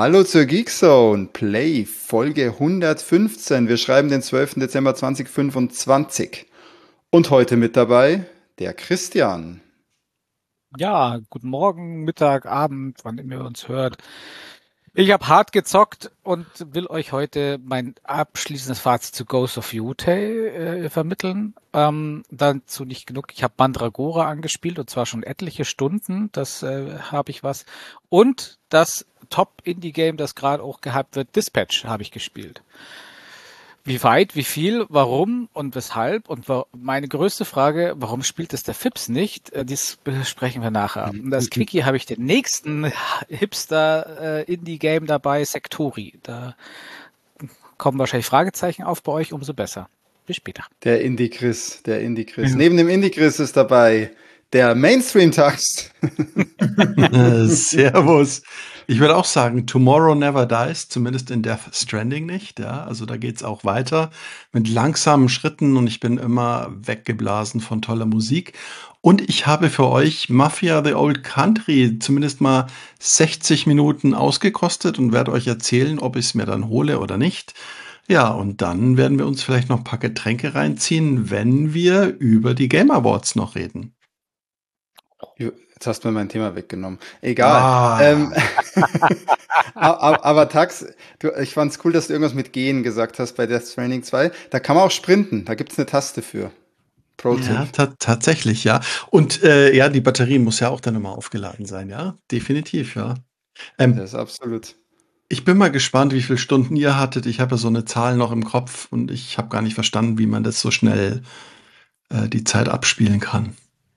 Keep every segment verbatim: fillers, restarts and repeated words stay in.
Hallo zur Geekzone, Play, Folge hundertfünfzehn. Wir schreiben den zwölften Dezember zweitausendfünfundzwanzig. Und heute mit dabei der Christian. Ja, guten Morgen, Mittag, Abend, wann immer ihr uns hört. Ich habe hart gezockt und will euch heute mein abschließendes Fazit zu Ghost of Yotei äh, vermitteln. Ähm, dazu nicht genug. Ich habe Mandragora angespielt und zwar schon etliche Stunden. Das äh, habe ich was. Und das Top-Indie-Game, das gerade auch gehypt wird, Dispatch, habe ich gespielt. Wie weit, wie viel, warum und weshalb? Und wa meine größte Frage, warum spielt es der Fips nicht? Äh, dies besprechen wir nachher. Und als Quickie habe ich den nächsten Hipster-Indie-Game dabei, Sectori. Da kommen wahrscheinlich Fragezeichen auf bei euch, umso besser. Bis später. Der Indie-Chris, der Indie-Chris. Ja. Neben dem Indie-Chris ist dabei der Mainstream-Tax. Servus. Ich würde auch sagen, Tomorrow Never Dies, zumindest in Death Stranding nicht. Ja, also da geht's auch weiter mit langsamen Schritten und ich bin immer weggeblasen von toller Musik. Und ich habe für euch Mafia The Old Country zumindest mal sechzig Minuten ausgekostet und werde euch erzählen, ob ich es mir dann hole oder nicht. Ja, und dann werden wir uns vielleicht noch ein paar Getränke reinziehen, wenn wir über die Game Awards noch reden. Jetzt hast du mir mein Thema weggenommen. Egal. Ah. Ähm, aber, aber Tax, du, ich fand's cool, dass du irgendwas mit Gehen gesagt hast bei Death Stranding zwei. Da kann man auch sprinten. Da gibt's eine Taste für. Pro-Tipp. Ja, ta tatsächlich, ja. Und äh, ja, die Batterie muss ja auch dann immer aufgeladen sein, ja. Definitiv, ja. Ähm, Das ist absolut. ich bin mal gespannt, wie viele Stunden ihr hattet. Ich habe ja so eine Zahl noch im Kopf und ich habe gar nicht verstanden, wie man das so schnell äh, die Zeit abspielen kann.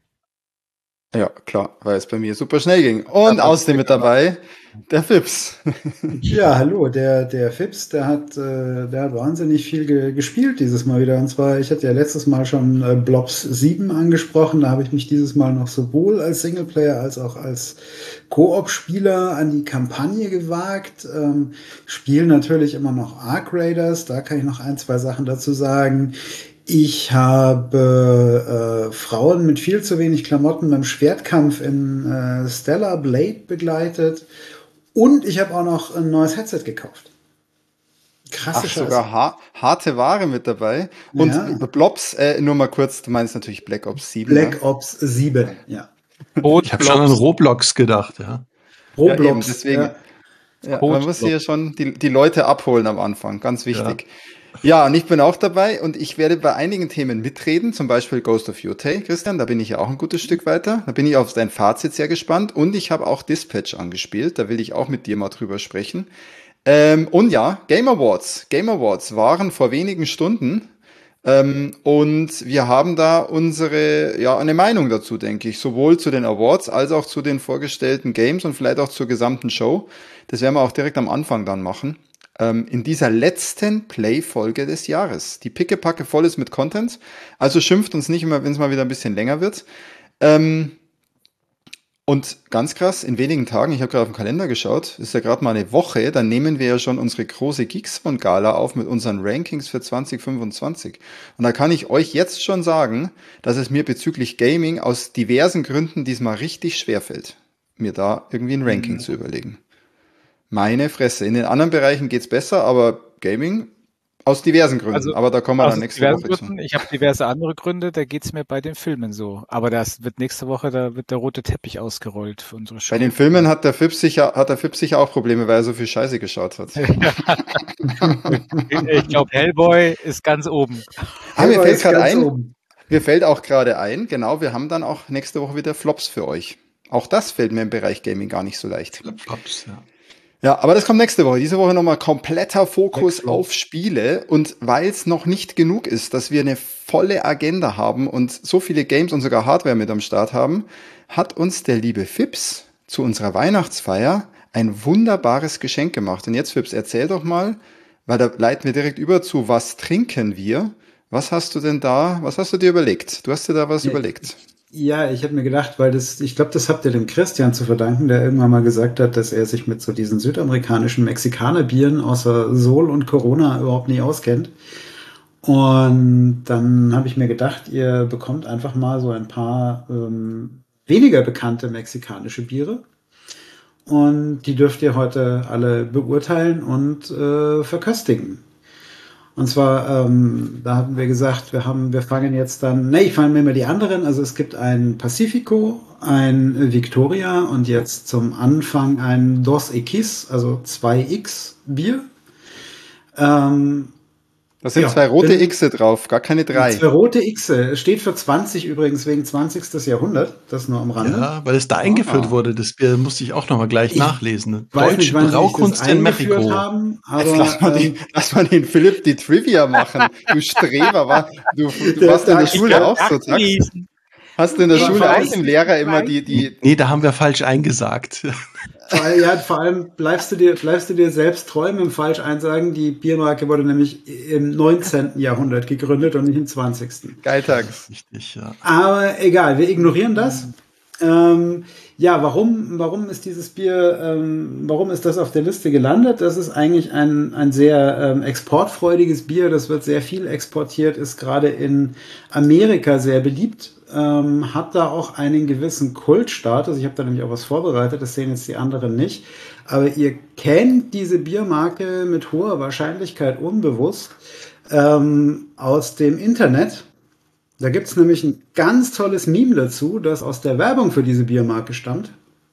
Ja, klar, weil es bei mir super schnell ging. Und außerdem mit dabei der Fips. Ja, hallo, der, der Fips, der hat, äh, der hat wahnsinnig viel ge gespielt dieses Mal wieder. Und zwar, ich hatte ja letztes Mal schon äh, Blobs sieben angesprochen. Da habe ich mich dieses Mal noch sowohl als Singleplayer als auch als Koop-Spieler an die Kampagne gewagt. Ähm, spielen natürlich immer noch Ark Raiders. Da kann ich noch ein, zwei Sachen dazu sagen. Ich habe äh, Frauen mit viel zu wenig Klamotten beim Schwertkampf in äh, Stellar Blade begleitet. Und ich habe auch noch ein neues Headset gekauft. Krasse Ach, Scheiße. sogar ha harte Ware mit dabei. Und Ja. Blobs, äh, nur mal kurz, du meinst natürlich Black Ops sieben. Black ja? Ops sieben, ja. Ich habe schon an Roblox gedacht, ja. Ja, eben, Roblox, deswegen. ja. Ja, man muss hier schon die, die Leute abholen am Anfang, ganz wichtig. Ja. Ja, und ich bin auch dabei und ich werde bei einigen Themen mitreden, zum Beispiel Ghost of Yotei, Christian, da bin ich ja auch ein gutes Stück weiter. Da bin ich auf dein Fazit sehr gespannt und ich habe auch Dispatch angespielt, da will ich auch mit dir mal drüber sprechen. Ähm, und ja, Game Awards. Game Awards waren vor wenigen Stunden ähm, und wir haben da unsere, ja, eine Meinung dazu, denke ich, sowohl zu den Awards als auch zu den vorgestellten Games und vielleicht auch zur gesamten Show. Das werden wir auch direkt am Anfang dann machen. Ähm, in dieser letzten Play-Folge des Jahres. Die pickepacke voll ist mit Content. Also schimpft uns nicht immer, wenn es mal wieder ein bisschen länger wird. Ähm, und ganz krass, in wenigen Tagen, ich habe gerade auf den Kalender geschaut, ist ja gerade mal eine Woche, dann nehmen wir ja schon unsere große Geeks-Gala auf mit unseren Rankings für zwanzig fünfundzwanzig. Und da kann ich euch jetzt schon sagen, dass es mir bezüglich Gaming aus diversen Gründen diesmal richtig schwerfällt, mir da irgendwie ein Ranking Mhm. zu überlegen. Meine Fresse. In den anderen Bereichen geht's besser, aber Gaming aus diversen Gründen. Also, aber da kommen wir Aus dann nächste diversen Woche zu. Gründen. Ich habe diverse andere Gründe, da geht's mir bei den Filmen so. Aber das wird nächste Woche, da wird der rote Teppich ausgerollt für unsere Show. Bei den Filmen hat der Fips sicher, hat der Fips sicher auch Probleme, weil er so viel Scheiße geschaut hat. Ich glaube, Hellboy ist ganz oben. Ah, mir Hellboy fällt ist gerade ganz ein, oben. mir fällt auch gerade ein, genau, wir haben dann auch nächste Woche wieder Flops für euch. Auch das fällt mir im Bereich Gaming gar nicht so leicht. Flipflops, ja. Ja, aber das kommt nächste Woche. Diese Woche nochmal kompletter Fokus Backflow. auf Spiele. Und weil es noch nicht genug ist, dass wir eine volle Agenda haben und so viele Games und sogar Hardware mit am Start haben, hat uns der liebe Fips zu unserer Weihnachtsfeier ein wunderbares Geschenk gemacht. Und jetzt, Fips, erzähl doch mal, weil da leiten wir direkt über zu, was trinken wir? Was hast du denn da, was hast du dir überlegt? Du hast dir da was Ja. überlegt. Ja, ich habe mir gedacht, weil das, ich glaube, das habt ihr dem Christian zu verdanken, der irgendwann mal gesagt hat, dass er sich mit so diesen südamerikanischen Mexikanerbieren außer Sol und Corona überhaupt nicht auskennt. Und dann habe ich mir gedacht, ihr bekommt einfach mal so ein paar ähm, weniger bekannte mexikanische Biere. und die dürft ihr heute alle beurteilen und äh, verköstigen. Und zwar, ähm, da haben wir gesagt, wir haben, wir fangen jetzt dann, ne, ich fange mir mal die anderen. Also es gibt ein Pacifico, ein Victoria und jetzt zum Anfang ein Dos Equis, also zwei X Bier. Ähm, Da sind Ja, zwei rote bin- Xe drauf, gar keine drei. Zwei rote Xe. Steht für zwanzig übrigens, wegen zwanzigstes Jahrhundert. Das nur am Rande. Ja, weil es da eingeführt wurde. Das Bier musste ich auch noch mal gleich Ich nachlesen. Weiß Deutsche nicht, wann sie sich das Braukunst in eingeführt Mexiko. haben, Jetzt lass mal, aber die, ähm, lass mal den Philipp die Trivia machen. Du Streber, wa? Du, du Der- warst in der der- Schule auch so, Zack. Nachlesen. Hast du in der Ich Schule weiß auch dem Lehrer immer die, die, Nee, da haben wir falsch eingesagt. vor, allem- ja, vor allem bleibst du dir, bleibst du dir selbst treu mit dem Falsch-Einsagen. Die Biermarke wurde nämlich im neunzehnten Jahrhundert gegründet und nicht im zwanzigsten Geiltags. Richtig, ja. Aber egal, wir ignorieren das. Ähm, ja, warum, warum ist dieses Bier, ähm, warum ist das auf der Liste gelandet? Das ist eigentlich ein, ein sehr ähm, exportfreudiges Bier. Das wird sehr viel exportiert, ist gerade in Amerika sehr beliebt, ähm, hat da auch einen gewissen Kultstatus. Ich habe da nämlich auch was vorbereitet, das sehen jetzt die anderen nicht. Aber ihr kennt diese Biermarke mit hoher Wahrscheinlichkeit unbewusst ähm, aus dem Internet. Da gibt es nämlich ein ganz tolles Meme dazu, das aus der Werbung für diese Biermarke stammt.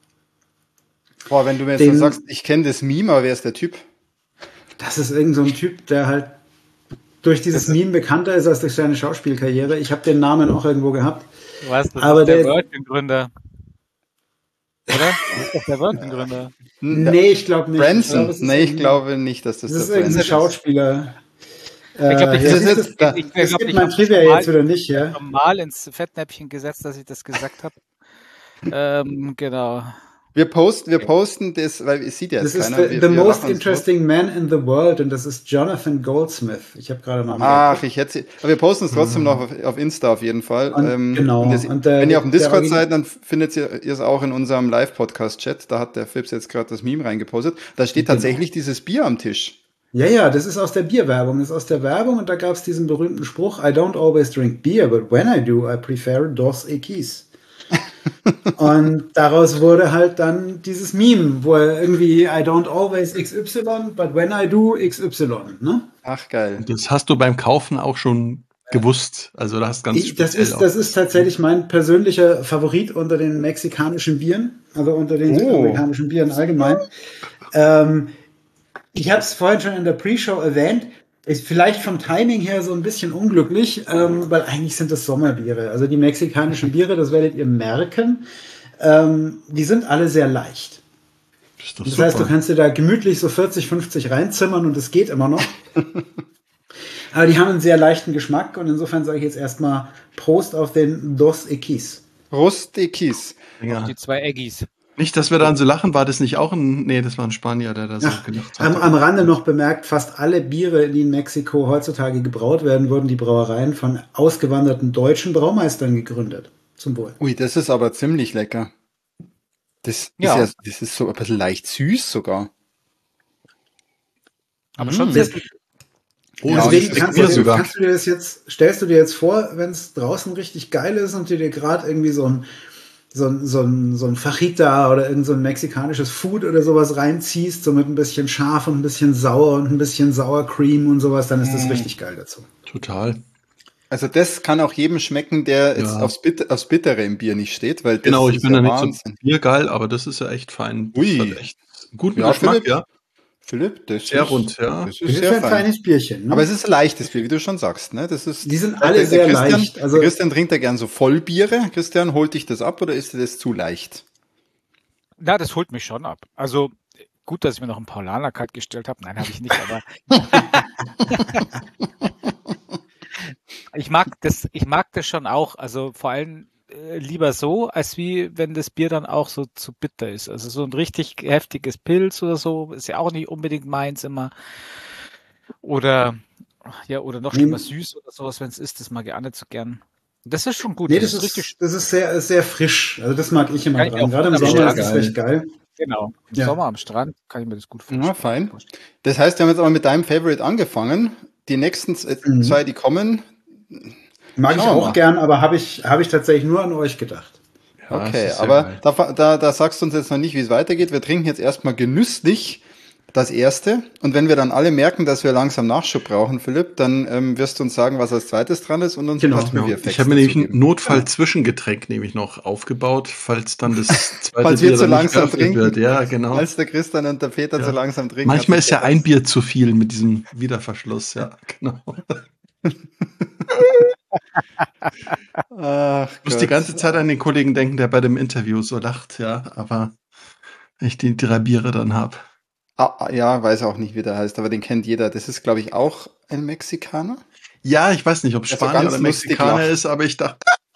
Boah, wenn du mir jetzt Den- so sagst, ich kenne das Meme, aber wer ist der Typ? Das ist irgend so ein Typ, der halt durch dieses Meme bekannter ist als durch seine Schauspielkarriere. Ich habe den Namen auch irgendwo gehabt. Du weißt, das Aber ist der der- Virgin-Gründer. Oder? Das ist doch der Virgin-Gründer. Nee, ich glaube nicht. Ich Branson? glaub, es ist Nee, ich ein- glaube nicht, dass das, Das ist der irgendein Branson ist. Schauspieler. Ich glaube, ich, Äh, das jetzt ist ist jetzt da- das, ich, ich, das glaub, gibt ich mein hab Trivia normal- jetzt wieder nicht, ja. normal ins Fettnäpfchen gesetzt, dass ich das gesagt habe. Ähm, genau. Wir posten, wir posten das, weil es sieht ja Das jetzt ist keiner. the, wir, the wir most lachen uns interesting man in the world und das ist Jonathan Goldsmith. Ich habe gerade noch tot. Ach, ich hätte sie, aber wir posten es trotzdem noch auf, auf Insta auf jeden Fall. Und- Ähm, genau. und das, Und der- wenn ihr auf dem der Discord Origin- seid, dann findet ihr ihr es auch in unserem Live-Podcast-Chat. Da hat der Phipps jetzt gerade das Meme reingepostet. Da steht Genau. tatsächlich dieses Bier am Tisch. Ja, ja, das ist aus der Bierwerbung. Das ist aus der Werbung und da gab es diesen berühmten Spruch: I don't always drink beer, but when I do, I prefer Dos Equis. Und daraus wurde halt dann dieses Meme, wo er irgendwie I don't always X Y, but when I do X Y. Ne? Ach, geil. Das hast du beim Kaufen auch schon gewusst. Also da hast ganz Ich, das, speziell ist, auch- das ist tatsächlich mein persönlicher Favorit unter den mexikanischen Bieren, also unter den Oh. südamerikanischen Bieren allgemein. Ähm, ich habe es vorhin schon in der Pre-Show erwähnt, ist vielleicht vom Timing her so ein bisschen unglücklich, ähm, weil eigentlich sind das Sommerbiere. Also die mexikanischen Biere, das werdet ihr merken, ähm, die sind alle sehr leicht. ist doch Das super. heißt, du kannst dir da gemütlich so vierzig, fünfzig reinzimmern und es geht immer noch. Aber die haben einen sehr leichten Geschmack und insofern sage ich jetzt erstmal Prost auf den Dos Equis. Rustikis. Ja. Die zwei Eggies. Nicht, dass wir dann so lachen, war das nicht auch ein, nee, das war ein Spanier, der da so Ach, gelacht am, hat. am Rande noch bemerkt, fast alle Biere, die in Mexiko heutzutage gebraut werden, wurden die Brauereien von ausgewanderten deutschen Braumeistern gegründet. Zum Wohl. Ui, das ist aber ziemlich lecker. Das Ja. ist ja, das ist so ein bisschen leicht süß sogar. Aber schon Mm. sehr gut. Oh, Ja, das und Deswegen schmeckt kannst du, mir dir, sogar. kannst du dir das jetzt, stellst du dir jetzt vor, wenn es draußen richtig geil ist und du dir gerade irgendwie so ein, so ein, so ein, so ein Fajita oder irgend so ein mexikanisches Food oder sowas reinziehst, so mit ein bisschen scharf und ein bisschen sauer und ein bisschen Sour Cream und sowas, dann ist das richtig geil dazu. Total. Also das kann auch jedem schmecken, der jetzt Ja. aufs, Bitter, aufs Bittere im Bier nicht steht, weil das Genau, ich ist bin ja da nicht Wahnsinn. so biergeil, aber das ist ja echt fein. Das Ui. hat echt einen guten Ja, Geschmack, Philipp. ja. Philipp, das Sehr ist, rund, ja. Das Das ist ist sehr ein fein. feines Bierchen. Ne? Aber es ist ein leichtes Bier, wie du schon sagst. Ne? Das ist, Die sind der- alle der sehr Christian, leicht. Also- der Christian trinkt ja gern so Vollbiere. Christian, holt dich das ab oder ist dir das zu leicht? Na, das holt mich schon ab. Also gut, dass ich mir noch einen Paulaner kalt gestellt habe. Nein, habe ich nicht, aber ich mag das, ich mag das schon auch. Also vor allem äh, lieber so, als wie wenn das Bier dann auch so zu bitter ist. Also so ein richtig heftiges Pilz oder so ist ja auch nicht unbedingt meins immer. Oder ja, oder noch schlimmer süß oder sowas, wenn es ist, das mag ich auch nicht so gern. Das ist schon gut. Nee, das ist, richtig das ist sehr, sehr frisch. Also das mag ich immer Kann ich dran. auch Gerade im wunderbar Sommer ist geil. das recht geil. genau. Im Ja. Sommer am Strand kann ich mir das gut vorstellen. Ja, fein. Das heißt, wir haben jetzt aber mit deinem Favorite angefangen. Die nächsten z- Mhm. zwei, die kommen, Mag ich Schauen wir auch mal. gern, aber habe ich, habe ich tatsächlich nur an euch gedacht. Ja, Okay, es ist sehr aber geil. da, da, da sagst du uns jetzt noch nicht, wie es weitergeht. Wir trinken jetzt erstmal genüsslich das erste. Und wenn wir dann alle merken, dass wir langsam Nachschub brauchen, Philipp, dann ähm, wirst du uns sagen, was als zweites dran ist und uns Genau. ein paar Genau. Trivia-Facts Ich habe mir nämlich ein dazugeben. Notfall-Zwischengetränk nämlich noch aufgebaut, falls dann das zweite Falls wir Bier zu dann nicht langsam geöffnet trinken, wird. Ja, genau. als der Christian und der Peter Ja. zu langsam trinken. Manchmal hat ist sich ja der ein Max- Bier zu viel mit diesem Wiederverschluss. Ja, genau. Ach Ich muss die Gott. ganze Zeit an den Kollegen denken, der bei dem Interview so lacht, ja, aber wenn ich die drei Biere dann habe. Ah, ja, weiß auch nicht, wie der heißt, aber den kennt jeder. Das ist, glaube ich, auch ein Mexikaner. Ja, ich weiß nicht, ob Der so Spanier ganz oder lustig Mexikaner lacht. ist, aber ich dachte,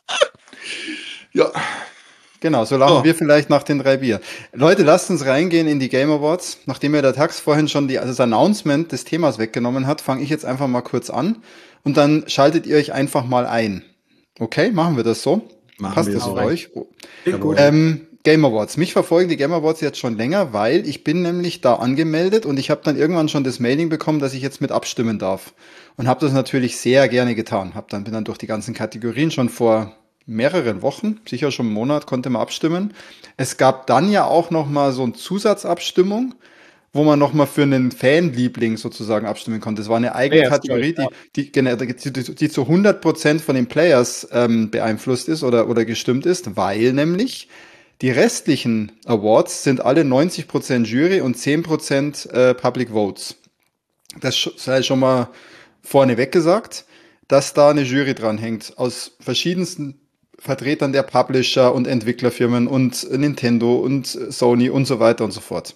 ja, Genau, so lachen So. wir vielleicht nach den drei Bier. Leute, lasst uns reingehen in die Game Awards. Nachdem mir der Tax vorhin schon die, also das Announcement des Themas weggenommen hat, fange ich jetzt einfach mal kurz an und dann schaltet ihr euch einfach mal ein. Okay, machen wir das so? Machen Passt wir das so. für euch? Oh. Klingt gut. Ähm, Game Awards. Mich verfolgen die Game Awards jetzt schon länger, weil ich bin nämlich da angemeldet und ich habe dann irgendwann schon das Mailing bekommen, dass ich jetzt mit abstimmen darf. Und habe das natürlich sehr gerne getan. Hab dann, bin dann durch die ganzen Kategorien schon vor mehreren Wochen, sicher schon einen Monat, konnte man abstimmen. Es gab dann ja auch noch mal so eine Zusatzabstimmung, wo man noch mal für einen Fanliebling sozusagen abstimmen konnte. Das war eine eigene Players Kategorie, Choice, die, die, genau, die, die, die zu hundert Prozent von den Players ähm, beeinflusst ist oder, oder gestimmt ist, weil nämlich die restlichen Awards sind alle neunzig Prozent Jury und zehn Prozent äh, Public Votes. Das sch- sei schon mal vorneweg gesagt, dass da eine Jury dranhängt aus verschiedensten Vertretern der Publisher und Entwicklerfirmen und Nintendo und Sony und so weiter und so fort.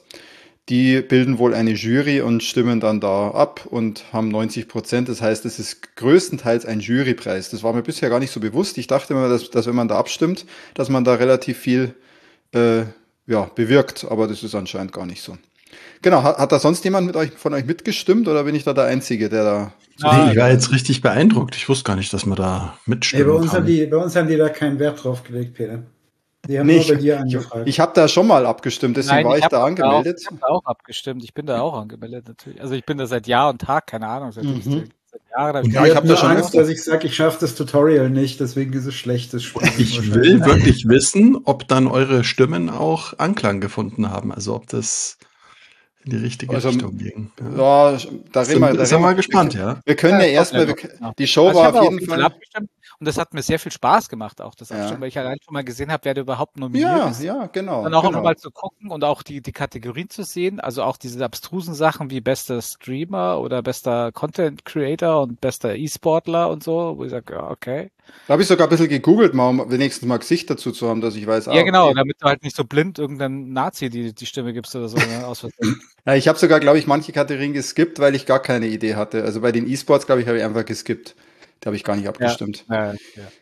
Die bilden wohl eine Jury und stimmen dann da ab und haben neunzig Prozent. Das heißt, es ist größtenteils ein Jurypreis. Das war mir bisher gar nicht so bewusst. Ich dachte immer, dass, dass wenn man da abstimmt, dass man da relativ viel äh, ja, bewirkt, aber das ist anscheinend gar nicht so. Genau, hat, hat da sonst jemand mit euch, von euch mitgestimmt oder bin ich da der Einzige, der da... Ah, Nee, ich war jetzt richtig beeindruckt. Ich wusste gar nicht, dass man da Nee, mitstimmen bei uns, kann. haben die, bei uns haben die da keinen Wert drauf gelegt, Peter. Die haben Nee, nur ich, bei dir ich, angefragt. ich habe da schon mal abgestimmt, deswegen Nein, war ich ich habe da da auch, angemeldet. ich hab da auch abgestimmt. Ich bin da auch angemeldet natürlich. Also ich bin da seit Jahr und Tag, keine Ahnung, seit, Mhm. seit Jahren. hab Und ich Ja, die ich hat hab da nur schon Angst, öfter- dass ich sage, ich schaffe das Tutorial nicht, deswegen ist es schlechtes Spiel. Ich will wirklich wissen, ob dann eure Stimmen auch Anklang gefunden haben. Also ob das in die richtige Also, Richtung ging. Ja. Ja, da reden Sind, wir, da sind reden wir wir gespannt, wir, ja. wir können ja, Ja, erstmal, kommt wir, ja noch, genau. die Show Also ich war habe auf auf jeden jeden Fall Fall, abgestimmt und das hat mir sehr viel Spaß gemacht, auch das Ja. Abstimmen, weil ich allein schon mal gesehen habe, wer da überhaupt nominiert ja, ist. ja, genau, Dann auch genau. nochmal zu gucken und auch die, die Kategorien zu sehen, also auch diese abstrusen Sachen wie bester Streamer oder bester Content Creator und bester E-Sportler und so, wo ich sage, ja, okay. Da habe ich sogar ein bisschen gegoogelt, mal, um wenigstens mal Gesicht dazu zu haben, dass ich weiß, ah, Ja, genau, okay. damit du halt nicht so blind irgendeinem Nazi die, die Stimme gibst oder so, ne, aus Versehen. Ja, ich habe sogar, glaube ich, manche Kategorien geskippt, weil ich gar keine Idee hatte. Also bei den E-Sports, glaube ich, habe ich einfach geskippt. Da habe ich gar nicht abgestimmt. Ja, ja.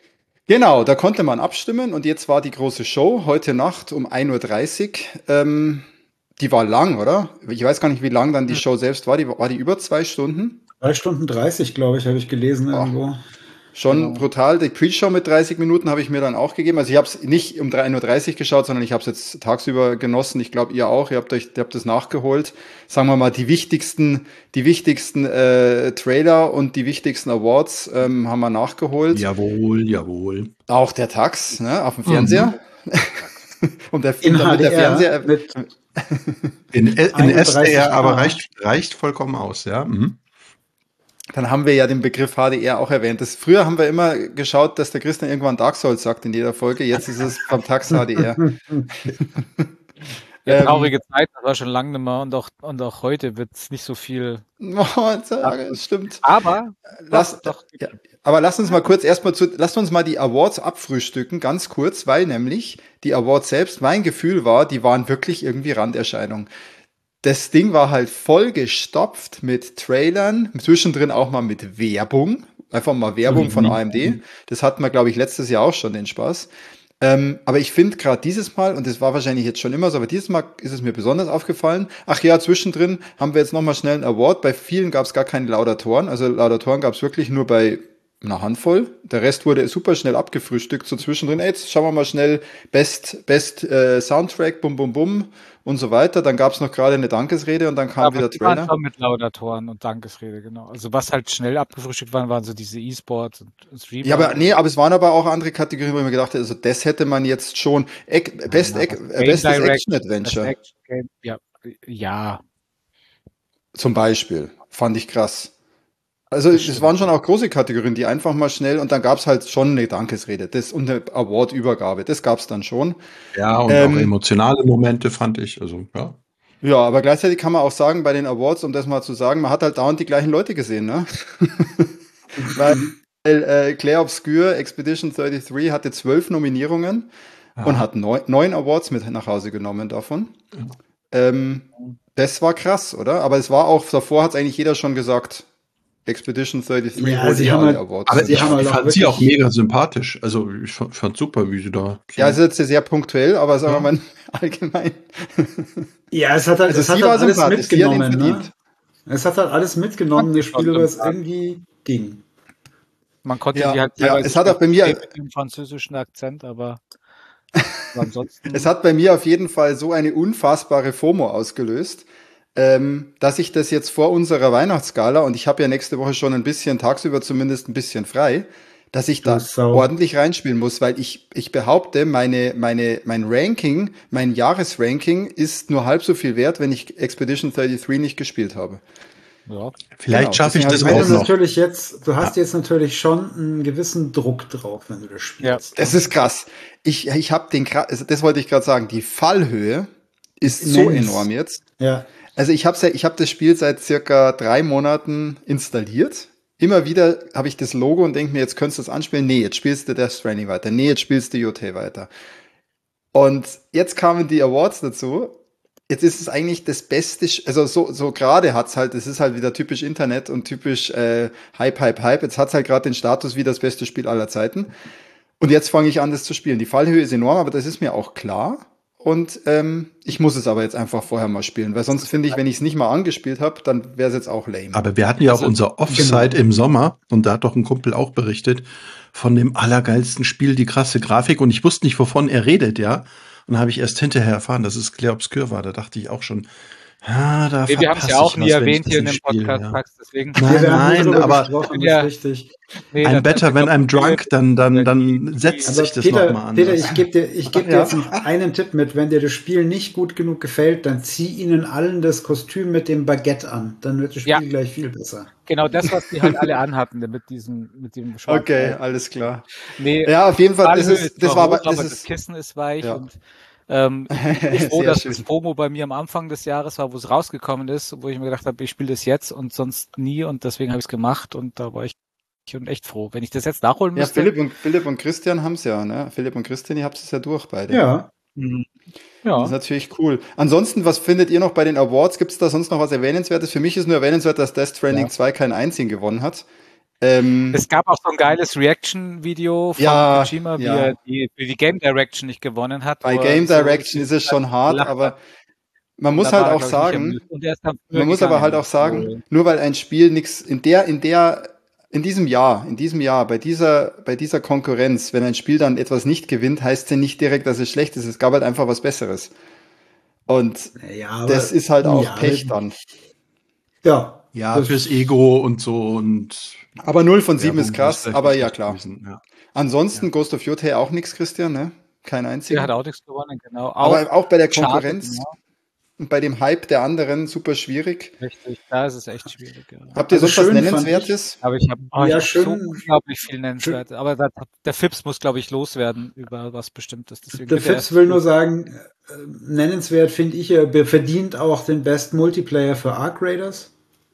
Genau, da konnte man abstimmen und jetzt war die große Show heute Nacht um ein Uhr dreißig. Ähm, die war lang, oder? Ich weiß gar nicht, wie lang dann die Show selbst war. Die war die über zwei Stunden? Drei Stunden dreißig, glaube ich, habe ich gelesen Oh. irgendwo. Schon Genau. brutal. Die Pre-Show mit dreißig Minuten habe ich mir dann auch gegeben. Also ich habe es nicht um ein Uhr dreißig geschaut, sondern ich habe es jetzt tagsüber genossen. Ich glaube, ihr auch. Ihr habt euch, ihr habt das nachgeholt. Sagen wir mal, die wichtigsten, die wichtigsten äh, Trailer und die wichtigsten Awards ähm, haben wir nachgeholt. Jawohl, jawohl. Auch der Tax, ne, auf dem Fernseher. und der, In und damit der H D R Fernseher. mit In, in S D einunddreißig R aber K. reicht, reicht vollkommen aus, ja. Mhm. Dann haben wir ja den Begriff H D R auch erwähnt. Das, früher haben wir immer geschaut, dass der Christian irgendwann Dark Souls sagt in jeder Folge. Jetzt ist es vom Tax H D R. Ja, Ähm, traurige Zeit, das war schon lange nicht mehr und auch, und auch heute wird es nicht so viel. Oh, das stimmt. Aber, Lass, doch, doch, ja, aber lass uns mal kurz erstmal zu, lasst uns mal die Awards abfrühstücken, ganz kurz, weil nämlich die Awards selbst, mein Gefühl war, die waren wirklich irgendwie Randerscheinungen. Das Ding war halt voll gestopft mit Trailern, zwischendrin auch mal mit Werbung, einfach mal Werbung Mhm. von A M D. Das hatten wir, glaube ich, letztes Jahr auch schon den Spaß. Ähm, aber ich finde gerade dieses Mal, und das war wahrscheinlich jetzt schon immer so, aber dieses Mal ist es mir besonders aufgefallen. Ach ja, zwischendrin haben wir jetzt nochmal schnell einen Award. Bei vielen gab es gar keine Laudatoren. Also Laudatoren gab es wirklich nur bei eine Handvoll. Der Rest wurde super schnell abgefrühstückt, so zwischendrin. Ey, jetzt schauen wir mal schnell Best, Best äh, Soundtrack, bum, bum, bum und so weiter. Dann gab es noch gerade eine Dankesrede und dann kam Aber wieder die waren Trailer. schon mit Laudatoren und Dankesrede, genau. Also was halt schnell abgefrühstückt waren, waren so diese E-Sports und Streamer. Ja, aber nee, aber es waren aber auch andere Kategorien, wo ich mir gedacht habe, also das hätte man jetzt schon. Ek, Best, Ja, Ek, das äh, Game Bestes Direct, Action-Adventure das Action Game, ja, ja, zum Beispiel. Fand ich krass. Also das es stimmt. waren schon auch große Kategorien, die einfach mal schnell und dann gab's halt schon eine Dankesrede das, und eine Award-Übergabe. Das gab's dann schon. Ja, und Ähm, auch emotionale Momente fand ich. Also, ja. Ja, aber gleichzeitig kann man auch sagen, bei den Awards, um das mal zu sagen, man hat halt dauernd die gleichen Leute gesehen, ne? Weil äh, Clair Obscur Expedition dreiunddreißig hatte zwölf Nominierungen Ja. und hat neun, neun Awards mit nach Hause genommen davon. Ähm, das war krass, oder? Aber es war auch, davor hat eigentlich jeder schon gesagt, Expedition dreiunddreißig Ja, holt sie eh haben alle halt- Awards. Aber Sie ich, haben halt ich auch fand sie wirklich- auch mega sympathisch. Also ich fand, fand super, wie sie da. So Ja, es ist jetzt sehr punktuell, aber sagen Ja. wir mal allgemein. Ja, es hat halt, Also es hat sie halt war alles sympathisch, sie hat ihn mitgenommen, ne? verdient. Es hat halt alles mitgenommen, das Spiel, was sympathisch. irgendwie ging. Man konnte Ja, die halt ja, teilweise es hat auch bei mir- verstehen mit dem französischen Akzent, aber ansonsten. Es hat bei mir auf jeden Fall so eine unfassbare FOMO ausgelöst, ähm, dass ich das jetzt vor unserer Weihnachtsgala, und ich habe ja nächste Woche schon ein bisschen, tagsüber zumindest ein bisschen frei, dass ich da Du Sau. ordentlich reinspielen muss, weil ich, ich behaupte, meine, meine, mein Ranking, mein Jahresranking ist nur halb so viel wert, wenn ich Expedition dreiunddreißig nicht gespielt habe. Ja. Vielleicht Genau, schaffe ich deswegen das hab ich auch Wenn du noch. natürlich jetzt, du hast jetzt natürlich schon einen gewissen Druck drauf, wenn du das spielst. Das ist krass. Ich, ich habe den, gra- also das wollte ich gerade sagen, die Fallhöhe ist so Immens. enorm jetzt. Ja. Also ich habe ja, ich habe das Spiel seit circa drei Monaten installiert. Immer wieder habe ich das Logo und denke mir, jetzt könntest du das anspielen. Nee, jetzt spielst du Death Stranding weiter. Nee, jetzt spielst du U T weiter. Und jetzt kamen die Awards dazu. Jetzt ist es eigentlich das Beste, Sch- also so, so gerade hat's halt, es ist halt wieder typisch Internet und typisch äh, Hype, Hype, Hype. Jetzt hat's halt gerade den Status wie das beste Spiel aller Zeiten. Und jetzt fange ich an, das zu spielen. Die Fallhöhe ist enorm, aber das ist mir auch klar. Und ähm, ich muss es aber jetzt einfach vorher mal spielen, weil sonst finde ich, wenn ich es nicht mal angespielt habe, dann wäre es jetzt auch lame. Aber wir hatten ja auch Also, unser Offside genau. im Sommer und da hat doch ein Kumpel auch berichtet von dem allergeilsten Spiel, die krasse Grafik und ich wusste nicht, wovon er redet, ja. Und dann habe ich erst hinterher erfahren, dass es Clair Obscur war. Da dachte ich auch schon, ah, da Nee, wir haben es verpasse ja auch ich nie was, wenn ich erwähnt das hier in nicht dem spiele, Podcast, ja. Max, deswegen. Nein, Ja, wir haben nein, darüber aber gesprochen, Ja. ist richtig. Nee, ein das- Better, wenn I'm drunk, dann, dann, dann setzt Aber sich das Peter, nochmal Peter, anders. ich gebe dir, ich geb dir Ja. jetzt noch einen Tipp mit. Wenn dir das Spiel nicht gut genug gefällt, dann zieh ihnen allen das Kostüm mit dem Baguette an. Dann wird das Spiel Ja. gleich viel besser. Genau das, was die halt alle anhatten mit diesem, mit dem schwarzen. Okay, alles klar. Nee, Ja, auf jeden Fall, das Fallhöhe ist, das war aber, rot, aber das das ist, Kissen ist weich Ja. und ähm, ich bin froh, Sehr dass schön. das FOMO bei mir am Anfang des Jahres war, wo es rausgekommen ist, wo ich mir gedacht habe, ich spiele das jetzt und sonst nie und deswegen habe ich es gemacht und da war ich und echt froh. Wenn ich das jetzt nachholen ja, müsste. Philipp und, Philipp und Christian haben's ja, ne? Philipp und Christian, ihr habt es ja durch beide. Ja. Mhm. Das ist Ja, natürlich cool. Ansonsten, was findet ihr noch bei den Awards? Gibt es da sonst noch was Erwähnenswertes? Für mich ist nur erwähnenswert, dass Death Stranding Ja. zwei keinen einzigen gewonnen hat. Ähm, es gab auch so ein geiles Reaction-Video von Ja, Kojima, wie ja. er die, wie die Game Direction nicht gewonnen hat. bei wo er Game so Direction ist es schon hart, gelacht aber hat. man Und muss da halt war er, auch glaub ich, nicht sagen, amused. Und er ist dann früher man muss aber gegangen. halt auch sagen, nur weil ein Spiel nichts in der, in der, in diesem Jahr, in diesem Jahr, bei dieser, bei dieser Konkurrenz, wenn ein Spiel dann etwas nicht gewinnt, heißt es ja nicht direkt, dass es schlecht ist. Es gab halt einfach was Besseres. Und Ja, aber, das ist halt auch ja, Pech dann. Ja. Ja, das- fürs Ego und so und Aber null von sieben Werbung ist krass, vielleicht aber nicht ja schlecht klar. gewesen, ja. Ansonsten Ghost of Yotei auch nichts, Christian, ne? Kein Der einziger. hat auch nichts gewonnen, genau. Auch Aber auch bei der schade, Konkurrenz genau. und bei dem Hype der anderen super schwierig. Richtig, da ist es echt schwierig. Ja. Habt ihr Also sonst was schön fand Nennenswertes? Aber ich habe oh, ich Ja, hab schön- so unglaublich viel nennenswert. Aber da, der Fips muss, glaube ich, loswerden über was Bestimmtes. Deswegen Der bitte Fips erst will du. nur sagen, äh, nennenswert finde ich, er verdient auch den Best Multiplayer für Arc Raiders.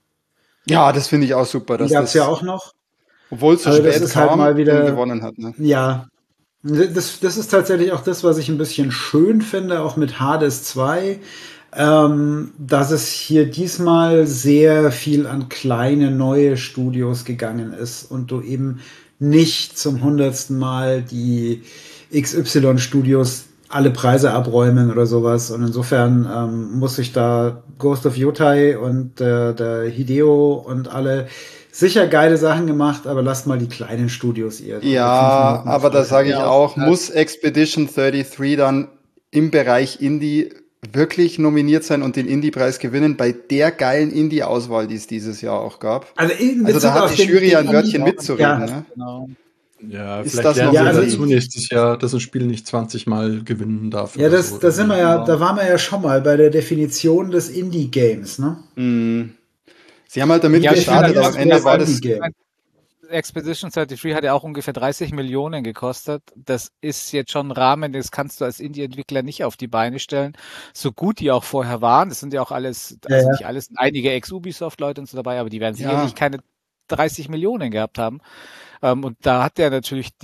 Ja, das finde ich auch super, Die dass gab es das, ja auch noch. obwohl es so Also das spät ist halt kam, mal wieder- dann gewonnen hat. Ne? Ja, das, das ist tatsächlich auch das, was ich ein bisschen schön finde, auch mit Hades zwei, ähm, dass es hier diesmal sehr viel an kleine neue Studios gegangen ist und du eben nicht zum hundertsten Mal die X Y-Studios alle Preise abräumen oder sowas. Und insofern ähm, muss ich da Ghost of Yotei und äh, der Hideo und alle sicher geile Sachen gemacht, aber lasst mal die kleinen Studios ihr. Ja, aber da sage ich Ja, auch, ja. muss Expedition dreiunddreißig dann im Bereich Indie wirklich nominiert sein und den Indie-Preis gewinnen, bei der geilen Indie-Auswahl, die es dieses Jahr auch gab. Also, in Also da Bezug hat auf die den- Jury den ein Wörtchen Indie- mitzureden. Ja. Ne? Genau. Ja, Ist vielleicht das lernen noch wir okay? dazu nächstes Jahr, dass ein Spiel nicht zwanzig Mal gewinnen darf. Ja, oder das, so. da sind wir ja, Genau. da waren wir ja schon mal bei der Definition des Indie-Games, ne? Mm. Sie haben halt damit Ja, gestartet, aber am Ende war das. Indie-Game. Expedition dreiunddreißig hat ja auch ungefähr dreißig Millionen gekostet. Das ist jetzt schon ein Rahmen, das kannst du als Indie-Entwickler nicht auf die Beine stellen. So gut die auch vorher waren, das sind ja auch alles, Ja, also ja. nicht alles, einige Ex-Ubisoft-Leute und so dabei, aber die werden Ja. sicherlich keine dreißig Millionen gehabt haben. Ähm, und da hat ja natürlich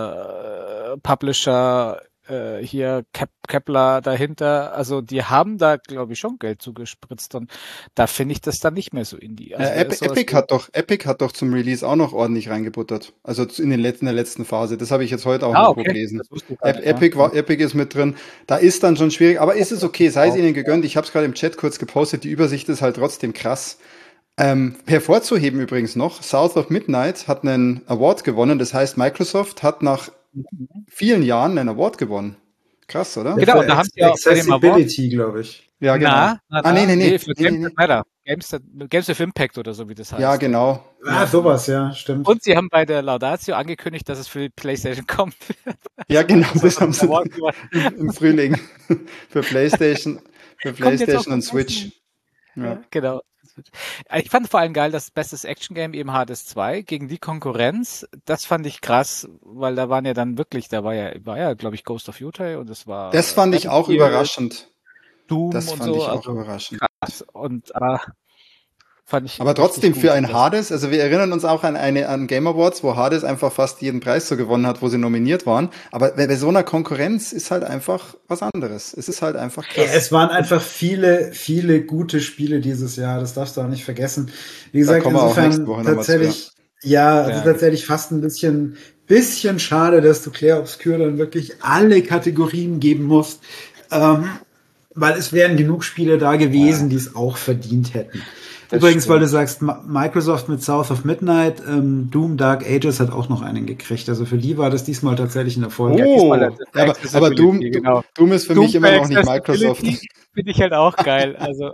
dieser äh, Publisher äh, hier Kep Kepler dahinter, also die haben da, glaube ich, schon Geld zugespritzt und da finde ich das dann nicht mehr so Indie. Also Ja, da Epi- ist sowas Epic wie- hat doch, Epic hat doch zum Release auch noch ordentlich reingebuttert. Also zu- in den letzten, in der letzten Phase. Das habe ich jetzt heute auch Ah, noch okay. gelesen. Das wusste ich gar Ep nicht, ja. Epic war, Epic ist mit drin. Da ist dann schon schwierig, aber ist es okay, sei es ihnen gegönnt. Ich habe es gerade im Chat kurz gepostet. Die Übersicht ist halt trotzdem krass. Ähm, hervorzuheben übrigens noch, South of Midnight hat einen Award gewonnen. Das heißt, Microsoft hat nach vielen Jahren einen Award gewonnen. Krass, oder? Genau, Für und da haben sie auch bei dem Award- Accessibility, glaube ich. Ja, genau. Na, na, ah, nee, nee, nee. für nee, Games nee, That nee. Matter. Games, That, Games with Impact oder so, wie das heißt. Ja, genau. Ah, sowas, ja, stimmt. Und sie haben bei der Laudatio angekündigt, dass es für die PlayStation kommt. Ja, genau, das haben sie Award über- im Frühling für PlayStation, für Kommt jetzt PlayStation auch und vom Switch. Ja. Ja, genau. Ich fand vor allem geil, dass bestes Action-Game eben Hades zwei gegen die Konkurrenz. Das fand ich krass, weil da waren ja dann wirklich, da war ja, war ja, glaube ich, Ghost of Utah und das war. Das fand ich auch Battlefield, überraschend. Doom Das und fand so. ich auch also überraschend. krass. Und äh, fand ich. Aber trotzdem richtig für gut. ein Hades, also wir erinnern uns auch an eine an Game Awards, wo Hades einfach fast jeden Preis so gewonnen hat, wo sie nominiert waren. Aber bei, bei so einer Konkurrenz ist halt einfach was anderes. Es ist halt einfach Ja, krass. es waren einfach viele, viele gute Spiele dieses Jahr. Das darfst du auch nicht vergessen. Wie gesagt, kommen wir auch nächste insofern Woche noch mal tatsächlich, ja, also Ja. tatsächlich fast ein bisschen, bisschen schade, dass du Clair Obscur dann wirklich alle Kategorien geben musst. Ähm, weil es wären genug Spiele da gewesen, die es auch verdient hätten. Das Übrigens, stimmt. weil du sagst, Ma- Microsoft mit South of Midnight, ähm, Doom Dark Ages hat auch noch einen gekriegt. Also für die war das diesmal tatsächlich ein Erfolg. Ja, Oh, diesmal ja, das aber, aber Accessibility, Doom, genau. Doom ist für Doom mich immer für noch nicht Microsoft. Accessibility Finde ich halt auch geil. Also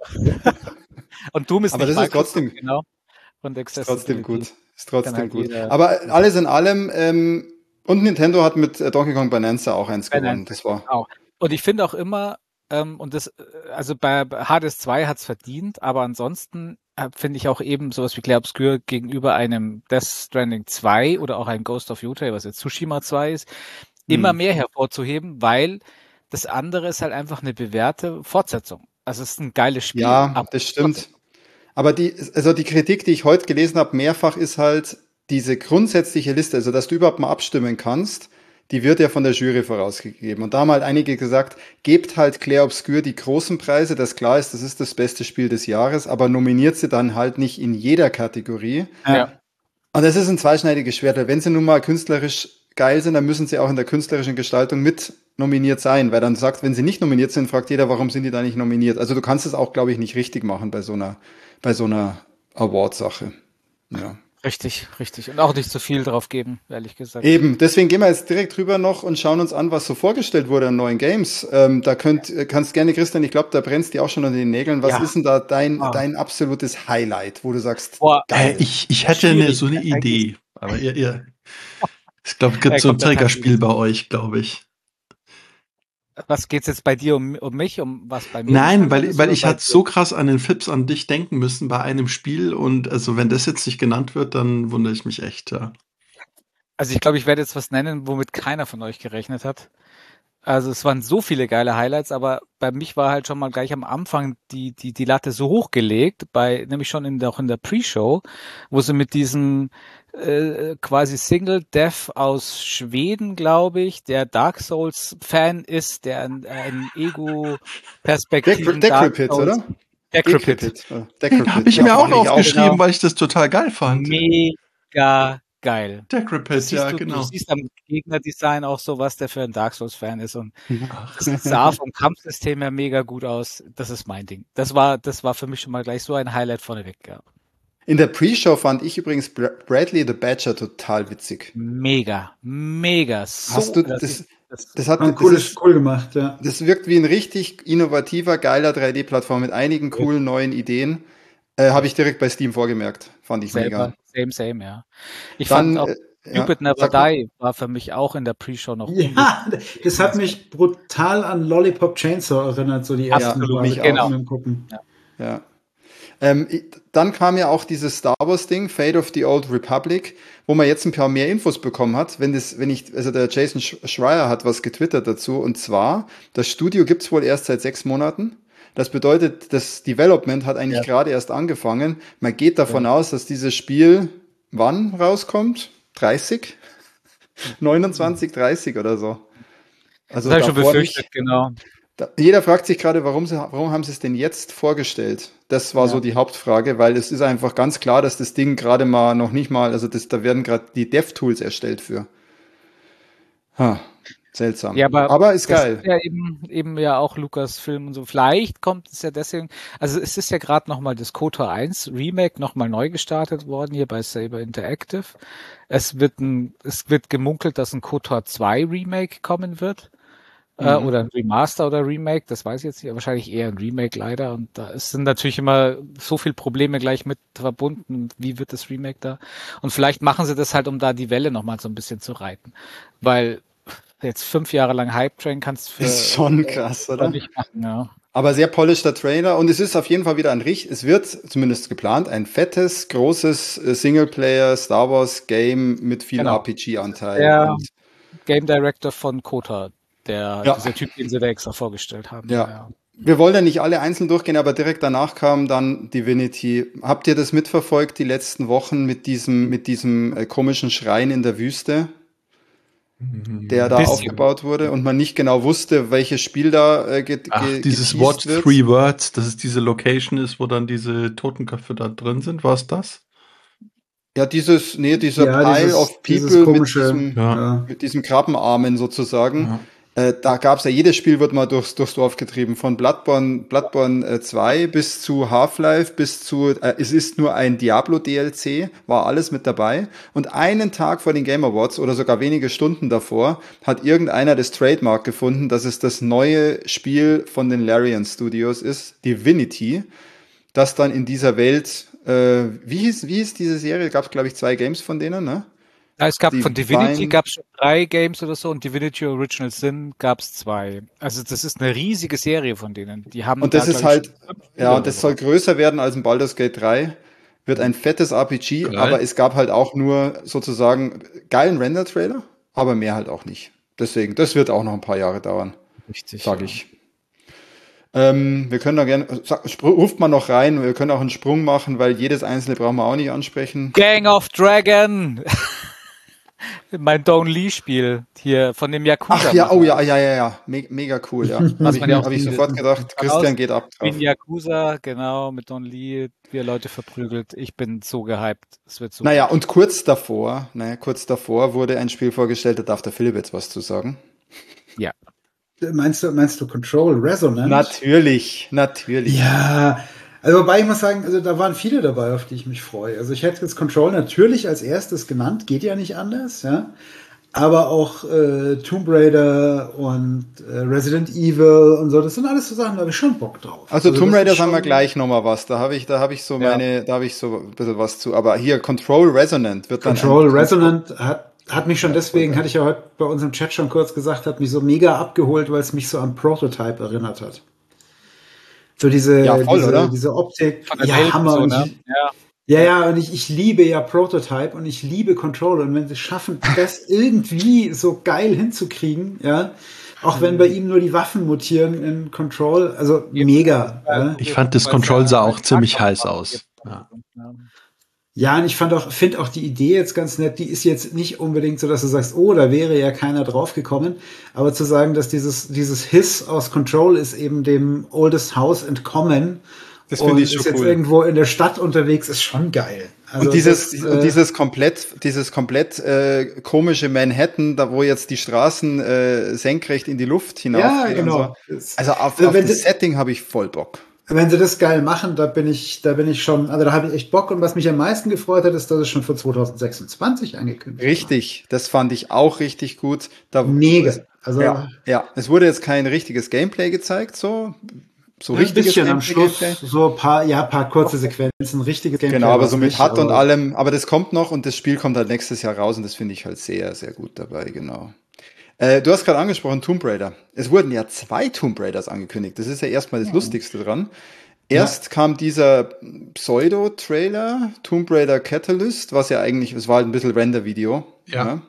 und Doom ist Aber nicht das ist Microsoft, trotzdem- genau. Und Ist trotzdem Accessibility. gut. Ist trotzdem Kann halt gut. jeder- Aber alles in allem, ähm, und Nintendo hat mit äh, Donkey Kong Bonanza auch eins Bonanza, gewonnen. Das war. Auch. Und ich finde auch immer, ähm, und das, äh, also bei bei Hades zwei hat's verdient, aber ansonsten äh, finde ich auch eben sowas wie Clair Obscur gegenüber einem Death Stranding zwei oder auch ein Ghost of Utah, was jetzt Tsushima zwei ist, immer Hm. mehr hervorzuheben, weil das andere ist halt einfach eine bewährte Fortsetzung. Also es ist ein geiles Spiel. Ja, aber das stimmt. trotzdem- Aber die, also die Kritik, die ich heute gelesen habe, mehrfach ist halt diese grundsätzliche Liste, also dass du überhaupt mal abstimmen kannst, die wird ja von der Jury vorausgegeben. Und da haben halt einige gesagt, gebt halt Clair Obscur die großen Preise, dass klar ist, das ist das beste Spiel des Jahres, aber nominiert sie dann halt nicht in jeder Kategorie. Ja. Und das ist ein zweischneidiges Schwert, weil wenn sie nun mal künstlerisch geil sind, dann müssen sie auch in der künstlerischen Gestaltung mit nominiert sein, weil dann sagt, wenn sie nicht nominiert sind, fragt jeder, warum sind die da nicht nominiert? Also du kannst es auch, glaube ich, nicht richtig machen bei so einer, bei so einer Award-Sache. Ja. Richtig, richtig. Und auch nicht zu viel drauf geben, ehrlich gesagt. Eben, deswegen gehen wir jetzt direkt rüber noch und schauen uns an, was so vorgestellt wurde an neuen Games. Ähm, da könnt, kannst gerne, Christian, ich glaube, da brennst dir auch schon unter den Nägeln. Was Ja. ist denn da dein, Ah. dein absolutes Highlight, wo du sagst, Boah, geil. Äh, ich, ich hätte eine, Schwierig, so eine eigentlich. Idee. Aber ihr, ihr ich glaube, es gibt Ja, so ein kommt der Triggerspiel Tag. bei euch, glaube ich. Was geht's jetzt bei dir um, um mich, um was bei mir? Nein, ist, weil, weil oder ich bei hatte dir? so krass an den Fips an dich denken müssen bei einem Spiel und also wenn das jetzt nicht genannt wird, dann wundere ich mich echt, ja. Also ich glaube, ich werde jetzt was nennen, womit keiner von euch gerechnet hat. Also es waren so viele geile Highlights, aber bei mich war halt schon mal gleich am Anfang die, die, die Latte so hochgelegt, bei, nämlich schon in der, auch in der Pre-Show, wo sie mit diesem äh, quasi Single Dev aus Schweden, glaube ich, der Dark Souls Fan ist, der ein, ein Ego-Perspektiven Decrepit, oder? Decrepit. Ja, Den habe ich Ja, mir auch fand ich aufgeschrieben, genau. weil ich das total geil fand. Mega geil. Decrepit, Siehst ja, du, genau. du siehst am Gegnerdesign auch so, was der für ein Dark Souls-Fan ist. Und Ach, das sah vom Kampfsystem her mega gut aus. Das ist mein Ding. Das war, das war für mich schon mal gleich so ein Highlight vorneweg. Ja. In der Pre-Show fand ich übrigens Bradley the Badger total witzig. Mega, mega. So, Hast du das, das? ist, das, Das hat Ein das cooles, ist, cool gemacht, ja. Das wirkt wie ein richtig innovativer, geiler drei D-Plattform mit einigen coolen neuen Ideen. Äh, Habe ich direkt bei Steam vorgemerkt. Fand ich selber, mega. same, same, ja. Ich Dann, fand auch äh, Cupid ja, Never sag mal. Die war für mich auch in der Pre-Show noch Ja, das hat mich brutal an Lollipop Chainsaw erinnert, so die ersten Absolut, Mal mich genau. beim Gucken. Ja. Ja. Ähm, ich- dann kam ja auch dieses Star Wars Ding, Fate of the Old Republic, wo man jetzt ein paar mehr Infos bekommen hat. Wenn das, wenn ich, also der Jason Sch- Schreier hat was getwittert dazu, und zwar, das Studio gibt's wohl erst seit sechs Monaten. Das bedeutet, das Development hat eigentlich Ja. gerade erst angefangen. Man geht davon Ja. aus, dass dieses Spiel wann rauskommt? dreißig? neunundzwanzig, dreißig oder so. Also Das habe ich schon davor befürchtet, nicht. genau. Da, jeder fragt sich gerade, warum, sie, warum haben sie es denn jetzt vorgestellt? Das war Ja. so die Hauptfrage, weil es ist einfach ganz klar, dass das Ding gerade mal noch nicht mal, also das, da werden gerade die Dev-Tools erstellt für. Ha, seltsam. Ja, aber ist das geil. ist ja eben, eben ja auch Lucasfilm und so. Vielleicht kommt es ja deswegen, also es ist ja gerade nochmal das KOTOR eins Remake nochmal neu gestartet worden hier bei Saber Interactive. Es wird ein, es wird gemunkelt, dass ein KOTOR zwei Remake kommen wird. Äh, Mhm. oder ein Remaster oder Remake, das weiß ich jetzt nicht, wahrscheinlich eher ein Remake leider. Und da sind natürlich immer so viele Probleme gleich mit verbunden. Wie wird das Remake da? Und vielleicht machen sie das halt, um da die Welle nochmal so ein bisschen zu reiten. Weil jetzt fünf Jahre lang Hype Train kannst du für Ist schon krass, oder? nicht machen, ja. Aber sehr polischter Trailer, und es ist auf jeden Fall wieder ein richtig, es wird zumindest geplant, ein fettes, großes äh, Singleplayer Star Wars Game mit viel Genau. R P G-Anteil. Der Und Game Director von KOTOR, der, Ja. dieser Typ, den sie da extra vorgestellt haben. Ja. Wir wollen ja nicht alle einzeln durchgehen, aber direkt danach kam dann Divinity. Habt ihr das mitverfolgt die letzten Wochen mit diesem, mit diesem äh, komischen Schrein in der Wüste, der da Bisschen. aufgebaut wurde und man nicht genau wusste, welches Spiel da äh, ge Ach, ge dieses geteased What wird? Three Words, dass es diese Location ist, wo dann diese Totenköpfe da drin sind, war es das? Ja, dieses, nee, dieser Ja, Pile dieses- of dieses People komische, mit diesem, Ja. mit diesem Krabbenarmen sozusagen. Ja. Äh, da gab's ja, jedes Spiel wird mal durchs, durchs Dorf getrieben. Von Bloodborne, Bloodborne äh, zwei bis zu Half-Life, bis zu, äh, es ist nur ein Diablo-D L C, war alles mit dabei. Und einen Tag vor den Game Awards oder sogar wenige Stunden davor hat irgendeiner das Trademark gefunden, dass es das neue Spiel von den Larian Studios ist, Divinity, das dann in dieser Welt, äh, wie hieß, wie hieß diese Serie? Gab's, glaube ich, zwei Games von denen, ne? Ja, es gab Die von Divinity Wein- gab es schon drei Games oder so und Divinity Original Sin gab es zwei. Also das ist eine riesige Serie von denen. Die haben Und das da, ist glaub ich, halt, schon fünf Spiele ja, oder und das so. soll größer werden als ein Baldur's Gate drei. Wird ein fettes R P G, Geil. aber es gab halt auch nur sozusagen geilen Render-Trailer, aber mehr halt auch nicht. Deswegen, das wird auch noch ein paar Jahre dauern, Richtig, sag ja. ich. Ähm, wir können da gerne, sag, spr- ruft mal noch rein, wir können auch einen Sprung machen, weil jedes einzelne brauchen wir auch nicht ansprechen. Gang of Dragon! Mein Don Lee Spiel hier von dem Yakuza. Ach ja, oh ja, ja, ja, ja, Me mega cool, ja. Habe Was ich, man ja auch hab ich sieht. sofort gedacht, Christian geht ab drauf. In Yakuza, genau, mit Don Lee, wie er Leute verprügelt. Ich bin so gehypt. Es wird so. Naja, und kurz davor, naja, kurz davor wurde ein Spiel vorgestellt, da darf der Philipp jetzt was zu sagen. Ja. Meinst du, meinst du Control Resonant? Natürlich, natürlich. Ja, also wobei ich muss sagen, also da waren viele dabei, auf die ich mich freue. Also ich hätte jetzt Control natürlich als erstes genannt, geht ja nicht anders, ja. Aber auch äh, Tomb Raider und äh, Resident Evil und so, das sind alles so Sachen, da habe ich schon Bock drauf. Also, Tomb das Raider ist sagen wir schon- gleich nochmal was. Da habe ich, da habe ich so Ja. meine, da habe ich so ein bisschen was zu. Aber hier, Control Resonant wird dann. Control ein- Resonant hat, hat mich schon deswegen, hatte ich ja heute bei uns im Chat schon kurz gesagt, hat mich so mega abgeholt, weil es mich so an Prototype erinnert hat. So diese, Ja, voll, diese, oder? diese Optik. Von der Ja, Welt und Hammer. so, Und ne? ich, Ja. ja, ja, und ich, ich liebe ja Prototype und ich liebe Control. Und wenn sie schaffen, das irgendwie so geil hinzukriegen, ja, auch wenn bei ihm nur die Waffen mutieren in Control, also mega. Ja. Ich fand, das Control sah auch ziemlich heiß aus. Ja. Ja. Ja, und ich fand auch, finde auch die Idee jetzt ganz nett. Die ist jetzt nicht unbedingt so, dass du sagst, oh, da wäre ja keiner drauf gekommen. Aber zu sagen, dass dieses, dieses Hiss aus Control ist eben dem Oldest House entkommen. Das finde und ich ist schon jetzt cool. irgendwo in der Stadt unterwegs, ist schon geil. Also Und dieses, das, und äh, dieses komplett, dieses komplett äh, komische Manhattan, da wo jetzt die Straßen äh, senkrecht in die Luft ja, hinaufgehen. genau. Und so. Also auf, Also auf wenn das das- Setting habe ich voll Bock. Wenn sie das geil machen, da bin ich, da bin ich schon, also da habe ich echt Bock. Und was mich am meisten gefreut hat, ist, dass es schon für zwanzig sechsundzwanzig angekündigt Richtig, das fand ich auch richtig gut. Da, Mega. Also ja, ja, es wurde jetzt kein richtiges Gameplay gezeigt, so. So ein richtiges bisschen am Gameplay, Schluss, Gameplay. so ein paar, ja, paar kurze Sequenzen, richtiges Gameplay. Genau, aber war's so mit nicht, H U D und aber- allem, aber das kommt noch und das Spiel kommt halt nächstes Jahr raus und das finde ich halt sehr, sehr gut dabei, genau. Äh, du hast gerade angesprochen, Tomb Raider. Es wurden ja zwei Tomb Raiders angekündigt. Das ist ja erstmal das Lustigste dran. Erst kam dieser Pseudo-Trailer, Tomb Raider Catalyst, was ja eigentlich, es war halt ein bisschen Render-Video. Ja.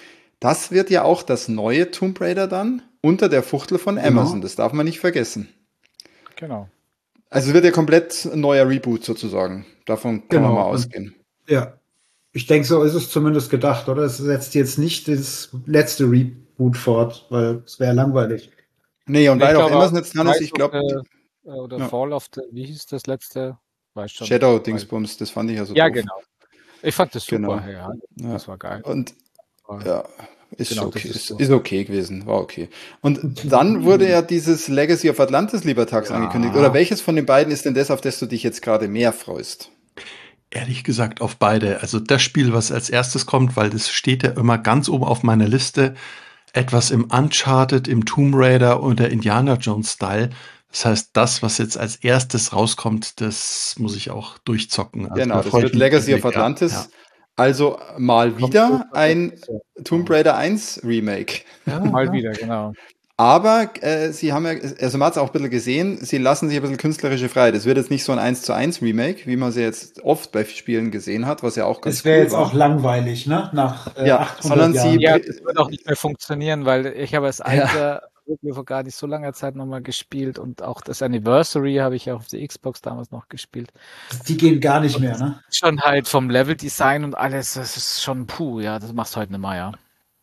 Das wird ja auch das neue Tomb Raider dann unter der Fuchtel von Amazon. Das darf man nicht vergessen. Genau. Also es wird ja komplett ein neuer Reboot sozusagen. Davon kann Genau, man mal und- ausgehen. Ja. Ich denke, so ist es zumindest gedacht, oder? Es setzt jetzt nicht das letzte Reboot fort, weil es wäre langweilig. Nee, und Nee, ich weil auch glaube, Amazon jetzt dran ist, Rise ich glaube, of the- oder ja. Fall of the, wie hieß das letzte? Weiß schon. Shadow-Dingsbums, das fand ich ja so Ja, doof. genau. Ich fand das super, Genau. ja. Ja. Das war geil. Und Aber- ja, ist Genau, okay, das ist ist, so. ist okay gewesen, war okay. Und dann wurde ja dieses Legacy of Atlantis, lieber Tax, Ja. angekündigt. Oder welches von den beiden ist denn das, auf das du dich jetzt gerade mehr freust? Ehrlich gesagt auf beide. Also das Spiel, was als erstes kommt, weil das steht ja immer ganz oben auf meiner Liste, etwas im Uncharted, im Tomb Raider oder Indiana Jones Style. Das heißt, das, was jetzt als erstes rauskommt, das muss ich auch durchzocken. Also Genau, da das freu ich wird mich Legacy riesig, of Atlantis. Ja, Also mal wieder ein Tomb Ja. Raider eins Remake. ja. Mal ja. wieder, genau. Aber äh, sie haben ja, also man hat es auch ein bisschen gesehen, sie lassen sich ein bisschen künstlerische Freiheit. Es wird jetzt nicht so ein eins zu eins Remake, wie man sie jetzt oft bei Spielen gesehen hat, was ja auch ganz Das wäre cool jetzt war. auch langweilig, ne? Nach äh, Ja, achthundert sondern sie- Jahren. Ja, das wird auch nicht mehr funktionieren, weil ich habe es Ja. Alter wirklich vor gar nicht so langer Zeit nochmal gespielt und auch das Anniversary habe ich ja auf der Xbox damals noch gespielt. Die gehen gar nicht mehr, ne? Schon halt vom Leveldesign und alles, das ist schon puh, ja, das machst du heute nicht mehr, ja.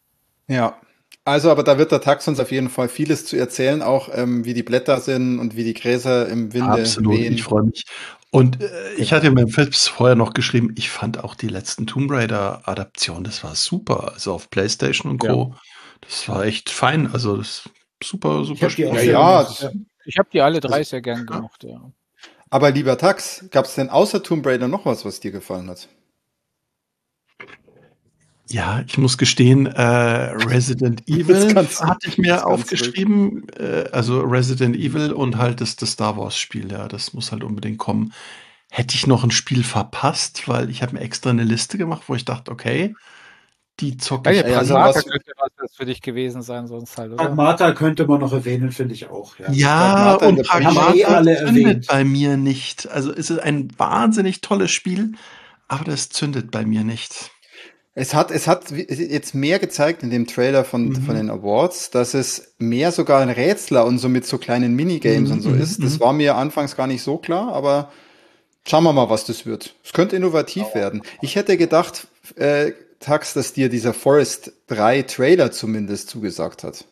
Ja, also aber da wird der Tax uns auf jeden Fall vieles zu erzählen, auch ähm, wie die Blätter sind und wie die Gräser im Winde Absolut, wehen. ich freue mich. Und äh, ich hatte mir im Philips vorher noch geschrieben, ich fand auch die letzten Tomb Raider-Adaptionen, das war super. Also auf PlayStation und Co. Das war echt fein. Also das ist super, super hab die auch Ja, sehr ja, gemacht, das- Ich habe die alle drei Also- sehr gern gemacht, ja. Aber lieber Tax, gab es denn außer Tomb Raider noch was, was dir gefallen hat? Ja, ich muss gestehen, äh, Resident Evil kannst du- hatte ich mir das kannst du aufgeschrieben. Äh, also Resident Evil und halt das, das Star Wars Spiel, ja, das muss halt unbedingt kommen. Hätte ich noch ein Spiel verpasst, weil ich habe mir extra eine Liste gemacht, wo ich dachte, okay, die zocke ich. Ja, ja, also Pragmata was- könnte was für dich gewesen sein, sonst halt, oder? Pragmata könnte man noch erwähnen, finde ich auch. Ja. Ja, Pragmata in und der Premier Haben wir eh Pragmata alle zündet erwähnt. bei mir nicht. Also es ist ein wahnsinnig tolles Spiel, aber das zündet bei mir nicht. Es hat, es hat wie- jetzt mehr gezeigt in dem Trailer von, Mhm. von den Awards, dass es mehr sogar ein Rätsler und so mit so kleinen Minigames Mhm, und so mhm, ist. Das mhm. war mir anfangs gar nicht so klar, aber schauen wir mal, was das wird. Es könnte innovativ werden. Ich hätte gedacht, äh, Tax, dass dir dieser Forest drei Trailer zumindest zugesagt hat.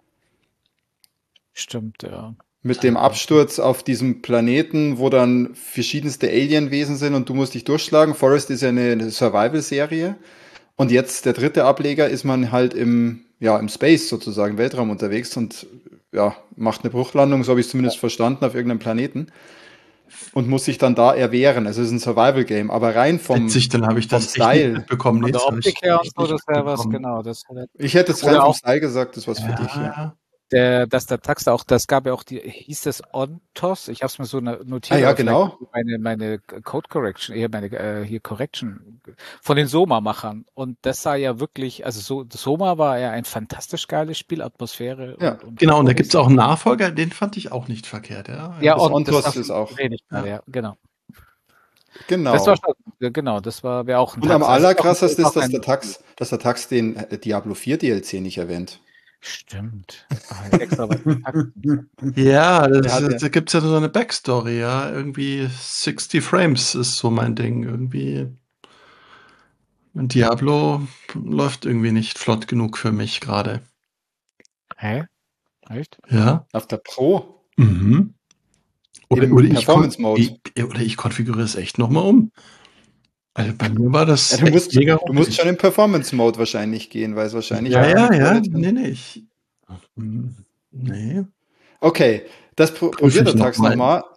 Stimmt, ja. Mit dem Absturz auf diesem Planeten, wo dann verschiedenste Alienwesen sind und du musst dich durchschlagen. Forest ist ja eine, eine Survival-Serie. Und jetzt der dritte Ableger ist man halt im, ja, im Space sozusagen, im Weltraum unterwegs und ja, macht eine Bruchlandung, so habe ich es zumindest verstanden, auf irgendeinem Planeten. Und muss sich dann da erwehren. Also es ist ein Survival-Game, aber rein vom, Witzig, dann habe ich vom das echt nicht Style. mitbekommen. Von Nee, der das habe ich Optik her und echt so, nicht das wäre was, mitbekommen. genau. Das wär, Ich hätte es Oder rein vom auch- Style gesagt, das ist was für dich. Ja. Ja, der, dass der Tax auch, das gab ja auch die, hieß das Ontos? Ich habe es mir so no- notiert. Ah ja, aber genau. vielleicht Meine, meine Code Correction, eher meine äh, hier Correction von den Soma-Machern. Und das sah ja wirklich, also so, Soma war ja ein fantastisch geiles Spiel, Atmosphäre. Ja, und, und genau, und da gibt es auch einen Nachfolger, den fand ich auch nicht verkehrt. Ja, Ja, das und Ontos das ist auch- rede ich gerade, ja, genau. Genau. Das war schon, ja, genau, das war wäre auch ein Und am Tax. Also allerkrassesten auch ist, dass ein- der Tax, dass der Tax den äh, Diablo vier D L C nicht erwähnt. Stimmt. Ah, extra was gepackt. Ja, Der das, hat ja- da gibt es ja so eine Backstory, ja. Irgendwie sechzig Frames ist so mein Ding. Irgendwie. Und Diablo läuft irgendwie nicht flott genug für mich gerade. Hä? Echt? Ja. Auf der Pro. Mhm. Oder, Im oder, ich Performance kon- Mode. ich, oder ich konfiguriere es echt nochmal um. Also bei mir war das. Ja, du, echt musst, mega du musst ruckelig. schon im Performance Mode wahrscheinlich gehen, weil es wahrscheinlich. Ja, ja, auch- ja. Nee, nee. Ich, Hm, nee. Okay, das pro Prüf probiert ich der Tax noch mal. nochmal.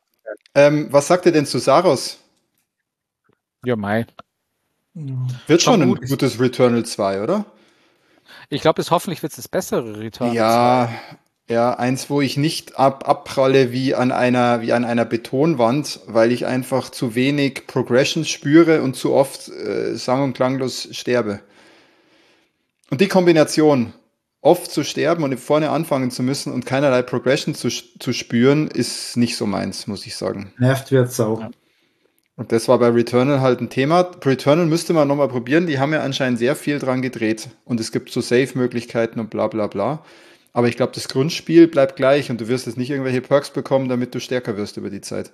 Ähm, was sagt ihr denn zu Saros? Ja, Mai. Wird Schon schon ein gut. gutes Returnal zwei, oder? Ich glaube, das hoffentlich wird es das bessere Return. Ja, ja, eins, wo ich nicht ab, abpralle wie an einer, wie an einer Betonwand, weil ich einfach zu wenig Progression spüre und zu oft äh, sang- und klanglos sterbe. Und die Kombination, oft zu sterben und vorne anfangen zu müssen und keinerlei Progression zu, zu spüren, ist nicht so meins, muss ich sagen. Nervt wird Sau. Ja. Und das war bei Returnal halt ein Thema. Returnal müsste man nochmal probieren. Die haben ja anscheinend sehr viel dran gedreht. Und es gibt so Save-Möglichkeiten und bla bla bla. Aber ich glaube, das Grundspiel bleibt gleich und du wirst jetzt nicht irgendwelche Perks bekommen, damit du stärker wirst über die Zeit.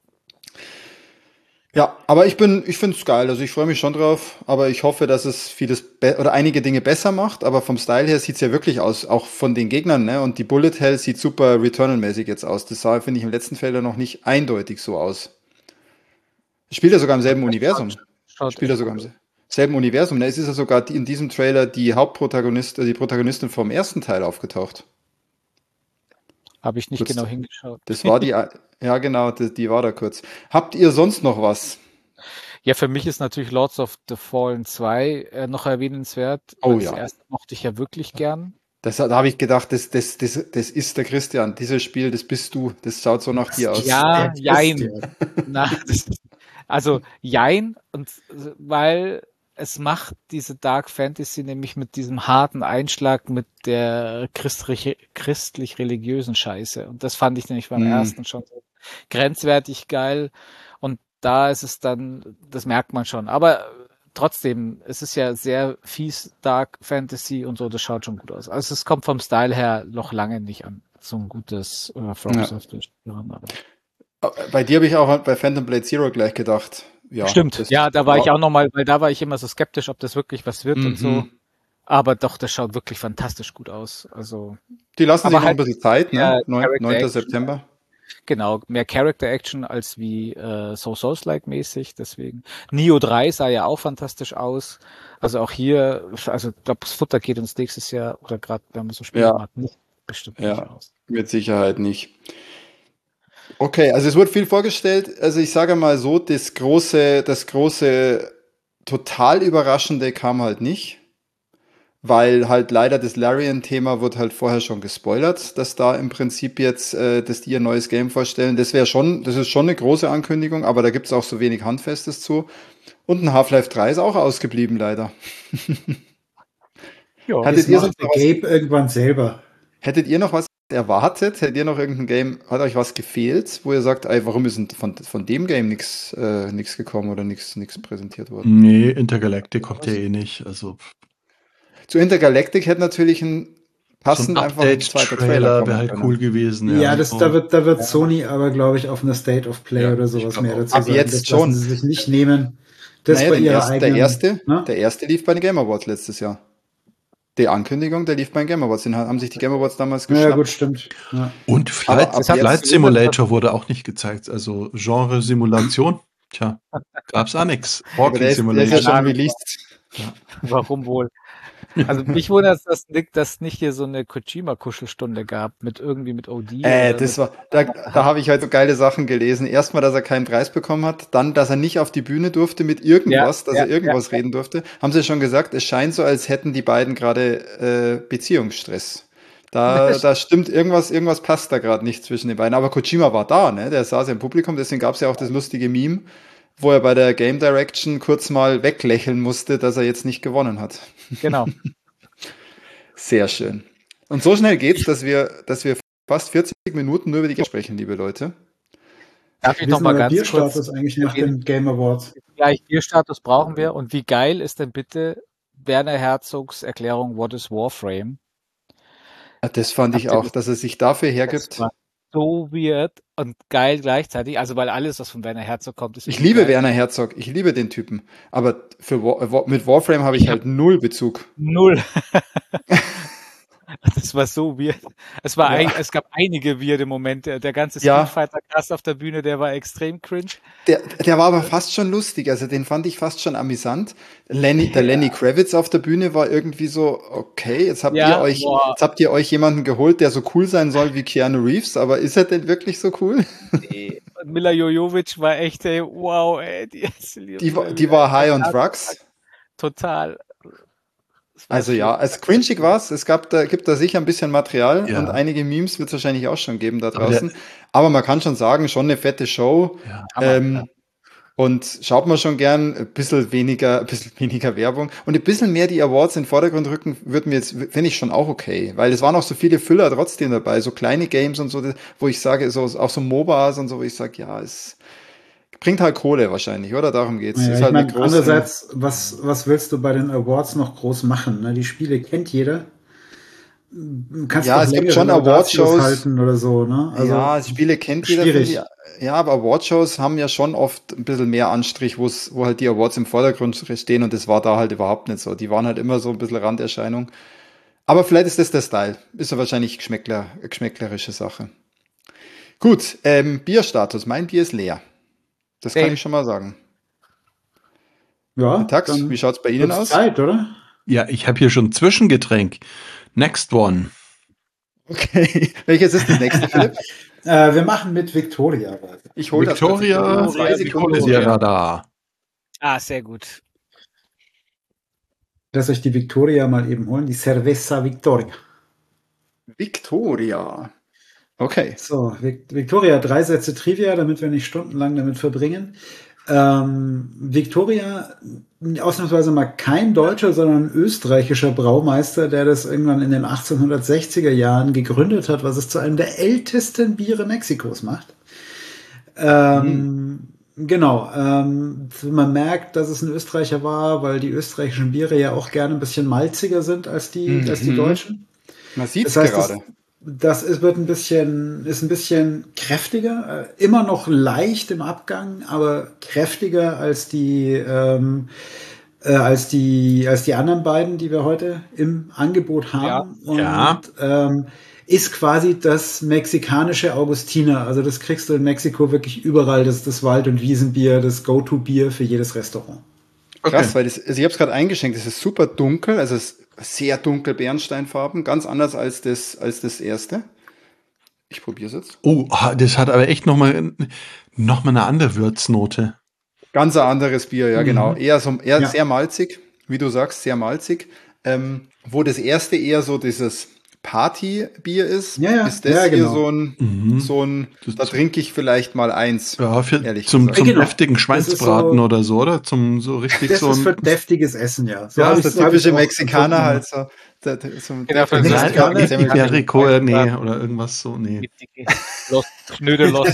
Ja, aber ich bin, ich finde es geil. Also ich freue mich schon drauf. Aber ich hoffe, dass es vieles be- oder einige Dinge besser macht. Aber vom Style her sieht es ja wirklich aus, auch von den Gegnern. Ne? Und die Bullet Hell sieht super Returnal-mäßig jetzt aus. Das sah, finde ich, im letzten Trailer noch nicht eindeutig so aus. Spielt er sogar im selben Universum. Schaut Spielt er echt sogar gut im selben Universum. Ne? Es ist ja sogar die, in diesem Trailer die Hauptprotagonist, äh, die Protagonistin vom ersten Teil aufgetaucht. Habe ich nicht Kurz- genau hingeschaut. Das war die, ja genau, die, die war da kurz. Habt ihr sonst noch was? Ja, für mich ist natürlich Lords of the Fallen zwei äh, noch erwähnenswert. Oh weil Das ja. erste mochte ich ja wirklich gern. Das, da habe ich gedacht, das, das, das, das ist der Christian. Dieses Spiel, das bist du. Das schaut so nach dir aus. Ja, Der jein. Christian. Na, das, also jein, und äh, weil es macht diese Dark Fantasy nämlich mit diesem harten Einschlag mit der christlich, christlich-religiösen Scheiße. Und das fand ich nämlich beim Mm. ersten schon so grenzwertig geil. Und da ist es dann, das merkt man schon. Aber trotzdem, es ist ja sehr fies Dark Fantasy und so, das schaut schon gut aus. Also es kommt vom Style her noch lange nicht an so ein gutes äh, From Ja. Software Spiel ran, aber Bei dir habe ich auch bei Phantom Blade Zero gleich gedacht. Ja, Stimmt, das- ja, da war ich auch nochmal, weil da war ich immer so skeptisch, ob das wirklich was wird und so. Mhm. Aber doch, das schaut wirklich fantastisch gut aus. Also, Die lassen sich Aber noch halt ein bisschen Zeit, ne? mehr Neun- Character neunter Action. September. genau, mehr Character Action als wie äh, so Souls-like mäßig. Deswegen. Neo drei sah ja auch fantastisch aus. Also auch hier, also ich glaube, das Futter geht uns nächstes Jahr oder gerade, wenn man so Spiele Ja. macht, nicht bestimmt Ja. nicht aus. Mit Sicherheit nicht. Okay, also es wurde viel vorgestellt. Also ich sage mal so, das große, das große, total überraschende kam halt nicht, weil halt leider das Larian-Thema wurde halt vorher schon gespoilert, dass da im Prinzip jetzt, äh, dass die ihr neues Game vorstellen. Das wäre schon, das ist schon eine große Ankündigung, aber da gibt's auch so wenig Handfestes zu. Und ein Half-Life drei ist auch ausgeblieben, leider. Ja, Hattet Das ihr macht sonst der noch was? Gabe irgendwann selber. Hättet ihr noch was erwartet? Hättet ihr noch irgendein Game, hat euch was gefehlt, wo ihr sagt, ey, warum ist denn von, von dem Game nichts äh, nix gekommen oder nichts nix präsentiert worden? Nee, Intergalactic kommt ja eh nicht. Also Zu Intergalactic hätte natürlich ein so ein passend einfach ein zweiter Trailer Update-Trailer kommen wäre halt können. cool gewesen. Ja, das, So. da wird, da wird Sony aber, glaube ich, auf einer State of Play Ja, oder ich sowas glaub mehr auch. dazu Ab sagen. jetzt Das schon. lassen sie sich nicht nehmen. Das Naja, bei den ihrer ersten, eigenen, der erste, ne? der erste lief bei den Game Awards letztes Jahr. Die Ankündigung, der lief bei den Game Awards. Den haben sich die Game Awards damals Ja, geschnappt. gut, stimmt. Ja. Und Aber Flight, ab jetzt- Flight Simulator wurde auch nicht gezeigt. Also Genre Simulation. Tja, gab's auch nix. Aber Walking der ist, der ist ja Simulator. schon Ahnung. released. warum wohl? Also mich wundert es, dass nicht, dass nicht hier so eine Kojima-Kuschelstunde gab, mit irgendwie mit O D. Äh, oder das mit, war, da, da habe ich heute so geile Sachen gelesen. Erstmal, dass er keinen Preis bekommen hat, dann, dass er nicht auf die Bühne durfte mit irgendwas, Ja, dass ja, er irgendwas reden durfte. Haben sie schon gesagt, es scheint so, als hätten die beiden gerade äh, Beziehungsstress. Da, da stimmt irgendwas, irgendwas passt da gerade nicht zwischen den beiden. Aber Kojima war da, ne? Der saß ja im Publikum, deswegen gab es ja auch das lustige Meme, wo er bei der Game Direction kurz mal weglächeln musste, dass er jetzt nicht gewonnen hat. genau. Sehr schön. Und so schnell geht's, dass wir, dass wir fast vierzig Minuten nur über die Game sprechen, liebe Leute. Darf ich Wie noch ist mal denn der ganz Bierstatus kurz eigentlich nach erwähnen? den Game Awards? Gleich Bierstatus brauchen wir. Und wie geil ist denn bitte Werner Herzogs Erklärung What is Warframe? Ja, das fand ich Habt ihr auch, das- dass er sich dafür Das hergibt. war so weird und geil gleichzeitig. Also weil alles, was von Werner Herzog kommt, ist Ich irgendwie liebe geil. Werner Herzog, ich liebe den Typen. Aber für War, War, mit Warframe habe ich Ich hab- halt null Bezug. Null. Das war so weird. Es war Ja. ein, es gab einige weirde Momente. Der ganze Ja. Street Fighter Cast auf der Bühne, der war extrem cringe. Der, der war aber fast schon lustig, also den fand ich fast schon amüsant. Lenny, der Lenny Kravitz auf der Bühne war irgendwie so, okay, jetzt habt Ja, ihr euch, boah. jetzt habt ihr euch jemanden geholt, der so cool sein soll wie Keanu Reeves, aber ist er denn wirklich so cool? Nee. Mila Jojovic war echt, ey, wow, ey. Die, die, war, die war high on drugs. Total. Also schön. Ja, also quinchig war es. Es gab da, gibt da sicher ein bisschen Material Ja. und einige Memes wird es wahrscheinlich auch schon geben da Aber draußen. der- Aber man kann schon sagen, schon eine fette Show. Ja. Hammer, ähm, ja. Und schaut man schon gern ein bisschen weniger, ein bisschen weniger Werbung und ein bisschen mehr die Awards in den Vordergrund rücken, wird mir jetzt, finde ich schon auch okay. Weil es waren auch so viele Füller trotzdem dabei, so kleine Games und so, wo ich sage, so, auch so MOBAs und so, wo ich sage, ja, es bringt halt Kohle wahrscheinlich, oder? Darum geht's. Ja, ist ich halt mein, eine große, andererseits, was, was willst du bei den Awards noch groß machen? Ne? Die Spiele kennt jeder. Du kannst Ja, doch es gibt längere schon Laudatio Awardshows. halten oder so, ne? Also, ja, Spiele kennt jeder. schwierig. finde ich. Ja, aber Awardshows haben ja schon oft ein bisschen mehr Anstrich, wo's, wo halt die Awards im Vordergrund stehen und das war da halt überhaupt nicht so. Die waren halt immer so ein bisschen Randerscheinung. Aber vielleicht ist das der Style. Ist ja wahrscheinlich Geschmäckler, geschmäcklerische Sache. Gut, ähm, Bierstatus. Mein Bier ist leer. Das kann Same. ich schon mal sagen. Ja, Herr Tax, dann wie schaut's bei Ihnen wird's aus? Zeit, oder? Ja, ich habe hier schon ein Zwischengetränk. Next one. Okay. Welches ist das nächste, Philipp? Äh, wir machen mit Victoria weiter. Ich hole das Victoria, tatsächlich. Zwei Sekunden. Sierra da. Ah, sehr gut. Lass euch die Victoria mal eben holen. Die Cerveza Victoria. Victoria. Okay. So, Vic- Victoria, drei Sätze Trivia, damit wir nicht stundenlang damit verbringen. Ähm, Victoria, ausnahmsweise mal kein deutscher, sondern ein österreichischer Braumeister, der das irgendwann in den achtzehnhundertsechziger Jahren gegründet hat, was es zu einem der ältesten Biere Mexikos macht. Ähm, Genau, ähm, man merkt, dass es ein Österreicher war, weil die österreichischen Biere ja auch gerne ein bisschen malziger sind als die, Mhm. als die deutschen. Man sieht's Das heißt, das, gerade. das ist, wird ein bisschen, ist ein bisschen kräftiger, äh, immer noch leicht im Abgang, aber kräftiger als die, ähm, äh, als die, als die anderen beiden, die wir heute im Angebot haben. Und Ja. Ähm, ist quasi das mexikanische Augustiner. Also das kriegst du in Mexiko wirklich überall. Das ist das Wald- und Wiesenbier, das Go-To-Bier für jedes Restaurant. Krass, Okay. weil das, also ich habe es gerade eingeschenkt, es ist super dunkel, also es ist sehr dunkel Bernsteinfarben, ganz anders als das, als das erste. Ich probiere es jetzt. Oh, ah, das hat aber echt nochmal noch mal eine andere Würznote. Ganz ein anderes Bier, ja Mhm. genau. Eher so eher Ja. sehr malzig, wie du sagst, sehr malzig. Ähm, wo das erste eher so dieses Partybier ist, Ja, ja, ist das ja, hier genau. so ein, Mhm. so ein, Das- da trinke ich vielleicht mal eins. Ja, für, Ehrlich zum, gesagt. zum Genau. deftigen Das ist Schweinsbraten so- oder so, oder? Zum so richtig Das so ist für ein. deftiges Essen, ja. So Ja, hab ist der ich- so hab typische ich auch Mexikaner empfunden. halt so. Der, der, so Genau, der, für der, Mexikaner- der, der, der, Iberico, äh, nee, oder irgendwas so, nee. Mit dicke Los, Knödel los.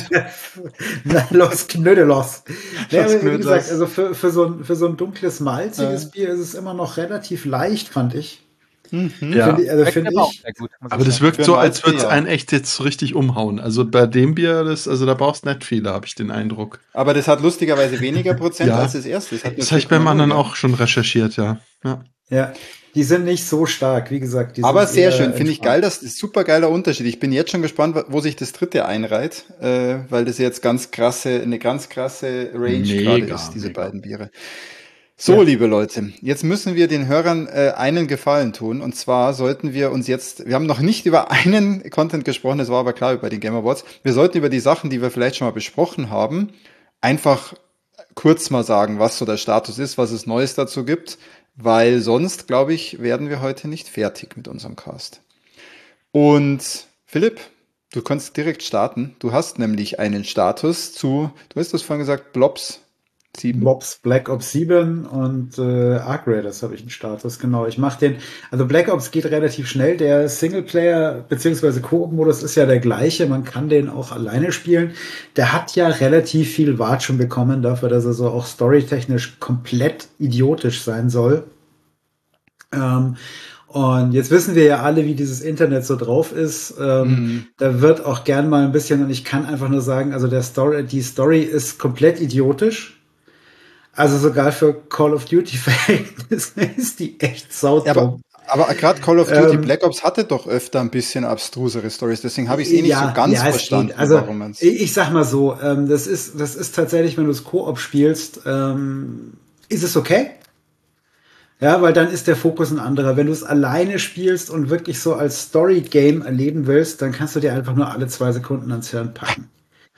Na, los, Knödelos. Ja, Los, aber wie Knödelos. gesagt, also für, für, so ein, für so ein dunkles, malziges Ja. Bier ist es immer noch relativ leicht, fand ich. Mhm. Ja. Finde ich, also Schmeckt finde aber auch ich. sehr gut, muss Aber ich das sagen. wirkt Für so, ein als würde es Malzbier. einen echt jetzt so richtig umhauen. Also bei dem Bier, das, also da brauchst du nicht viele, habe ich den Eindruck. Aber das hat lustigerweise weniger Prozent Ja. als das erste. Das, hat nur Das habe ich beim vier Komma null, anderen ja. auch schon recherchiert, ja. ja. Ja, die sind nicht so stark, wie gesagt. Die Aber sind sehr eher schön, finde ich entspannt. geil, das ist super geiler Unterschied. Ich bin jetzt schon gespannt, wo sich das dritte einreiht, äh, weil das jetzt ganz krasse, eine ganz krasse Range Mega, gerade ist, diese mega. beiden Biere. So, Ja. liebe Leute, jetzt müssen wir den Hörern äh, einen Gefallen tun. Und zwar sollten wir uns jetzt, wir haben noch nicht über einen Content gesprochen, das war aber klar bei den Game Awards. Wir sollten über die Sachen, die wir vielleicht schon mal besprochen haben, einfach kurz mal sagen, was so der Status ist, was es Neues dazu gibt, weil sonst, glaube ich, werden wir heute nicht fertig mit unserem Cast. Und Philipp, du kannst direkt starten. Du hast nämlich einen Status zu, du hast das vorhin gesagt, Blobs sieben. Mobs Black Ops sieben und äh, Arc Raiders habe ich einen Status, genau. Ich mache den, also Black Ops geht relativ schnell, der Singleplayer bzw. Koop-Modus ist ja der gleiche, man kann den auch alleine spielen. Der hat ja relativ viel Watschen bekommen dafür, dass er so auch storytechnisch komplett idiotisch sein soll. Ähm, und jetzt wissen wir ja alle, wie dieses Internet so drauf ist. Ähm, Mhm. Da wird auch gern mal ein bisschen, und ich kann einfach nur sagen, also der Story, die Story ist komplett idiotisch. Also sogar für Call of Duty Verhältnisse ist die echt saudumm. Ja, aber, aber gerade Call of Duty Ähm, Black Ops hatte doch öfter ein bisschen abstrusere Stories, deswegen habe ich es eh nicht Ja, so ganz ja, es verstanden, geht. Also warum man es. ich, ich sag mal so, ähm, das ist das ist tatsächlich, wenn du es Koop spielst, ähm, ist es okay. Ja, weil dann ist der Fokus ein anderer. Wenn du es alleine spielst und wirklich so als Story-Game erleben willst, dann kannst du dir einfach nur alle zwei Sekunden ans Hirn packen.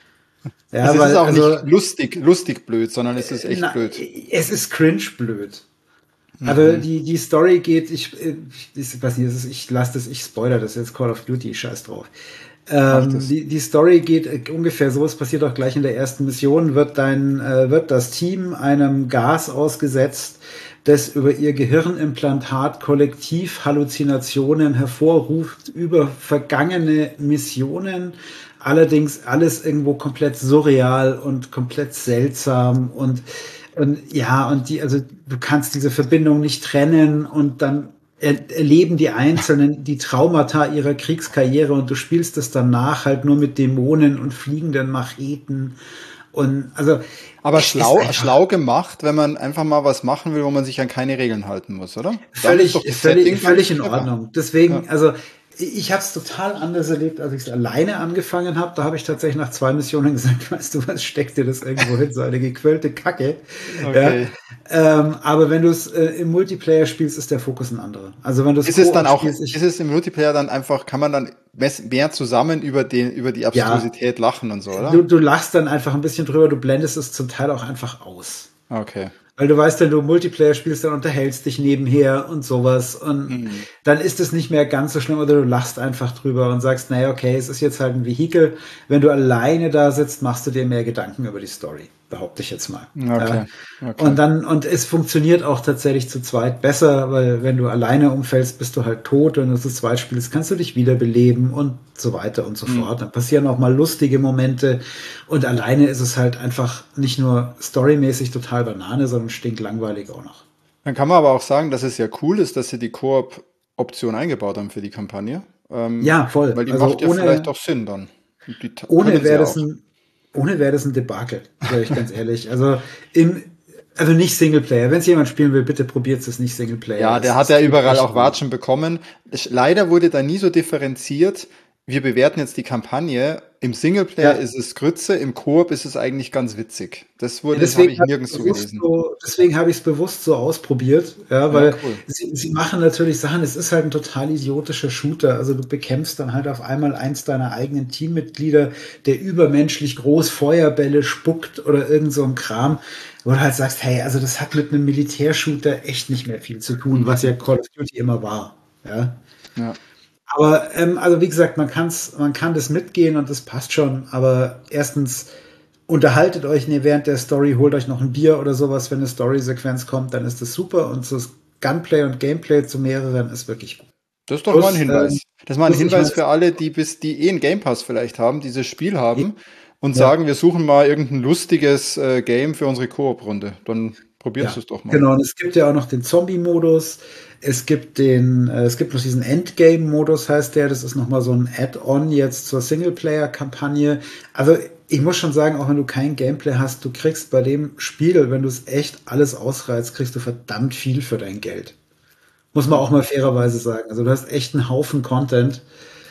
Ja, Also es weil, ist auch also, nicht lustig, lustig blöd, sondern es ist echt na, blöd. es ist cringe blöd. Also Mhm. die, die Story geht, ich, ich, ich weiß nicht, das ist, ich lasse das, ich spoiler das jetzt, Call of Duty, scheiß drauf. Mach Ähm, das. die, die Story geht äh, ungefähr so, es passiert auch gleich in der ersten Mission, wird dein, äh, wird das Team einem Gas ausgesetzt, das über ihr Gehirnimplantat kollektiv Halluzinationen hervorruft über vergangene Missionen. Allerdings alles irgendwo komplett surreal und komplett seltsam und, und ja, und die, also du kannst diese Verbindung nicht trennen und dann er, erleben die Einzelnen die Traumata ihrer Kriegskarriere und du spielst es danach halt nur mit Dämonen und fliegenden Macheten und also Aber es ist schlau, einfach schlau gemacht, wenn man einfach mal was machen will, wo man sich an keine Regeln halten muss, oder? Dann ist doch völlig, das völlig, Setting ganz völlig in clever. Ordnung. Ja. Deswegen, also ich habe es total anders erlebt, als ich es alleine angefangen habe. Da habe ich tatsächlich nach zwei Missionen gesagt, weißt du was, steck dir das irgendwo hin, so eine gequälte Kacke. Ja. Okay. Ähm, aber wenn du es äh, im Multiplayer spielst, ist der Fokus ein anderer. Also wenn du es Ist es dann Koop auch, spielst, ist ich, es im Multiplayer dann einfach, kann man dann mes- mehr zusammen über den, über die ja, Abstrusität lachen und so, du, oder? du lachst dann einfach ein bisschen drüber, du blendest es zum Teil auch einfach aus. Okay. Weil du weißt, wenn du Multiplayer spielst, dann unterhältst dich nebenher und sowas. Und Mhm. dann ist es nicht mehr ganz so schlimm, oder du lachst einfach drüber und sagst, naja, okay, es ist jetzt halt ein Vehikel. Wenn du alleine da sitzt, machst du dir mehr Gedanken über die Story, behaupte ich jetzt mal. Ja. Okay. Okay. Und dann, und es funktioniert auch tatsächlich zu zweit besser, weil wenn du alleine umfällst, bist du halt tot. Wenn du zu zweit spielst, kannst du dich wiederbeleben und so weiter und so Mhm. fort. Dann passieren auch mal lustige Momente. Und alleine ist es halt einfach nicht nur storymäßig total Banane, sondern stinklangweilig auch noch. Dann kann man aber auch sagen, dass es ja cool ist, dass sie die Koop-Option eingebaut haben für die Kampagne. Ähm, Ja, voll. weil die Also macht ja vielleicht ohne, auch Sinn dann. Und die t- ohne können sie wäre ja das auch. ein, ohne wäre das ein Debakel, sage ich ganz ehrlich. Also im, also nicht Singleplayer. Wenn es jemand spielen will, bitte probiert es nicht Singleplayer. Ja, der Es, hat es ja tut überall echt auch weh. Watschen bekommen. Ich, leider wurde da nie so differenziert. Wir bewerten jetzt die Kampagne. Im Singleplayer Ja. ist es Grütze, im Koop ist es eigentlich ganz witzig. Das Ja, wurde, das habe deswegen ich habe ich nirgends so bewusst gelesen. so, deswegen habe ich es bewusst so ausprobiert, ja, Ja, weil cool. sie, sie machen natürlich Sachen, es ist halt ein total idiotischer Shooter. Also du bekämpfst dann halt auf einmal eins deiner eigenen Teammitglieder, der übermenschlich groß Feuerbälle spuckt oder irgend so ein Kram, wo du halt sagst, hey, also das hat mit einem Militärshooter echt nicht mehr viel zu tun, was ja Call of Duty immer war. Ja. Ja. Aber ähm, also wie gesagt, man kann's, man kann das mitgehen und das passt schon. Aber erstens unterhaltet euch ne, während der Story, holt euch noch ein Bier oder sowas, wenn eine Story-Sequenz kommt, dann ist das super. Und das Gunplay und Gameplay zu mehreren ist wirklich gut. Das ist doch mal ein Plus, ähm, Hinweis. Das ist mal ein plus ich Hinweis meine, für alle, die bis die eh einen Game Pass vielleicht haben, dieses Spiel haben und ja, sagen, wir suchen mal irgendein lustiges äh, Game für unsere Koop-Runde. Dann probiert ja, es doch mal. genau. Und es gibt ja auch noch den Zombie-Modus. Es gibt den, äh, es gibt noch diesen Endgame-Modus, heißt der. Das ist nochmal so ein Add-on jetzt zur Singleplayer-Kampagne. Also ich muss schon sagen, auch wenn du kein Gameplay hast, du kriegst bei dem Spiel, wenn du es echt alles ausreizt, kriegst du verdammt viel für dein Geld. Muss man auch mal fairerweise sagen. Also du hast echt einen Haufen Content.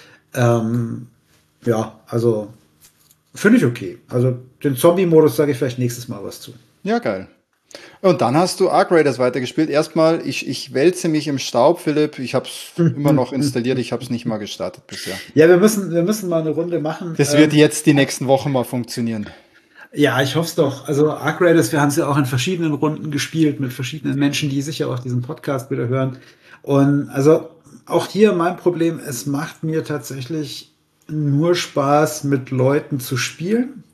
Ähm, ja, also finde ich okay. Also den Zombie-Modus sage ich vielleicht nächstes Mal was zu. Ja, geil. Und dann hast du Arc Raiders weitergespielt. Erstmal, ich, ich wälze mich im Staub, Philipp. Ich habe es immer noch installiert. Ich habe es nicht mal gestartet bisher. Ja, wir müssen, wir müssen mal eine Runde machen. Das Ähm, wird jetzt die nächsten Wochen mal funktionieren. ja, ich hoffe es doch. Also Arc Raiders, wir haben es ja auch in verschiedenen Runden gespielt mit verschiedenen Menschen, die sicher auch diesen Podcast wieder hören. Und also auch hier mein Problem, es macht mir tatsächlich nur Spaß, mit Leuten zu spielen,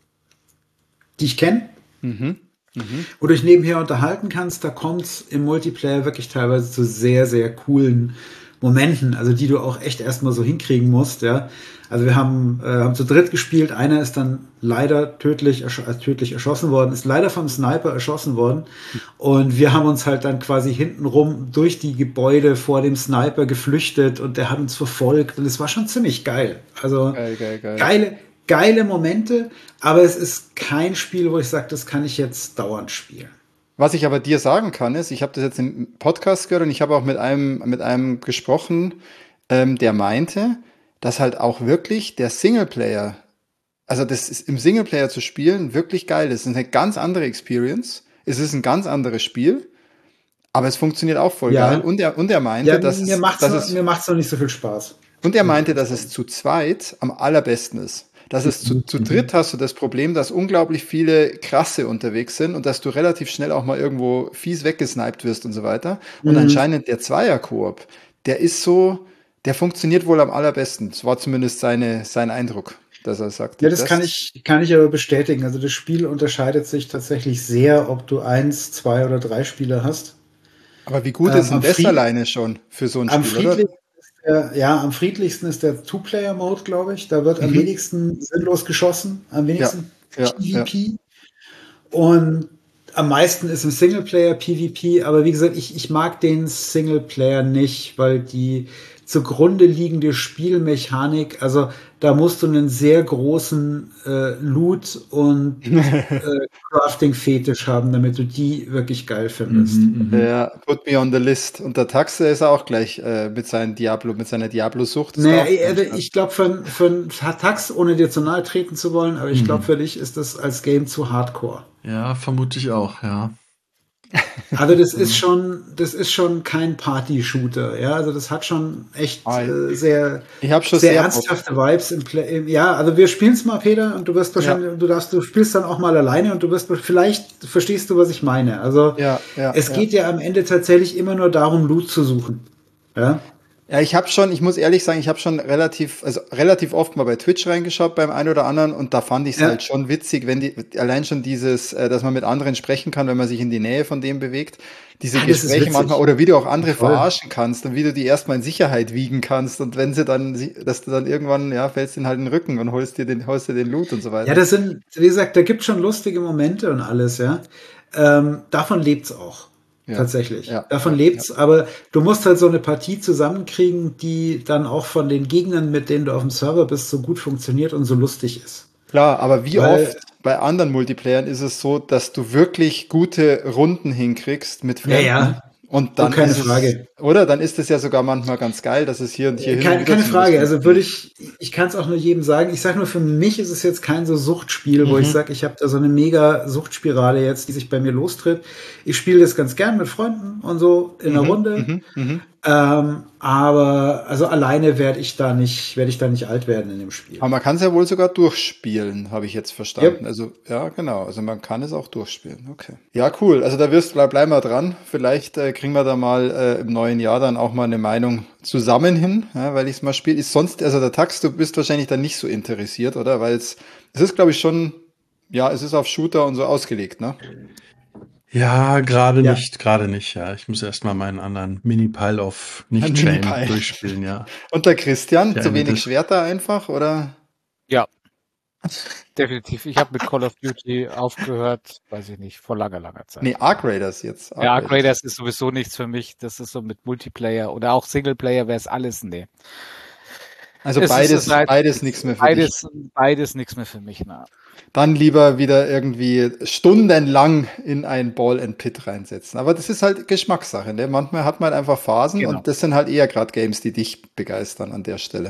die ich kenne, Mhm. Mhm. wo du dich nebenher unterhalten kannst. Da kommt es im Multiplayer wirklich teilweise zu sehr, sehr coolen Momenten, also die du auch echt erstmal so hinkriegen musst, ja. Also wir haben, äh, haben zu dritt gespielt, einer ist dann leider tödlich, ersch äh, tödlich erschossen worden, ist leider vom Sniper erschossen worden und wir haben uns halt dann quasi hintenrum durch die Gebäude vor dem Sniper geflüchtet und der hat uns verfolgt und es war schon ziemlich geil. Also Geil, geil, geil. geile, geile Momente, aber es ist kein Spiel, wo ich sage, das kann ich jetzt dauernd spielen. Was ich aber dir sagen kann, ist, ich habe das jetzt im Podcast gehört und ich habe auch mit einem, mit einem gesprochen, ähm, der meinte, dass halt auch wirklich der Singleplayer, also das ist im Singleplayer zu spielen, wirklich geil ist. Es ist eine ganz andere Experience. Es ist ein ganz anderes Spiel, aber es funktioniert auch voll Ja. geil. Und er, und er meinte, Ja, dass mir es, macht's dass noch, es, mir macht's noch nicht so viel Spaß. und er meinte, dass es zu zweit am allerbesten ist. dass es zu, zu dritt hast du das Problem, dass unglaublich viele Krasse unterwegs sind und dass du relativ schnell auch mal irgendwo fies weggesniped wirst und so weiter. Und Mhm. anscheinend der Zweier-Koop, der ist so, der funktioniert wohl am allerbesten. Das war zumindest seine, sein Eindruck, dass er sagt. Ja, das, das kann ich, kann ich aber bestätigen. Also das Spiel unterscheidet sich tatsächlich sehr, ob du eins, zwei oder drei Spieler hast. Aber wie gut Ähm, ist denn am das Fried- alleine schon für so ein Am Spiel, oder? friedlichsten ist der, ja, am friedlichsten ist der Two-Player-Mode, glaube ich. Da wird am Mhm. wenigsten sinnlos geschossen, am wenigsten Ja, ja. PvP. Und am meisten ist im Singleplayer PvP, aber wie gesagt, ich, ich mag den Singleplayer nicht, weil die zugrunde liegende Spielmechanik, also da musst du einen sehr großen äh, Loot und äh, Crafting-Fetisch haben, damit du die wirklich geil findest. Mhm, mhm. Ja, put me on the list. Und der Taxe ist auch gleich äh, mit seinem Diablo, mit seiner Diablo-Sucht. ist da Naja, auch also drin, ich glaube, für, für einen Tax, ohne dir zu nahe treten zu wollen, aber ich glaube, Mhm. für dich ist das als Game zu hardcore. Ja, vermute ich auch, ja. Also das ist schon, das ist schon kein Party-Shooter, ja. Also das hat schon echt Ah, äh, sehr, Ich habe schon sehr sehr ernsthafte Vibes im Play. Im, ja, also wir spielen es mal, Peter, und du wirst wahrscheinlich, du darfst, du spielst dann auch mal alleine und du wirst, vielleicht verstehst du, was ich meine. Also Ja, ja, es ja. geht ja am Ende tatsächlich immer nur darum, Loot zu suchen. Ja. Ja, ich habe schon, ich muss ehrlich sagen, ich habe schon relativ, also relativ oft mal bei Twitch reingeschaut beim einen oder anderen und da fand ich es Ja. halt schon witzig, wenn die, allein schon dieses, äh, dass man mit anderen sprechen kann, wenn man sich in die Nähe von dem bewegt, diese Ja, das ist Gespräche witzig. manchmal oder wie du auch andere Voll. verarschen kannst und wie du die erstmal in Sicherheit wiegen kannst und wenn sie dann, sie- dass du dann irgendwann, ja, fällst ihnen halt in den Rücken und holst dir den, holst dir den Loot und so weiter. Ja, das sind, wie gesagt, da gibt schon lustige Momente und alles, ja. Ähm, davon lebt's auch. Ja, Tatsächlich. ja, Davon ja, lebt's, aber du musst halt so eine Partie zusammenkriegen, die dann auch von den Gegnern, mit denen du auf dem Server bist, so gut funktioniert und so lustig ist. Klar, aber wie Weil- oft bei anderen Multiplayern ist es so, dass du wirklich gute Runden hinkriegst mit Ja, Fremden. ja. Und dann Oh, keine ist es, Frage. oder? Dann ist es ja sogar manchmal ganz geil, dass es hier und hier hin und Keine, wieder keine zum Frage. Lustigen Also würde ich, ich kann es auch nur jedem sagen. Ich sage nur, für mich ist es jetzt kein so Suchtspiel, wo Mhm. ich sage, ich habe da so eine mega Suchtspirale jetzt, die sich bei mir lostritt. Ich spiele das ganz gern mit Freunden und so in der Mhm, Runde. mhm, mhm. Ähm, aber also alleine werde ich da nicht, werde ich da nicht alt werden in dem Spiel. Aber man kann es ja wohl sogar durchspielen, habe ich jetzt verstanden. Yep. Also, ja, genau. Also man kann es auch durchspielen. Okay. Ja, cool. Also da wirst bleib, bleib mal dran. Vielleicht äh, kriegen wir da mal äh, im neuen Jahr dann auch mal eine Meinung zusammen hin, ja, weil ich es mal spiele. Ist sonst, also der Tax, du bist wahrscheinlich dann nicht so interessiert, oder? Weil es, es ist, glaube ich, schon, ja, es ist auf Shooter und so ausgelegt, ne? Ja, gerade Ja. nicht, gerade nicht, ja. Ich muss erstmal meinen anderen Mini-Pile of Ein Nicht-Chain Mini-Pile. durchspielen, ja. Und der Christian, Ja, zu wenig das- Schwerter einfach, oder? Ja, definitiv. Ich habe mit Call of Duty aufgehört, weiß ich nicht, vor langer, langer Zeit. Nee, Arc Raiders jetzt. Ja, Arc Raiders ist sowieso nichts für mich. Das ist so mit Multiplayer oder auch Singleplayer wäre es alles, nee. Also Es ist beides, es halt- beides nichts mehr für dich. Beides, beides nichts mehr für mich, na. Dann lieber wieder irgendwie stundenlang in ein Ball and Pit reinsetzen. Aber das ist halt Geschmackssache, ne? Manchmal hat man einfach Phasen Genau. und das sind halt eher gerade Games, die dich begeistern an der Stelle.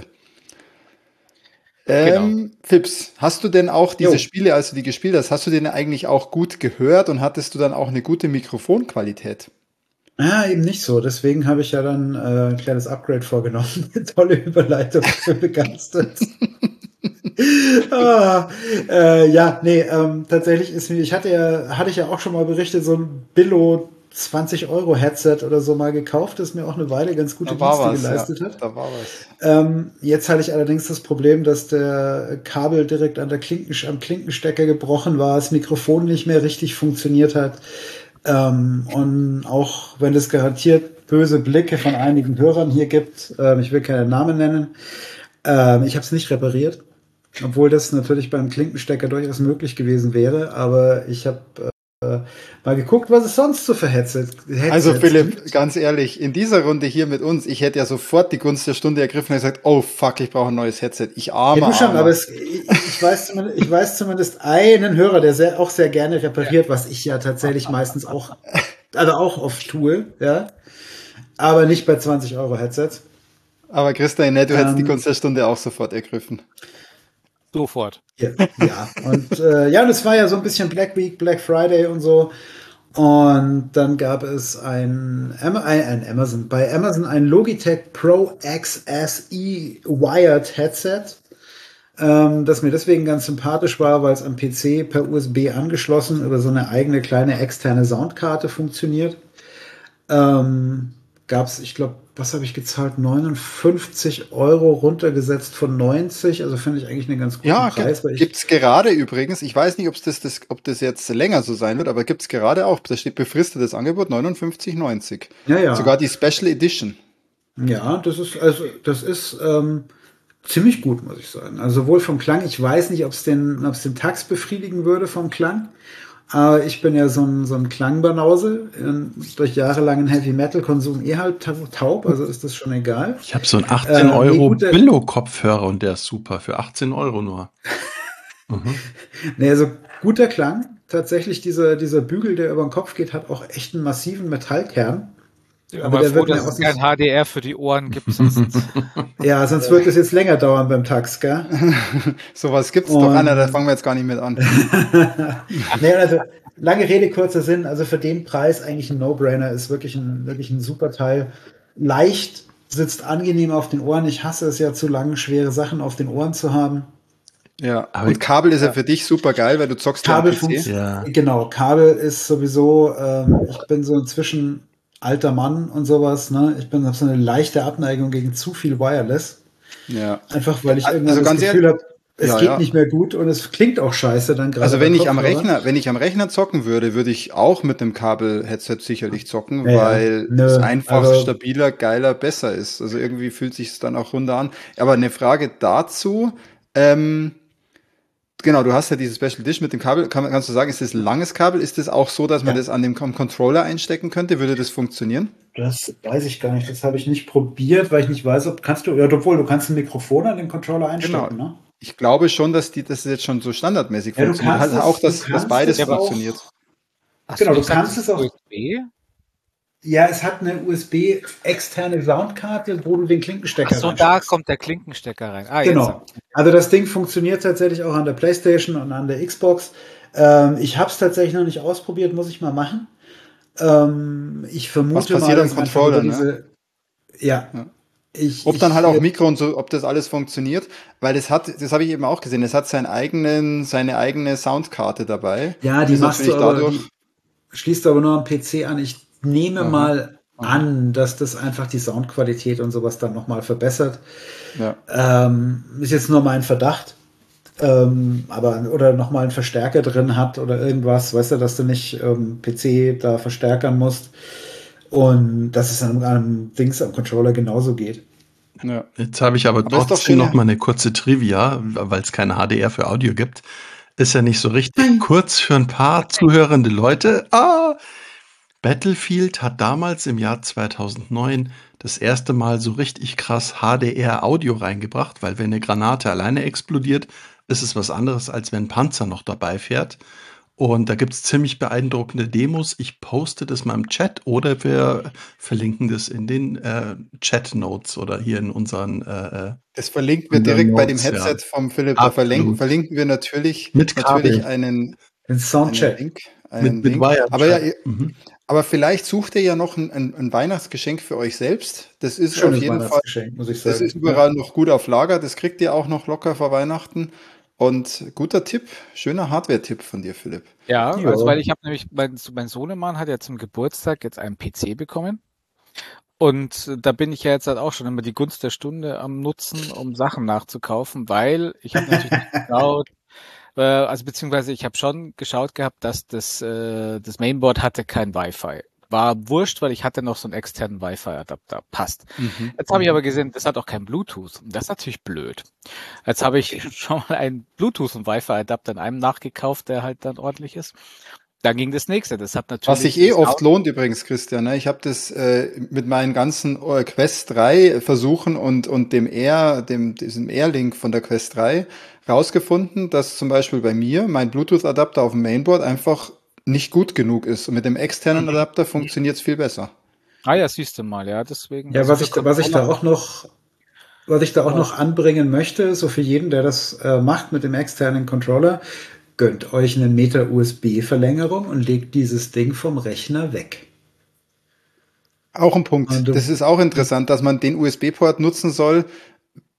Ähm, Fips, hast du denn auch diese Jo. Spiele, als du die gespielt hast, hast du den eigentlich auch gut gehört und hattest du dann auch eine gute Mikrofonqualität? Ja, eben nicht so. Deswegen habe ich ja dann äh, ein kleines Upgrade vorgenommen. Tolle Überleitung, ich bin begeistert. ah, äh, ja, nee, ähm, tatsächlich ist mir, ich hatte ja, hatte ich ja auch schon mal berichtet, so ein Billo zwanzig Euro Headset oder so mal gekauft, das mir auch eine Weile ganz gute Da war Dienste was, geleistet ja. hat. Da war was. Ähm, jetzt hatte ich allerdings das Problem, dass der Kabel direkt an der Klinken, am Klinkenstecker gebrochen war, das Mikrofon nicht mehr richtig funktioniert hat. Ähm, und auch wenn es garantiert böse Blicke von einigen Hörern hier gibt, ähm, ich will keinen Namen nennen, ähm, ich habe es nicht repariert, obwohl das natürlich beim Klinkenstecker durchaus möglich gewesen wäre, aber ich habe äh, mal geguckt, was es sonst so für Headset, Headsets Also Philipp, gibt. ganz ehrlich, in dieser Runde hier mit uns, ich hätte ja sofort die Gunst der Stunde ergriffen und gesagt, oh fuck, ich brauche ein neues Headset. Ich arme, Ja, du schon, armer. aber es, ich, ich, weiß zumindest, ich weiß zumindest einen Hörer, der sehr, auch sehr gerne repariert, was ich ja tatsächlich meistens auch, also auch oft tue, ja. Aber nicht bei zwanzig Euro Headsets. Aber Christian, ne, du hättest Ähm, die Gunst der Stunde auch sofort ergriffen. Sofort. Ja, ja. Und äh, ja, das war ja so ein bisschen Black Week, Black Friday und so. Und dann gab es ein, Am- ein, ein Amazon, bei Amazon ein Logitech Pro X S E Wired Headset. ähm, das mir deswegen ganz sympathisch war, weil es am P C per U S B angeschlossen über so eine eigene kleine externe Soundkarte funktioniert. Ähm, gab es, ich glaube, was habe ich gezahlt? neunundfünfzig Euro runtergesetzt von neunzig. Also finde ich eigentlich einen ganz guten Ja, Preis. Weil gibt ich, es gerade übrigens. Ich weiß nicht, ob's das, das, ob das jetzt länger so sein wird, aber gibt es gerade auch. Da steht befristetes Angebot neunundfünfzig neunzig. ja, Sogar ja, die Special Edition. ja, das ist, also, das ist ähm, ziemlich gut, muss ich sagen. Also sowohl vom Klang, ich weiß nicht, ob es den, ob es den Tax befriedigen würde vom Klang. Aber ich bin ja so ein, so ein Klangbanause, ähm, durch jahrelangen Heavy-Metal-Konsum eh halt taub, also ist das schon egal. Ich habe so einen achtzehn Ähm, nee, Euro gut, der, Billo-Kopfhörer und der ist super. Für achtzehn Euro nur. Mhm. nee, also guter Klang. Tatsächlich dieser, dieser Bügel, der über den Kopf geht, hat auch echt einen massiven Metallkern. Ich bin Aber mal der froh, wird mir dass aus es kein dem, H D R für die Ohren gibt, sonst. ja, sonst wird es jetzt länger dauern beim Tax, gell? Sowas gibt's doch. Anna, da Und fangen wir jetzt gar nicht mit an. nee, also lange Rede, kurzer Sinn. Also für den Preis eigentlich ein No-Brainer, ist wirklich ein, wirklich ein super Teil. Leicht, sitzt angenehm auf den Ohren. Ich hasse es ja zu lang, schwere Sachen auf den Ohren zu haben. Ja. Aber Und Kabel ist ja Ja. für dich super geil, weil du zockst ja am Kabel P C. funktioniert, Ja. genau, Kabel ist sowieso, ähm, ich bin so inzwischen alter Mann und sowas, ne? Ich bin hab so eine leichte Abneigung gegen zu viel Wireless. Ja. Einfach weil ich irgendwann Also das ganz Gefühl ehrlich, habe, es ja, geht ja. nicht mehr gut und es klingt auch scheiße dann gerade Also bei wenn ich am Kopfhörern. Rechner, wenn ich am Rechner zocken würde, würde ich auch mit dem Kabel-Headset sicherlich zocken, Ja, ja. weil Nö, es einfach also stabiler, geiler, besser ist. Also irgendwie fühlt sich es dann auch runder an. Aber eine Frage dazu, ähm, genau, du hast ja dieses Special Dish mit dem Kabel. Kann, kannst du sagen, ist das ein langes Kabel? Ist das auch so, dass man ja, das an dem Con- Controller einstecken könnte? Würde das funktionieren? das weiß ich gar nicht. Das habe ich nicht probiert, weil ich nicht weiß, ob kannst du, ja, obwohl du kannst ein Mikrofon an den Controller Genau. einstecken, ne? Ich glaube schon, dass die, das jetzt schon so standardmäßig Ja, du funktioniert. kannst Halt auch, es, du dass, dass kannst beides es Ja, aber funktioniert. auch, hast genau, du du nicht gesagt, kannst das es ist auch, U S B? ja, es hat eine U S B externe Soundkarte, wo du den Ach Klinkenstecker so, da reinsteckst. kommt der Klinkenstecker rein. Ah, jetzt. Genau. Also das Ding funktioniert tatsächlich auch an der PlayStation und an der Xbox. Ähm, ich habe es tatsächlich noch nicht ausprobiert, muss ich mal machen. Ähm, ich Was vermute mal, passiert am dass einfach über Controller, ne? diese, ja, Ja. ich, Ob dann halt ich, auch äh, Mikro und so, ob das alles funktioniert, weil es hat, das habe ich eben auch gesehen, es hat seinen eigenen, seine eigene Soundkarte dabei. ja, Und die ist machst du natürlich aber, dadurch, die schließt du aber nur am P C an. Ich nehme aha, mal aha, an, dass das einfach die Soundqualität und sowas dann nochmal verbessert. ja, Ähm, ist jetzt nur mein Verdacht. Ähm, aber oder nochmal einen Verstärker drin hat oder irgendwas, weißt du, dass du nicht ähm, P C da verstärkern musst und dass es an einem Dings am Controller genauso geht. ja. Jetzt habe ich aber Aber ist doch trotzdem noch schön, mal eine kurze Trivia, weil es keine H D R für Audio gibt. Ist ja nicht so richtig kurz für ein paar zuhörende Leute. Ah, Battlefield hat damals im Jahr zweitausendneun das erste Mal so richtig krass H D R-Audio reingebracht, weil wenn eine Granate alleine explodiert, ist es was anderes, als wenn ein Panzer noch dabei fährt. Und da gibt es ziemlich beeindruckende Demos. Ich poste das mal im Chat oder wir verlinken das in den äh, Chat-Notes oder hier in unseren, äh, äh, das verlinken wir unseren direkt bei dem Notes, ja. Headset vom Philipp, da verlinken, Absolut. verlinken wir natürlich, Mit natürlich Kabel, einen, Den einen Soundcheck. Link, mit, einen mit Link. Aber ja, Wirechat. ihr- Mhm. aber vielleicht sucht ihr ja noch ein, ein, ein Weihnachtsgeschenk für euch selbst. Das ist auf Schönes jeden Fall, Weihnachtsgeschenk, muss ich das ist sagen. Ja. überall noch gut auf Lager. Das kriegt ihr auch noch locker vor Weihnachten. Und guter Tipp, schöner Hardware-Tipp von dir, Philipp. Ja, Ja. also weil ich habe nämlich, mein, mein Sohnemann hat ja zum Geburtstag jetzt einen P C bekommen. Und äh, da bin ich ja jetzt halt auch schon immer die Gunst der Stunde am Nutzen, um Sachen nachzukaufen, weil ich habe natürlich nicht geschaut, äh, also beziehungsweise ich habe schon geschaut gehabt, dass das, äh, das Mainboard hatte kein Wi-Fi. War wurscht, weil ich hatte noch so einen externen Wi-Fi-Adapter. Passt. Mhm. Jetzt habe ich aber gesehen, das hat auch kein Bluetooth. Das ist natürlich blöd. Jetzt habe ich schon mal einen Bluetooth- und Wi-Fi-Adapter in einem nachgekauft, der halt dann ordentlich ist. Dann ging das nächste. Das hat natürlich Was sich eh das oft lohnt übrigens, Christian. Ne? Ich habe das äh, mit meinen ganzen äh, Quest drei Versuchen und, und dem Air, dem, diesem Air-Link von der Quest drei rausgefunden, dass zum Beispiel bei mir mein Bluetooth-Adapter auf dem Mainboard einfach nicht gut genug ist. Und mit dem externen Adapter funktioniert es viel besser. Ah ja, siehst du mal, ja, deswegen. Ja, also was für ich, da- was ich da Controller- auch noch, was ich da auch Ja. noch anbringen möchte, so für jeden, der das äh, macht mit dem externen Controller, gönnt euch eine Meter U S B-Verlängerung und legt dieses Ding vom Rechner weg. Auch ein Punkt. Und du, Das ist auch interessant, dass man den U S B-Port nutzen soll.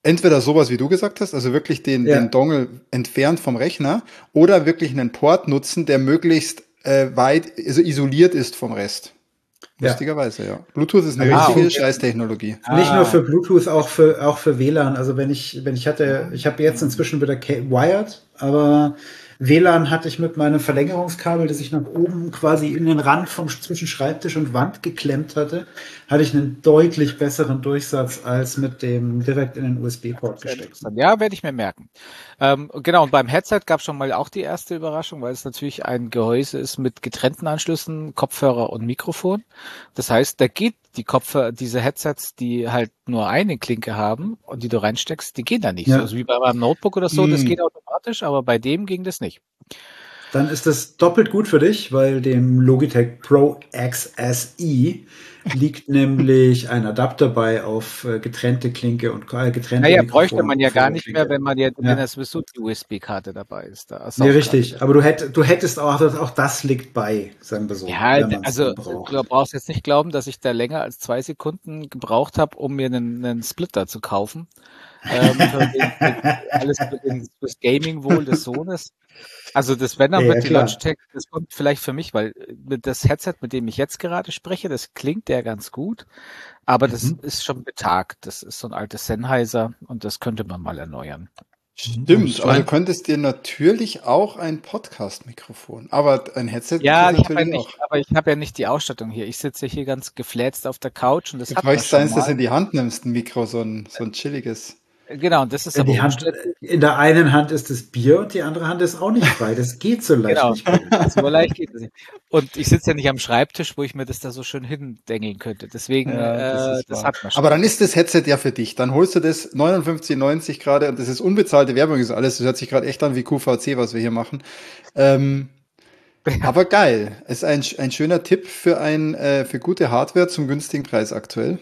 entweder sowas, wie du gesagt hast, also wirklich den, Ja. den Dongle entfernt vom Rechner oder wirklich einen Port nutzen, der möglichst äh, weit, also isoliert ist vom Rest. Ja. Lustigerweise, ja. Bluetooth ist eine Ah, richtige okay. Scheißtechnologie. Nicht nur Ah. für Bluetooth, auch für auch für W L A N. Also wenn ich wenn ich hatte, ich habe jetzt inzwischen wieder Ca- Wired, aber W L A N hatte ich mit meinem Verlängerungskabel, das ich nach oben quasi in den Rand vom zwischen Schreibtisch und Wand geklemmt hatte, hatte ich einen deutlich besseren Durchsatz als mit dem direkt in den U S B-Port gesteckt. Ja, werde ich mir merken. Ähm, genau, und beim Headset gab es schon mal auch die erste Überraschung, weil es natürlich ein Gehäuse ist mit getrennten Anschlüssen, Kopfhörer und Mikrofon. Das heißt, da geht die Kopfhörer, diese Headsets, die halt nur eine Klinke haben und die du reinsteckst, die gehen da nicht. Ja. So, also wie bei meinem Notebook oder so, das Mm. geht automatisch, aber bei dem ging das nicht. Dann ist das doppelt gut für dich, weil dem Logitech Pro X S E liegt nämlich ein Adapter bei auf äh, getrennte Klinke und äh, getrennte Naja, Mikrofon- bräuchte man ja gar nicht mehr, Klinke. wenn man ja, wenn Ja. das sowieso die U S B-Karte dabei ist. Da ist Nee, auch richtig. klar. Aber du, hätt, du hättest auch, auch das liegt bei, sagen wir so. Ja, wenn man's also dann braucht. du brauchst jetzt nicht glauben, dass ich da länger als zwei Sekunden gebraucht habe, um mir einen, einen Splitter zu kaufen. Ähm, für den, für alles für den, fürs Gaming-Wohl des Sohnes. Also das, wenn dann Ja, wird ja, die klar. Logitech, das kommt vielleicht für mich, weil mit das Headset, mit dem ich jetzt gerade spreche, das klingt ja ganz gut, aber das Mhm. ist schon betagt. Das ist so ein altes Sennheiser und das könnte man mal erneuern. Stimmt, aber du Schwein. könntest dir natürlich auch ein Podcast-Mikrofon, aber ein Headset Ja, geht ich habe ja natürlich nicht, auch. aber ich habe ja nicht die Ausstattung hier. Ich sitze hier ganz gefläzt auf der Couch und das Du hat man bräuchst schon eins, das mal. in die Hand nimmst, ein Mikro, so ein, so ein chilliges. Genau, und das ist In, aber die Hand, umständlich. in der einen Hand ist das Bier und die andere Hand ist auch nicht frei. Das geht so leicht Genau. nicht. bei dir. So leicht geht es nicht. Und ich sitze ja nicht am Schreibtisch, wo ich mir das da so schön hindengeln könnte. Deswegen, Ja, das äh, ist das wahr. hat man schon. Aber dann ist das Headset ja für dich. Dann holst du das neunundfünfzig neunzig gerade und das ist unbezahlte Werbung, ist alles. Das hört sich gerade echt an wie Q V C, was wir hier machen. Ähm, aber geil. Ist ein, ein schöner Tipp für ein äh, für gute Hardware zum günstigen Preis aktuell.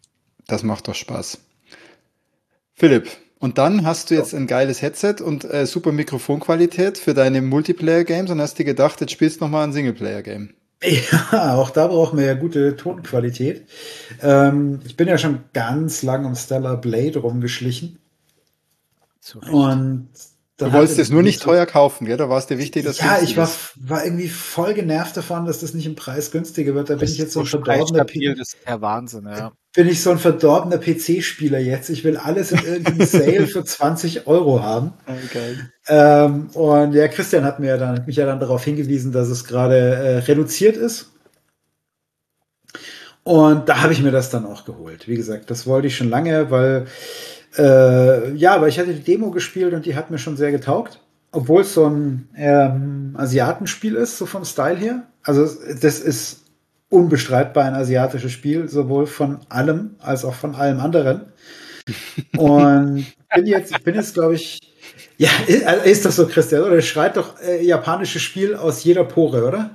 Das macht doch Spaß. Philipp, und dann hast du jetzt ein geiles Headset und äh, super Mikrofonqualität für deine Multiplayer-Games und hast dir gedacht, jetzt spielst du nochmal ein Singleplayer-Game. Ja, auch da brauchen wir ja gute Tonqualität. Ähm, ich bin ja schon ganz lang um Stellar Blade rumgeschlichen. Zu Recht. Und da Du wolltest hatte es nur nicht so- teuer kaufen, gell? Da war es dir wichtig, dass Ja, günstig ich war, ist. war irgendwie voll genervt davon, dass das nicht im Preis günstiger wird. Da bin ich jetzt so ein verdorbener preisstabil, P das ist der Wahnsinn, ja. bin ich so ein verdorbener P C-Spieler jetzt. Ich will alles in irgendeinem Sale für zwanzig Euro haben. geil. Ähm, und ja, Christian hat mir ja dann, hat mich ja dann darauf hingewiesen, dass es gerade äh, reduziert ist. Und da habe ich mir das dann auch geholt. Wie gesagt, das wollte ich schon lange, weil äh, ja, weil ich hatte die Demo gespielt und die hat mir schon sehr getaugt. Obwohl es so ein ähm, Asiatenspiel ist, so vom Style her. Also das ist unbestreitbar ein asiatisches Spiel, sowohl von allem als auch von allem anderen. Und bin jetzt, ich bin jetzt, glaube ich, ja, ist, ist das so, Christian, oder? Schreit doch äh, japanisches Spiel aus jeder Pore, oder?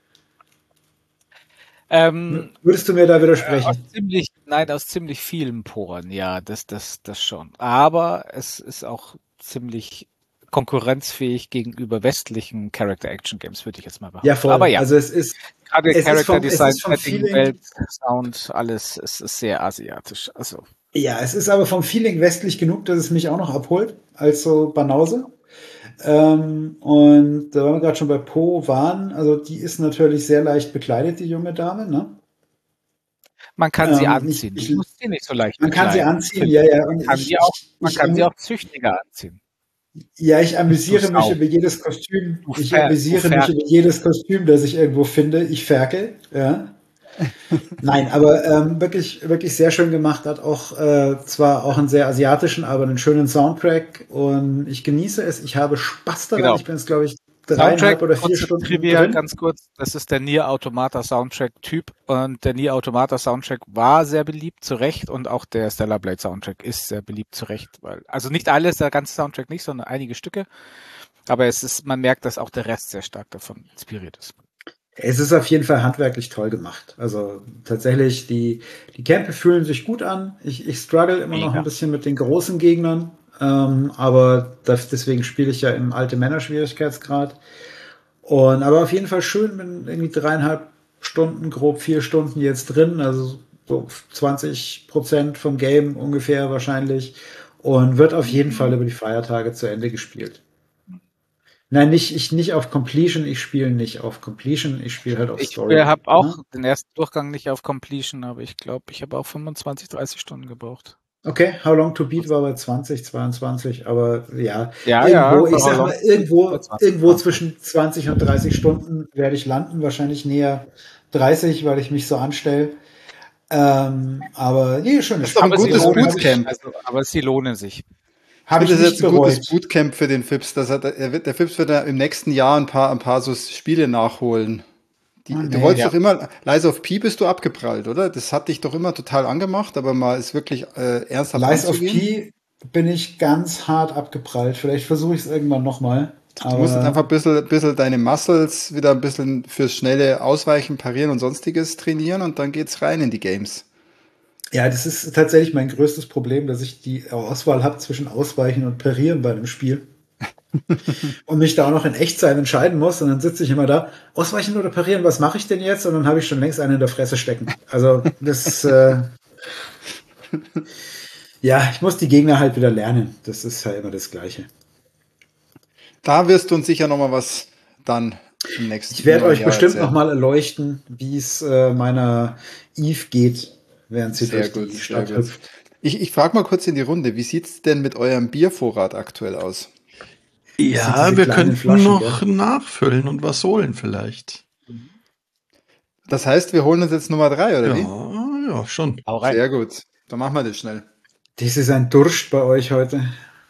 Ähm, Würdest du mir da aus widersprechen? ziemlich, nein, aus ziemlich vielen Poren, ja, das, das, das schon. Aber es ist auch ziemlich konkurrenzfähig gegenüber westlichen Character-Action-Games, würde ich jetzt mal behaupten. Ja, voll. Aber ja, Also es ist, gerade es ist Character vom- es Design, ist vom Setting, Feeling- Welt, Sound, alles, es ist sehr asiatisch. Also, ja, es ist aber vom Feeling westlich genug, dass es mich auch noch abholt, als so Banause. Ähm, und da waren wir gerade schon bei Po waren, also die ist natürlich sehr leicht bekleidet, die junge Dame, ne? man kann sie Ähm, anziehen. ich- Du musst sie nicht so leicht Man kann sie bekleiden. anziehen, ja, ja. Und Man kann ich, sie auch, ich, man ich, kann sie amü- auch züchtiger anziehen. ja, ich amüsiere Du mich Sau. über jedes Kostüm. Du Ich Fer- amüsiere du mich Fer- über jedes Kostüm, das ich irgendwo finde. Ich ferkel, ja. Nein, aber ähm, wirklich, wirklich sehr schön gemacht. Hat auch äh, zwar auch einen sehr asiatischen, aber einen schönen Soundtrack. Und ich genieße es. Ich habe Spaß daran. Genau. Ich bin jetzt, glaube ich, dreieinhalb Soundtrack, oder vier kurze Stunden Trivia, drin. ganz kurz. Das ist der Nier Automata Soundtrack Typ und der Nier Automata Soundtrack war sehr beliebt, zu Recht, und auch der Stellar Blade Soundtrack ist sehr beliebt, zu Recht, weil, also nicht alles, der ganze Soundtrack nicht, sondern einige Stücke, aber es ist, man merkt, dass auch der Rest sehr stark davon inspiriert ist. Es ist auf jeden Fall handwerklich toll gemacht. Also tatsächlich, die, die Kämpfe fühlen sich gut an. Ich, ich struggle immer noch Mega. ein bisschen mit den großen Gegnern. Ähm, aber das, deswegen spiele ich ja im alte Männer-Schwierigkeitsgrad. Und aber auf jeden Fall schön, bin irgendwie dreieinhalb Stunden, grob vier Stunden jetzt drin. Also so zwanzig Prozent vom Game ungefähr wahrscheinlich. und wird auf jeden Fall über die Feiertage zu Ende gespielt. Nein, nicht, ich nicht auf Completion, ich spiele nicht auf Completion, ich spiele halt auf Ich Story. habe auch Ja? den ersten Durchgang nicht auf Completion, aber ich glaube, ich habe auch fünfundzwanzig, dreißig Stunden gebraucht. Okay, How Long to Beat war bei zwanzig, zweiundzwanzig, aber ja, Ja, irgendwo, ja, ich sag How mal, Long- irgendwo, zwanzig. irgendwo zwischen zwanzig und dreißig Stunden werde ich landen, wahrscheinlich näher dreißig, weil ich mich so anstelle. Ähm, aber nee, schönes Das ist doch ein Aber sie gutes lohnen Bootcamp. sich. Also, aber sie lohnen sich. Habe Das ich ist nicht jetzt ein gutes bereut. Bootcamp für den Fips. Das hat, er wird, der Fips wird da im nächsten Jahr ein paar, ein paar so Spiele nachholen. Die, Oh, du nee. wolltest Ja. doch immer, Lies of P bist du abgeprallt, oder? Das hat dich doch immer total angemacht, aber mal ist wirklich äh, ernsthaft Lies of anzugehen. P bin ich ganz hart abgeprallt. Vielleicht versuche ich es irgendwann nochmal. Du musst jetzt einfach Aber ein bisschen, bisschen deine Muscles wieder ein bisschen fürs schnelle Ausweichen, Parieren und sonstiges trainieren und dann geht's rein in die Games. ja, das ist tatsächlich mein größtes Problem, dass ich die Auswahl habe zwischen Ausweichen und Parieren bei einem Spiel. Und mich da auch noch in Echtzeit entscheiden muss. Und dann sitze ich immer da, ausweichen oder parieren, was mache ich denn jetzt? Und dann habe ich schon längst einen in der Fresse stecken. Also das, äh, ja, ich muss die Gegner halt wieder lernen. Das ist ja immer das Gleiche. Da wirst du uns sicher nochmal was dann im nächsten Ich werde euch Jahr bestimmt erzählen. nochmal erleuchten, wie es äh, meiner Eve geht, während sie Sehr durch gut, die sehr Stadt gut. hüpft. Ich, ich frage mal kurz in die Runde, wie sieht's denn mit eurem Biervorrat aktuell aus? Ja, diese wir kleinen könnten Flaschen, noch nachfüllen und was holen vielleicht. Das heißt, wir holen uns jetzt Nummer drei, oder wie? Ja, ja, schon. Hau rein. Sehr gut. Dann machen wir das schnell. Das ist ein Durst bei euch heute.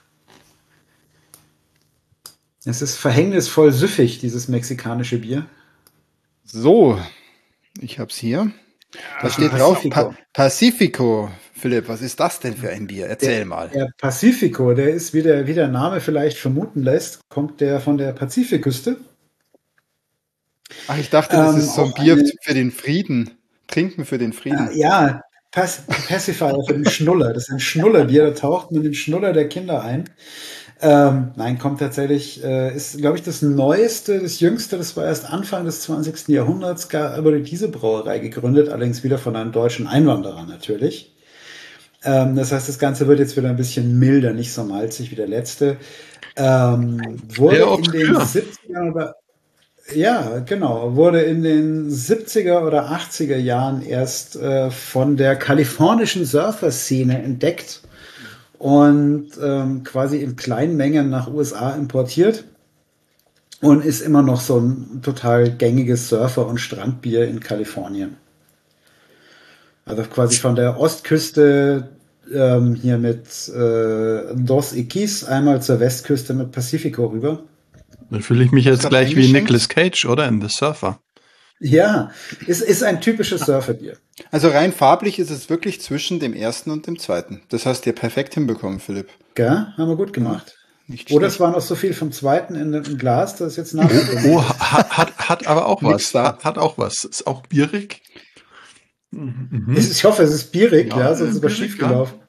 Es ist verhängnisvoll süffig, dieses mexikanische Bier. So, ich hab's hier. Da steht drauf Pacifico. pa Pacifico. Philipp, was ist das denn für ein Bier? Erzähl Der, mal. der Pacifico, der ist, wie der, wie der Name vielleicht vermuten lässt, kommt der von der Pazifikküste. Ach, ich dachte, das Ähm, ist so ein auch Bier eine, für den Frieden. Trinken für den äh, Frieden. ja, Pac Pacifier für den Schnuller. Das ist ein Schnullerbier, da taucht man den Schnuller der Kinder ein. Ähm, nein, kommt tatsächlich, äh, ist, glaube ich, das Neueste, das Jüngste, das war erst Anfang des zwanzigsten Jahrhunderts, gar, wurde diese Brauerei gegründet, allerdings wieder von einem deutschen Einwanderer natürlich. Ähm, das heißt, das Ganze wird jetzt wieder ein bisschen milder, nicht so malzig wie der letzte. Ähm, wurde Sehr in den obskur. siebzigern oder ja, genau, wurde in den siebziger oder achtziger Jahren erst äh, von der kalifornischen Surfer-Szene entdeckt und ähm, quasi in kleinen Mengen nach U S A importiert und ist immer noch so ein total gängiges Surfer- und Strandbier in Kalifornien. Also quasi von der Ostküste ähm, hier mit äh, Dos Iquis einmal zur Westküste mit Pacifico rüber. Dann fühle ich mich Hast jetzt grad gleich wie eingeschenkt? Nicolas Cage, oder? In The Surfer. Ja, ist, ist ein typisches Surferbier. Also rein farblich ist es wirklich zwischen dem ersten und dem zweiten. Das hast du ja perfekt hinbekommen, Philipp. Gell? Haben wir gut gemacht. Nicht Oder es schlecht. war noch so viel vom zweiten in dem Glas, dass jetzt Oh, nachfüllen oh muss. hat, hat, hat aber auch Nix was. da. Hat, hat auch was. Ist auch bierig. Mhm. Es ist, ich hoffe, es ist bierig, ja, Ja, sonst ist was bierig, schief ja. gelaufen.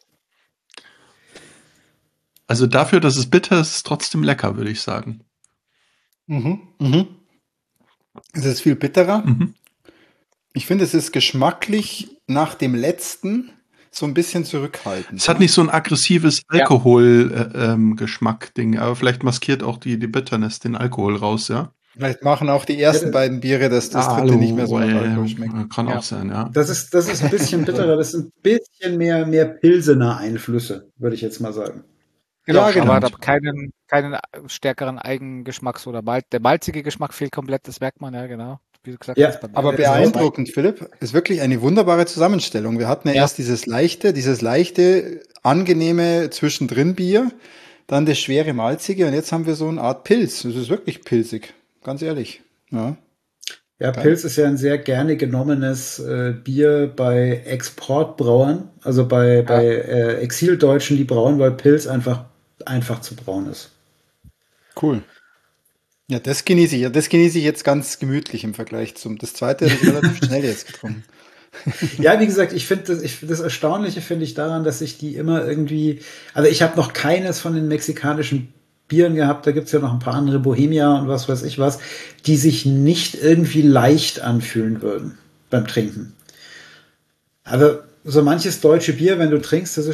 Also dafür, dass es bitter ist, ist es trotzdem lecker, würde ich sagen. Mhm. Mhm. Es ist viel bitterer. Mhm. Ich finde, es ist geschmacklich nach dem letzten so ein bisschen zurückhaltend. Es hat ne? nicht so ein aggressives Ja. Alkohol-Geschmack-Ding, aber vielleicht maskiert auch die, die Bitterness den Alkohol raus, ja? Vielleicht machen auch die ersten Ja, beiden Biere, dass das Ah, dritte nicht mehr so nach äh, Alkohol schmeckt. Kann Ja. auch sein, ja. Das ist, das ist ein bisschen bitterer, das ist ein bisschen mehr, mehr Pilsener Einflüsse, würde ich jetzt mal sagen. Genau, Ja, genau. aber hat keinen, keinen stärkeren Eigengeschmacks- oder Mal der malzige Geschmack fehlt komplett, das merkt man ja, genau. Wie du gesagt Ja, hast, beim Aber Ja, ist beeindruckend, Philipp. Ist wirklich eine wunderbare Zusammenstellung. Wir hatten ja, Ja. erst dieses leichte, dieses leichte, angenehme Zwischendrin-Bier, dann das schwere Malzige und jetzt haben wir so eine Art Pilz. Das ist wirklich pilzig, ganz ehrlich. Ja. Ja, Geil. Pilz ist ja ein sehr gerne genommenes äh, Bier bei Exportbrauern, also bei, bei äh, Exildeutschen, die brauen, weil Pilz einfach einfach zu brauen ist. Cool. Ja, das genieße ich. Ja, das genieße ich jetzt ganz gemütlich im Vergleich zum. Das zweite habe ich relativ schnell jetzt getrunken. Ja, wie gesagt, ich finde das, ich, das Erstaunliche finde ich daran, dass ich die immer irgendwie, also ich habe noch keines von den mexikanischen Bieren gehabt, da gibt's ja noch ein paar andere, Bohemia und was weiß ich was, die sich nicht irgendwie leicht anfühlen würden beim Trinken. Also so manches deutsche Bier, wenn du trinkst, das ist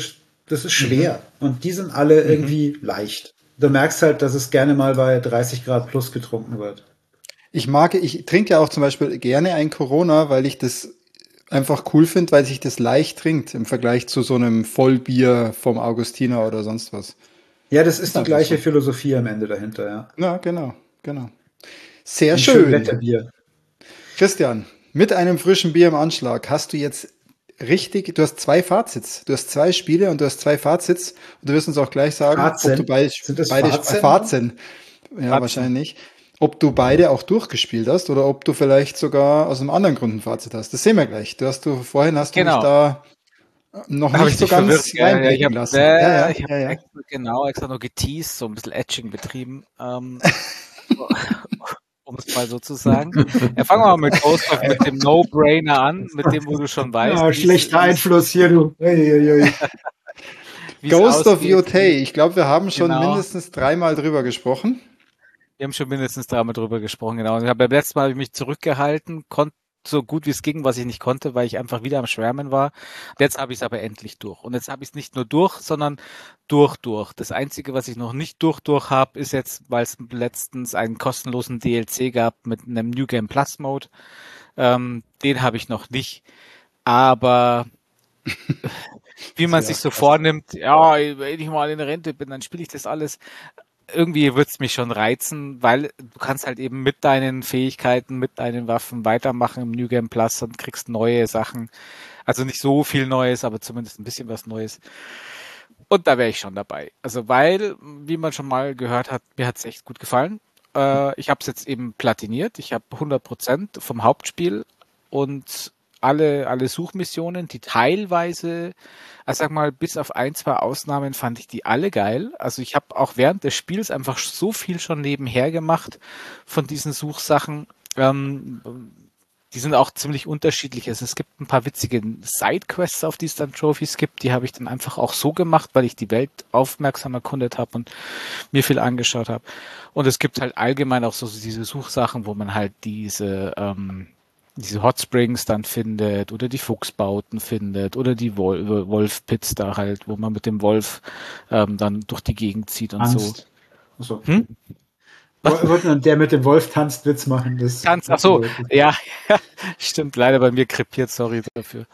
das ist schwer. Mhm. Und die sind alle mhm. irgendwie leicht. Du merkst halt, dass es gerne mal bei dreißig Grad plus getrunken wird. Ich mag, ich trinke ja auch zum Beispiel gerne ein Corona, weil ich das einfach cool finde, weil sich das leicht trinkt im Vergleich zu so einem Vollbier vom Augustiner oder sonst was. Ja, das ist, ist die gleiche so. Philosophie am Ende dahinter, ja. Ja, genau, genau. Sehr ein schön. Wetterbier. Christian, mit einem frischen Bier im Anschlag hast du jetzt richtig, du hast zwei Fazits. Du hast zwei Spiele und du hast zwei Fazits. Und du wirst uns auch gleich sagen, Fazit. ob du beide, Sind das beide Fazit? Fazit. Ja, Fazit. Wahrscheinlich. Ob du beide auch durchgespielt hast oder ob du vielleicht sogar aus einem anderen Grund ein Fazit hast. Das sehen wir gleich. Du hast du vorhin hast genau. du mich da noch da nicht so ganz reinblicken ja, ja, lassen. Äh, ja, ja, ich habe ja, ja. extra, genau extra nur geteased, so ein bisschen Etching betrieben. Ähm, um es mal so zu sagen. Ja, fangen wir mal mit Ghost of, mit dem No-Brainer an, mit dem, wo du schon weißt. Ja, schlechter Einfluss hier, du. Ghost of Yotei. Ich glaube, wir haben schon genau. mindestens dreimal drüber gesprochen. Wir haben schon mindestens dreimal drüber gesprochen, genau. Und ich habe beim letzten Mal hab ich mich zurückgehalten, konnte so gut wie es ging, was ich nicht konnte, weil ich einfach wieder am Schwärmen war. Jetzt habe ich es aber endlich durch. Und jetzt habe ich es nicht nur durch, sondern durch, durch. Das Einzige, was ich noch nicht durch, durch habe, ist jetzt, weil es letztens einen kostenlosen D L C gab mit einem New Game Plus Mode. Ähm, den habe ich noch nicht. Aber wie man sich so krass. vornimmt, ja, wenn ich mal in Rente bin, dann spiele ich das alles. Irgendwie wird's mich schon reizen, weil du kannst halt eben mit deinen Fähigkeiten, mit deinen Waffen weitermachen im New Game Plus und kriegst neue Sachen. Also nicht so viel Neues, aber zumindest ein bisschen was Neues. Und da wäre ich schon dabei. Also weil, wie man schon mal gehört hat, mir hat's echt gut gefallen. Äh, ich habe es jetzt eben platiniert. Ich habe hundert Prozent vom Hauptspiel und alle, alle Suchmissionen, die teilweise, also sag mal, bis auf ein, zwei Ausnahmen fand ich die alle geil. Also ich habe auch während des Spiels einfach so viel schon nebenher gemacht von diesen Suchsachen. Ähm, die sind auch ziemlich unterschiedlich. Also es gibt ein paar witzige Sidequests, auf die es dann Trophies gibt. Die habe ich dann einfach auch so gemacht, weil ich die Welt aufmerksam erkundet habe und mir viel angeschaut habe. Und es gibt halt allgemein auch so diese Suchsachen, wo man halt diese ähm, diese Hot Springs dann findet oder die Fuchsbauten findet oder die Wol- Wolfpits da halt, wo man mit dem Wolf ähm, dann durch die Gegend zieht und Tanzt. so. Achso. Hm? Wollten der mit dem Wolf tanzt Witz machen. Das Tanzt, ach so, ja, ja, stimmt, leider bei mir krepiert, sorry dafür.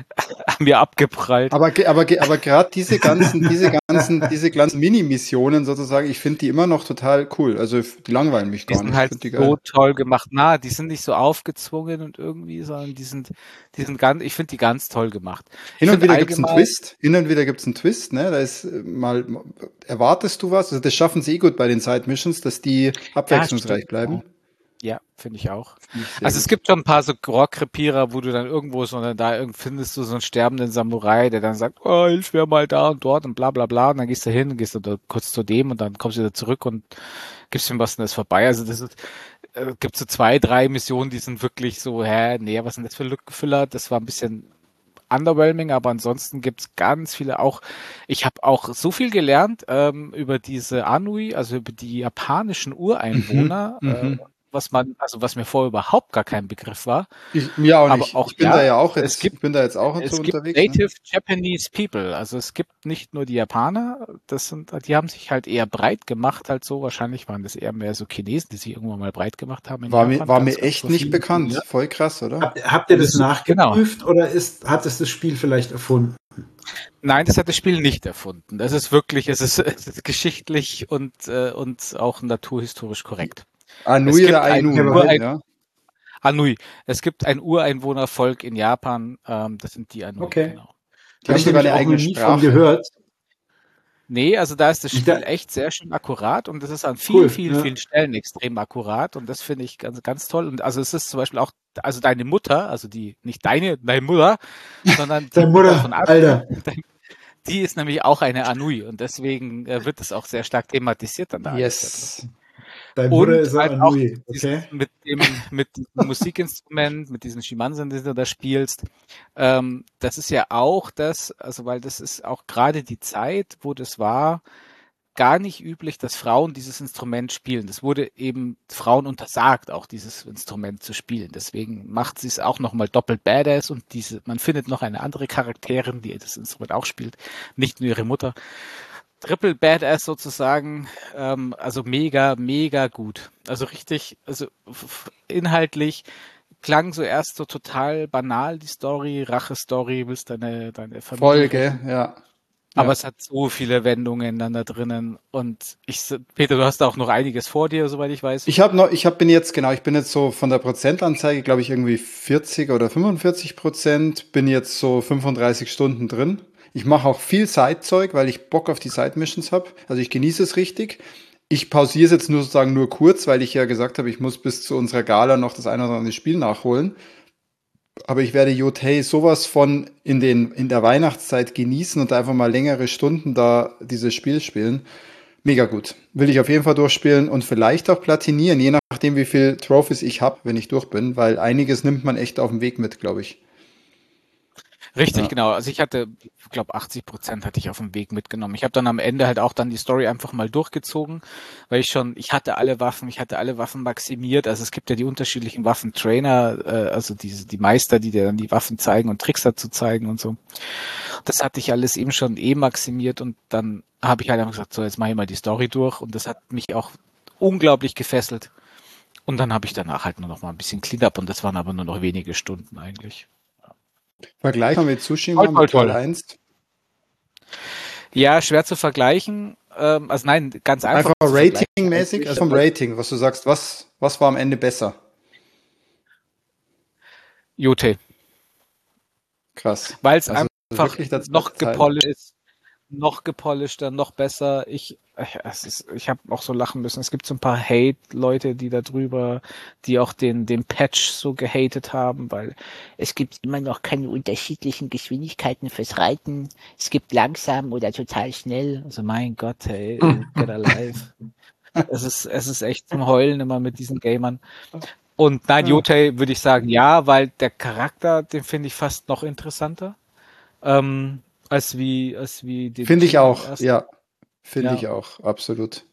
Mir abgeprallt. Aber, aber, aber gerade diese ganzen, diese ganzen, diese ganzen Mini-Missionen sozusagen, ich finde die immer noch total cool. Also die langweilen mich gar nicht. Die nicht. sind halt so toll gemacht. Na, die sind nicht so aufgezwungen und irgendwie, sondern die sind, die sind ganz, ich finde die ganz toll gemacht. Hin und wieder gibt's einen Twist. Hin und wieder gibt's einen Twist, ne? Da ist mal, erwartest du was? Also das schaffen sie eh gut bei den Side-Missions, dass die abwechslungsreich ja, bleiben. Ja, finde ich auch. Find ich also es gut. Gibt schon ein paar so Rohrkrepierer, wo du dann irgendwo, sondern da findest du so einen sterbenden Samurai, der dann sagt, oh, ich wäre mal da und dort und bla bla bla. Und dann gehst du hin, gehst du da kurz zu dem und dann kommst du wieder zurück und gibst ihm was und das ist vorbei. Also das ist, äh, gibt so zwei, drei Missionen, die sind wirklich so, hä, nee, was sind das für Lückenfüller? Das war ein bisschen underwhelming, aber ansonsten gibt's ganz viele auch, ich habe auch so viel gelernt ähm, über diese Anui, also über die japanischen Ureinwohner, mhm, äh, was man, also was mir vorher überhaupt gar kein Begriff war. Ich, mir auch aber nicht. Auch, ich bin ja, da ja auch jetzt, es gibt, ich bin da jetzt auch es so gibt unterwegs. Native ne? Japanese People, also es gibt nicht nur die Japaner, das sind, die haben sich halt eher breit gemacht, halt so, wahrscheinlich waren das eher mehr so Chinesen, die sich irgendwann mal breit gemacht haben. In war Japan, mir, war ganz, mir ganz echt nicht bekannt, ja. Voll krass, oder? Habt, habt ihr das, das nachgeprüft genau. oder ist, hat es das Spiel vielleicht erfunden? Nein, das hat das Spiel nicht erfunden. Das ist wirklich, es ist, es ist geschichtlich und, äh, und auch naturhistorisch korrekt. Anui oder Ainu, Urein- ja. Anui. Es gibt ein Ureinwohnervolk in Japan, ähm, das sind die Anui, okay. genau. Die haben sogar eine eigene Sprache. Gehört. Nee, also da ist das Spiel da, echt sehr schön akkurat und das ist an vielen, cool, vielen, ja. vielen Stellen extrem akkurat und das finde ich ganz, ganz toll. Und also es ist zum Beispiel auch, also deine Mutter, also die, nicht deine, deine Mutter, sondern die deine Mutter, von Ad- Alter. Die ist nämlich auch eine Anui und deswegen äh, wird es auch sehr stark thematisiert dann da. Yes. Deine und Mutter ist halt eine auch Anui, dieses, okay. mit dem mit diesem Musikinstrument, mit diesen Shimansen, die du da spielst, ähm, das ist ja auch das, also weil das ist auch gerade die Zeit, wo das war, gar nicht üblich, dass Frauen dieses Instrument spielen. Das wurde eben Frauen untersagt, auch dieses Instrument zu spielen. Deswegen macht sie es auch nochmal doppelt badass und diese, man findet noch eine andere Charakterin, die das Instrument auch spielt, nicht nur ihre Mutter. Triple badass sozusagen, ähm, also mega, mega gut. Also richtig, also f- inhaltlich klang so erst so total banal, die Story, Rache-Story, willst deine, deine Familie Folge, retten. ja. Aber Ja. es hat so viele Wendungen dann da drinnen. Und ich, Peter, du hast da auch noch einiges vor dir, soweit ich weiß. Ich habe noch, ich hab, bin jetzt, genau, ich bin jetzt so von der Prozentanzeige, glaube ich, irgendwie vierzig oder fünfundvierzig Prozent, bin jetzt so fünfunddreißig Stunden drin. Ich mache auch viel Side-Zeug, weil ich Bock auf die Side-Missions habe. Also ich genieße es richtig. Ich pausiere es jetzt nur sozusagen nur kurz, weil ich ja gesagt habe, ich muss bis zu unserer Gala noch das eine oder andere Spiel nachholen. Aber ich werde Yotei sowas von in den, in der Weihnachtszeit genießen und einfach mal längere Stunden da dieses Spiel spielen. Mega gut. Will ich auf jeden Fall durchspielen und vielleicht auch platinieren, je nachdem, wie viel Trophies ich habe, wenn ich durch bin, weil einiges nimmt man echt auf dem Weg mit, glaube ich. Richtig, Ja. genau. Also ich hatte, ich glaube, achtzig Prozent hatte ich auf dem Weg mitgenommen. Ich habe dann am Ende halt auch dann die Story einfach mal durchgezogen, weil ich schon, ich hatte alle Waffen, ich hatte alle Waffen maximiert. Also es gibt ja die unterschiedlichen Waffentrainer, äh, also diese, die Meister, die dir dann die Waffen zeigen und Tricks dazu zeigen und so. Das hatte ich alles eben schon eh maximiert und dann habe ich halt einfach gesagt, so jetzt mache ich mal die Story durch und das hat mich auch unglaublich gefesselt. Und dann habe ich danach halt nur noch mal ein bisschen Cleanup und das waren aber nur noch wenige Stunden eigentlich. Vergleich mal mit Tsushima, Toll, toll, mit Teil toll. eins. Ja, schwer zu vergleichen. Ähm, also nein, ganz einfach. Einfach zu vergleichen ratingmäßig, eigentlich, also vom aber Rating, was du sagst, was, was war am Ende besser? Yotei, Krass. weil es Also einfach wirklich der noch zweite Teil. gepolished ist, noch gepolischter, noch besser. Ich, ich, es ist, ich habe auch so lachen müssen. Es gibt so ein paar Hate-Leute, die da drüber, die auch den, den Patch so gehatet haben, weil es gibt immer noch keine unterschiedlichen Geschwindigkeiten fürs Reiten. Es gibt langsam oder total schnell. Also mein Gott, hey, get alive. Es ist, es ist echt zum Heulen immer mit diesen Gamern. Und nein, Ja. Yotei würde ich sagen, ja, weil der Charakter, den finde ich fast noch interessanter. Ähm, als wie, als wie den Finde ich Chino auch, erst. ja. Finde Ja. ich auch, absolut.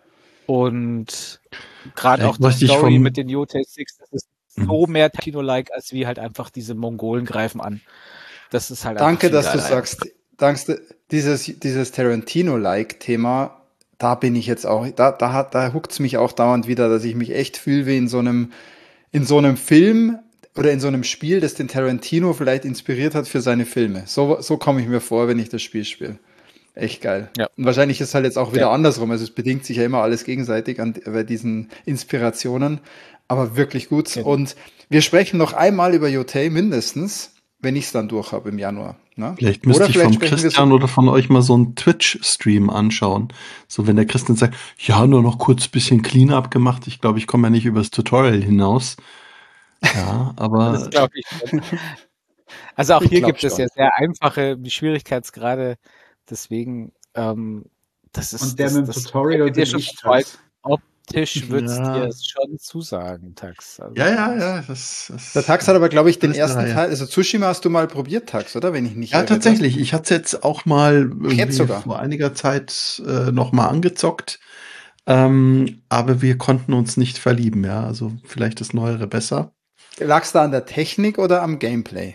Und gerade auch Vielleicht die möchte ich Story vom- mit den Yotei Six, das ist so mehr Chino-like, als wie halt einfach diese Mongolen greifen an. Das ist halt einfach Danke, viel dass du geiler, ja. sagst, dankst, dieses, dieses Tarantino-like-Thema, da bin ich jetzt auch, da, da hat, da huckt's mich auch dauernd wieder, dass ich mich echt fühle wie in so einem, in so einem Film oder in so einem Spiel, das den Tarantino vielleicht inspiriert hat für seine Filme. So, so komme ich mir vor, wenn ich das Spiel spiele. Echt geil. Ja. Und wahrscheinlich ist es halt jetzt auch wieder Ja. andersrum. Also es bedingt sich ja immer alles gegenseitig an, bei diesen Inspirationen. Aber wirklich gut. Genau. Und wir sprechen noch einmal über Yotei mindestens, wenn ich es dann durch habe im Januar. Ne? Vielleicht müsste ich vom sprechen wir Christian so, oder von euch mal so einen Twitch-Stream anschauen. So, wenn der Christian sagt, ja, nur noch kurz ein bisschen Cleanup gemacht. Ich glaube, ich komme ja nicht übers Tutorial hinaus. Ja, aber Das glaube ich schon. Also auch Ich hier glaub gibt es schon. ja sehr einfache Schwierigkeitsgrade. Deswegen, ähm, das ist Und der das, mit dem das Tutorial hättet ihr bin schon ich, gefreut. Tax. Optisch wird's Ja. dir schon zusagen, Tax. Also, ja, ja, ja. Das, das, Der Tax hat aber, glaube ich, den das ist ersten eine Reihe. Teil, also Tsushima hast du mal probiert, Tax, oder? Wenn ich nicht Ja, irre. tatsächlich. Ich hatte es jetzt auch mal irgendwie sogar. vor einiger Zeit äh, noch mal angezockt. Ähm, aber wir konnten uns nicht verlieben, ja. Also vielleicht das Neuere besser. Lag es da an der Technik oder am Gameplay?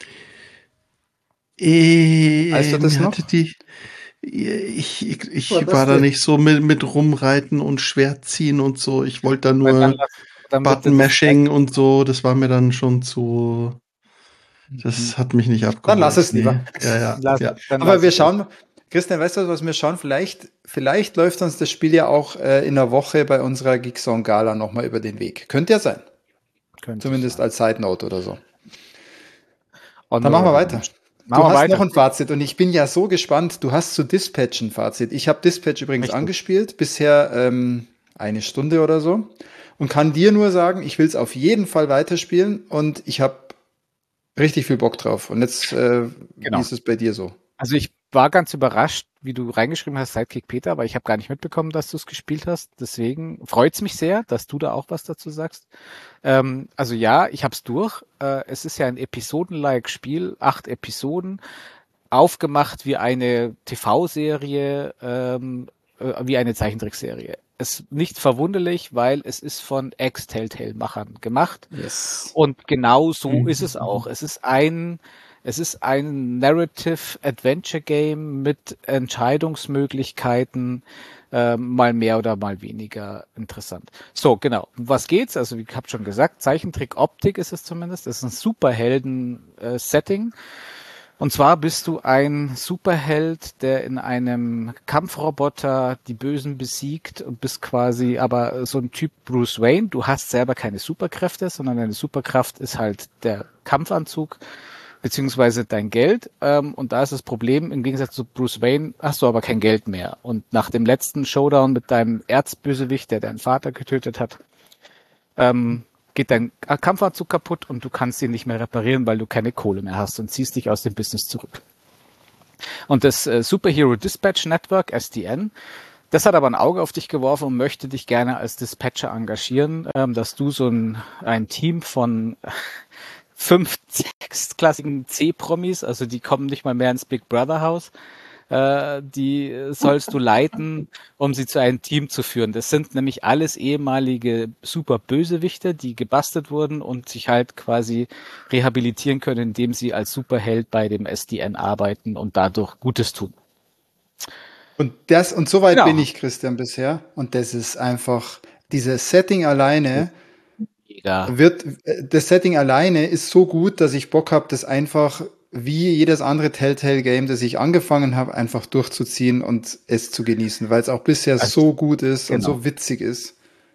Äh, Weißt du das mir noch? hatte die. Ich, ich, ich War das war da der- nicht so mit, mit rumreiten und Schwert ziehen und so. Ich wollte da Weil nur dann lass- dann bitte Button das Mashing und so. Das war mir dann schon zu. Das hat mich nicht abgeholt. Dann lass es lieber. Nee. Ja, ja, Lass ja. es, dann Aber lass wir es. schauen, Christian, weißt du, was wir schauen? Vielleicht, vielleicht läuft uns das Spiel ja auch äh, in der Woche bei unserer Geekzone Gala nochmal über den Weg. Könnte ja sein. Könnte Zumindest sein. als Side Note oder so. Und Dann machen wir nur- weiter. Machen Du wir hast weiter. noch ein Fazit und ich bin ja so gespannt. Du hast zu Dispatch ein Fazit. Ich habe Dispatch übrigens Richtig. angespielt, bisher ähm, eine Stunde oder so. Und kann dir nur sagen, ich will es auf jeden Fall weiterspielen und ich habe richtig viel Bock drauf. Und jetzt, äh, Genau. wie ist es bei dir so? Also ich war ganz überrascht, wie du reingeschrieben hast, Sidekick Peter, aber ich habe gar nicht mitbekommen, dass du es gespielt hast. Deswegen freut es mich sehr, dass du da auch was dazu sagst. Ähm, also ja, ich habe es durch. Äh, es ist ja ein Episoden-like Spiel, acht Episoden, aufgemacht wie eine T V-Serie, ähm, äh, wie eine Zeichentrickserie. Es ist nicht verwunderlich, weil es ist von Ex-Telltale-Machern gemacht. Yes. Und genau so Mhm. ist es auch. Es ist ein, es ist ein Narrative Adventure Game mit Entscheidungsmöglichkeiten, äh, mal mehr oder mal weniger interessant. So, genau. Um was geht's? Also, wie ich habe schon gesagt, Zeichentrick-Optik ist es zumindest. Das ist ein Superhelden-Setting. Und zwar bist du ein Superheld, der in einem Kampfroboter die Bösen besiegt und bist quasi aber so ein Typ Bruce Wayne. Du hast selber keine Superkräfte, sondern deine Superkraft ist halt der Kampfanzug beziehungsweise dein Geld. Ähm, und da ist das Problem, im Gegensatz zu Bruce Wayne hast du aber kein Geld mehr. Und nach dem letzten Showdown mit deinem Erzbösewicht, der deinen Vater getötet hat, ähm, geht dein Kampfanzug kaputt und du kannst ihn nicht mehr reparieren, weil du keine Kohle mehr hast und ziehst dich aus dem Business zurück. Und das äh, Superhero Dispatch Network, S D N, das hat aber ein Auge auf dich geworfen und möchte dich gerne als Dispatcher engagieren, ähm, dass du so ein, ein Team von fünf sechsklassigen C-Promis, also die kommen nicht mal mehr ins Big Brother Haus, äh, die sollst du leiten, um sie zu einem Team zu führen. Das sind nämlich alles ehemalige super Bösewichte, die gebastelt wurden und sich halt quasi rehabilitieren können, indem sie als Superheld bei dem S D N arbeiten und dadurch Gutes tun. Und das, und so weit Genau. bin ich, Christian, bisher. Und das ist einfach, dieses Setting alleine Jeder. wird, das Setting alleine ist so gut, dass ich Bock habe, das einfach wie jedes andere Telltale-Game, das ich angefangen habe, einfach durchzuziehen und es zu genießen, weil es auch bisher Also, so gut ist und genau. so witzig ist.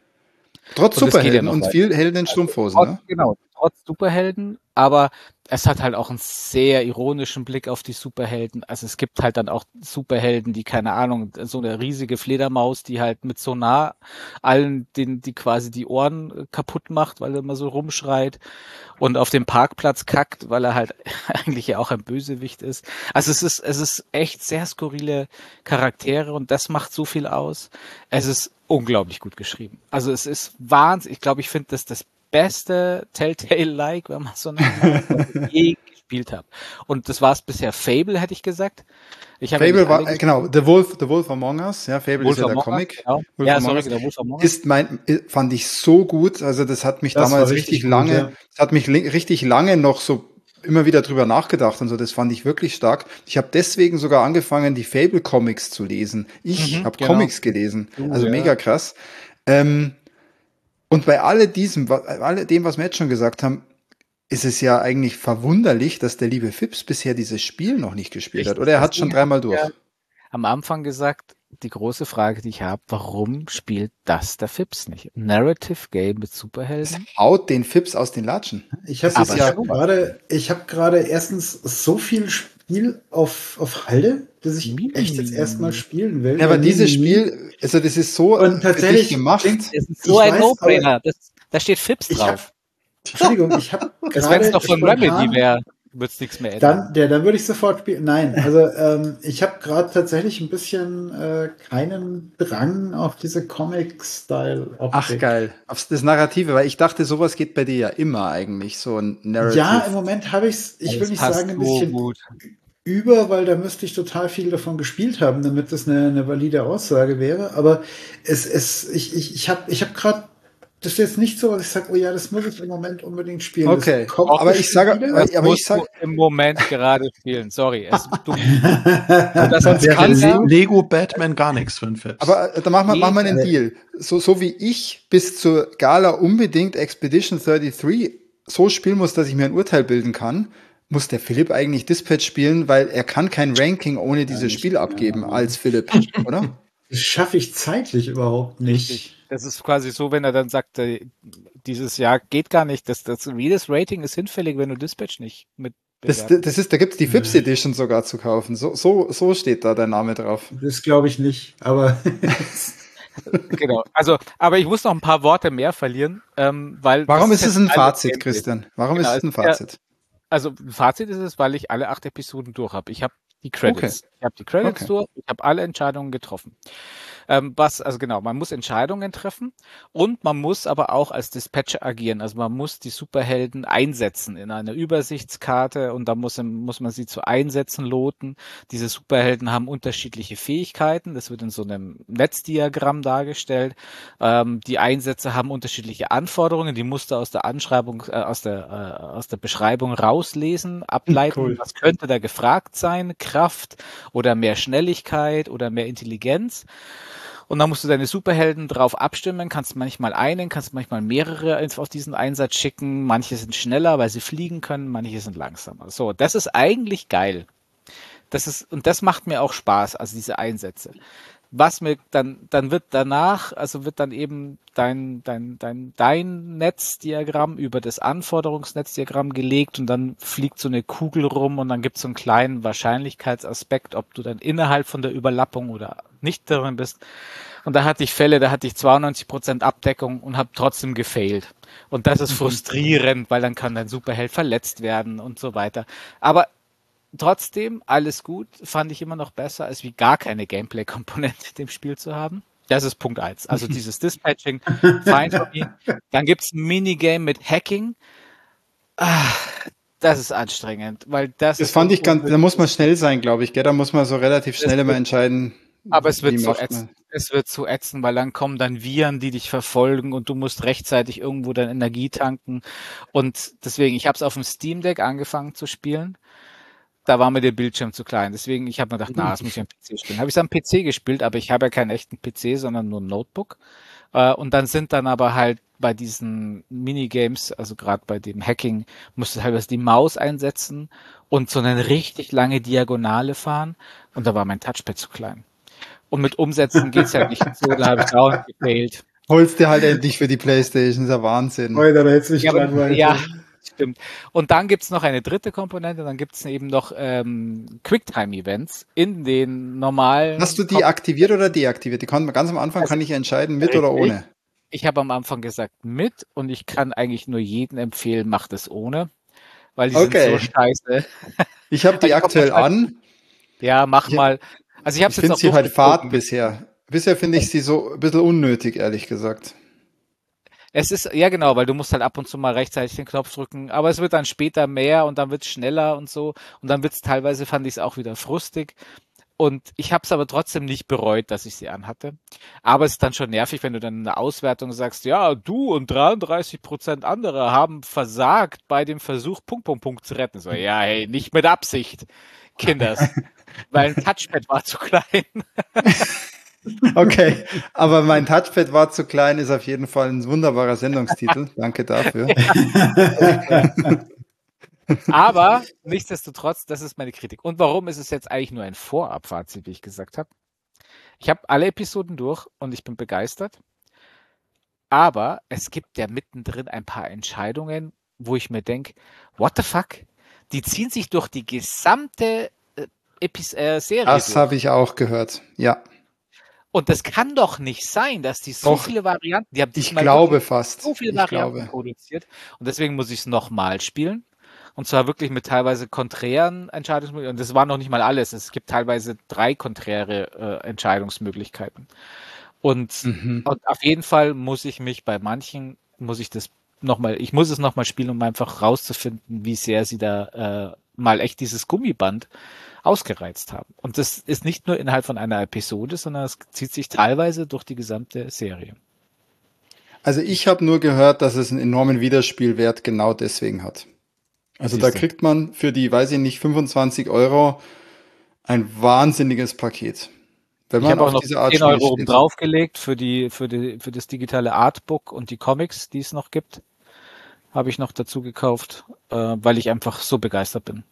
Trotz Und es geht ja Superhelden noch und weiter. viel Helden in Strumpfhosen, Trotz, ne? genau, trotz Superhelden, aber es hat halt auch einen sehr ironischen Blick auf die Superhelden. Also es gibt halt dann auch Superhelden, die, keine Ahnung, so eine riesige Fledermaus, die halt mit Sonar allen, den, die quasi die Ohren kaputt macht, weil er immer so rumschreit und auf dem Parkplatz kackt, weil er halt eigentlich ja auch ein Bösewicht ist. Also es ist, es ist echt sehr skurrile Charaktere und das macht so viel aus. Es ist unglaublich gut geschrieben. Also es ist wahnsinnig, ich glaube, ich finde das das beste Telltale-like, wenn man so nennen mag, was ich je gespielt habe. Und das war es bisher. Fable, hätte ich gesagt. Ich habe ja Fable nicht war, alle äh, genau, gespielt. The Wolf, The Wolf Among Us, ja, Fable Wolf ist ja der Among Us, Comic. genau. Wolf Ja, Among sorry, Us genau, Wolf Among Us. ist mein, fand ich so gut, also das hat mich Das war damals richtig richtig gut, lange, ja. das hat mich li- richtig lange noch so immer wieder drüber nachgedacht und so, das fand ich wirklich stark. Ich habe deswegen sogar angefangen, die Fable Comics zu lesen. Ich Mhm, habe genau. Comics gelesen, Du, also ja. mega krass. Ähm, und bei alle diesem, wa- alle dem, was wir jetzt schon gesagt haben, ist es ja eigentlich verwunderlich, dass der liebe Fips bisher dieses Spiel noch nicht gespielt hat. Richtig, Oder er hat schon deswegen dreimal habe ich durch. ja am Anfang gesagt, die große Frage, die ich habe, warum spielt das der Fips nicht? Narrative Game mit Es Superhelden? haut den Fips aus den Latschen. Ich habe Das ist Aber ja, schon. gerade, ich habe gerade erstens so viel Spiel auf, auf Halde, dass ich echt jetzt erstmal spielen will. ja, aber Ja, nie, dieses nie, nie. Spiel, also das ist so Und für dich tatsächlich gemacht. klingt, Das ist ich so ein weiß, No-Brainer. aber Das- Da steht Fips ich habe, drauf. Entschuldigung, ich habe Das wenn es gerade doch von Remedy spontan, wäre, würde es nichts mehr ändern. dann, ja, dann würde ich sofort spielen. Nein, also ähm, ich habe gerade tatsächlich ein bisschen äh, keinen Drang auf diese Comic-Style-Optik. Ach geil, aufs das Narrative, weil ich dachte, sowas geht bei dir ja immer eigentlich, so ein Narrative. Ja, im Moment habe ich es, ich will Das nicht passt sagen, ein so bisschen gut. über, weil da müsste ich total viel davon gespielt haben, damit das eine, eine valide Aussage wäre. Aber es, es, ich, ich, ich habe ich hab gerade, das ist jetzt nicht so, dass ich sage, oh ja, das muss ich im Moment unbedingt spielen. Okay, das kommt aber ich bestimmt sage, wieder. aber, Das aber ich musst sag, du im Moment gerade spielen. Sorry. Es, du, das sonst kann kannst sein. du- Lego Batman gar nichts für den Fips. aber äh, da machen wir, machen wir einen Nee. Deal. So, so wie ich bis zur Gala unbedingt Expedition dreiunddreißig so spielen muss, dass ich mir ein Urteil bilden kann, muss der Philipp eigentlich Dispatch spielen, weil er kann kein Ranking ohne dieses nicht, Spiel abgeben ja. als Philipp, oder? Das schaffe ich zeitlich überhaupt nicht. Richtig. Das ist quasi so, wenn er dann sagt, äh, dieses Jahr geht gar nicht. Das, das, jedes Rating ist hinfällig, wenn du Dispatch nicht mit Das, bewerten. das ist, da gibt's die Fips Edition sogar zu kaufen. So, so, so steht da der Name drauf. Das glaube ich nicht, aber Genau. Also, aber ich muss noch ein paar Worte mehr verlieren, ähm, weil. Warum das ist es ein Teil des Fazit, Gameplays. Christian? Warum Genau, ist es es ein ist ja- Fazit? Also ein Fazit ist es, weil ich alle acht Episoden durch habe. Ich habe die Credits. Ich habe die Credits Okay. durch, ich habe alle Entscheidungen getroffen. Ähm, was, also genau, man muss Entscheidungen treffen und man muss aber auch als Dispatcher agieren. Also man muss die Superhelden einsetzen in einer Übersichtskarte und da muss, muss man sie zu Einsätzen loten. Diese Superhelden haben unterschiedliche Fähigkeiten. Das wird in so einem Netzdiagramm dargestellt. Ähm, die Einsätze haben unterschiedliche Anforderungen. Die musst du aus der Anschreibung, äh, aus der, äh, aus der Beschreibung rauslesen, ableiten. Cool. Was könnte da gefragt sein? Kraft oder mehr Schnelligkeit oder mehr Intelligenz. Und dann musst du deine Superhelden drauf abstimmen, kannst manchmal einen, kannst manchmal mehrere auf diesen Einsatz schicken. Manche sind schneller, weil sie fliegen können, manche sind langsamer. So, das ist eigentlich geil. Das ist, und das macht mir auch Spaß, also diese Einsätze. Was mir dann, dann wird danach, also wird dann eben dein, dein, dein, dein Netzdiagramm über das Anforderungsnetzdiagramm gelegt und dann fliegt so eine Kugel rum und dann gibt es so einen kleinen Wahrscheinlichkeitsaspekt, ob du dann innerhalb von der Überlappung oder nicht drin bist. Und da hatte ich Fälle, da hatte ich zweiundneunzig Prozent Abdeckung und habe trotzdem gefailt. Und das ist frustrierend, weil dann kann dein Superheld verletzt werden und so weiter. Aber trotzdem, alles gut, fand ich immer noch besser, als wie gar keine Gameplay-Komponente in dem Spiel zu haben. Das ist Punkt eins. Also dieses Dispatching, fine for me. Dann gibt's ein Minigame mit Hacking. Ah, das ist anstrengend, weil das Das ist fand ich irgendwo ganz, da muss man schnell sein, glaube ich, gell? Da muss man so relativ schnell immer entscheiden, aber es wird wie zu macht ätzend. man. Es wird zu ätzend, weil dann kommen dann Viren, die dich verfolgen und du musst rechtzeitig irgendwo deine Energie tanken. Und deswegen, ich habe es auf dem Steam Deck angefangen zu spielen. Da war mir der Bildschirm zu klein. Deswegen, ich habe mir gedacht, na, das muss ich am P C spielen. Habe ich es am P C gespielt, aber ich habe ja keinen echten P C, sondern nur ein Notebook. Äh, und dann sind dann aber halt bei diesen Minigames, also gerade bei dem Hacking, musst du teilweise die Maus einsetzen und so eine richtig lange Diagonale fahren. Und da war mein Touchpad zu klein. Und mit Umsetzen geht's ja nicht so, da habe ich dauernd gefailt. Holst dir halt endlich für die PlayStation, ist ja Wahnsinn. Heute, da hätte es mich Ja, aber, gelangweilt. ja, stimmt. Und dann gibt's noch eine dritte Komponente, dann gibt's eben noch ähm, Quicktime-Events in den normalen... Hast du die aktiviert oder deaktiviert? Die kann man ganz am Anfang Also, kann ich entscheiden, mit oder ohne. Ich habe am Anfang gesagt mit und ich kann eigentlich nur jedem empfehlen, macht es ohne, weil die Okay. sind so scheiße. Ich habe Weil die die kommen aktuell halt- an. Ja, mach Ich- mal. Also ich habe Ich jetzt finde auch sie halt fad durchgezogen. bisher. Bisher finde ich sie so ein bisschen unnötig, ehrlich gesagt. Es ist, ja genau, weil du musst halt ab und zu mal rechtzeitig den Knopf drücken, aber es wird dann später mehr und dann wird es schneller und so und dann wird es teilweise, fand ich es auch wieder frustig und ich habe es aber trotzdem nicht bereut, dass ich sie anhatte. Aber es ist dann schon nervig, wenn du dann in der Auswertung sagst, ja, du und dreiunddreißig Prozent andere haben versagt bei dem Versuch, Punkt, Punkt, Punkt zu retten. So, ja, hey, nicht mit Absicht, Kinders, weil ein Touchpad war zu klein. Okay, aber mein Touchpad war zu klein, ist auf jeden Fall ein wunderbarer Sendungstitel. Danke dafür. Aber nichtsdestotrotz, das ist meine Kritik. Und warum ist es jetzt eigentlich nur ein Vorabfazit, wie ich gesagt habe? Ich habe alle Episoden durch und ich bin begeistert. Aber es gibt ja mittendrin ein paar Entscheidungen, wo ich mir denke, what the fuck? Die ziehen sich durch die gesamte äh, Epis äh, Serie Das durch. habe ich auch gehört. Ja, Und das kann doch nicht sein, dass die so Doch. viele Varianten, die haben ich diesmal glaube wirklich fast. so viele Ich Varianten glaube. produziert. Und deswegen muss ich es nochmal spielen. Und zwar wirklich mit teilweise konträren Entscheidungsmöglichkeiten. Und das war noch nicht mal alles. Es gibt teilweise drei konträre äh, Entscheidungsmöglichkeiten. Und, Mhm. und auf jeden Fall muss ich mich bei manchen, muss ich das nochmal, ich muss es nochmal spielen, um einfach rauszufinden, wie sehr sie da äh, mal echt dieses Gummiband ausgereizt haben. Und das ist nicht nur innerhalb von einer Episode, sondern es zieht sich teilweise durch die gesamte Serie. Also ich habe nur gehört, dass es einen enormen Wiederspielwert genau deswegen hat. Also da Siehste. kriegt man für die, weiß ich nicht, fünfundzwanzig Euro ein wahnsinniges Paket. Wenn Ich man habe auch auf noch diese Art zehn Spiel Euro oben steht. draufgelegt für die, für die, für das digitale Artbook und die Comics, die es noch gibt. Habe ich noch dazu gekauft, äh, weil ich einfach so begeistert bin.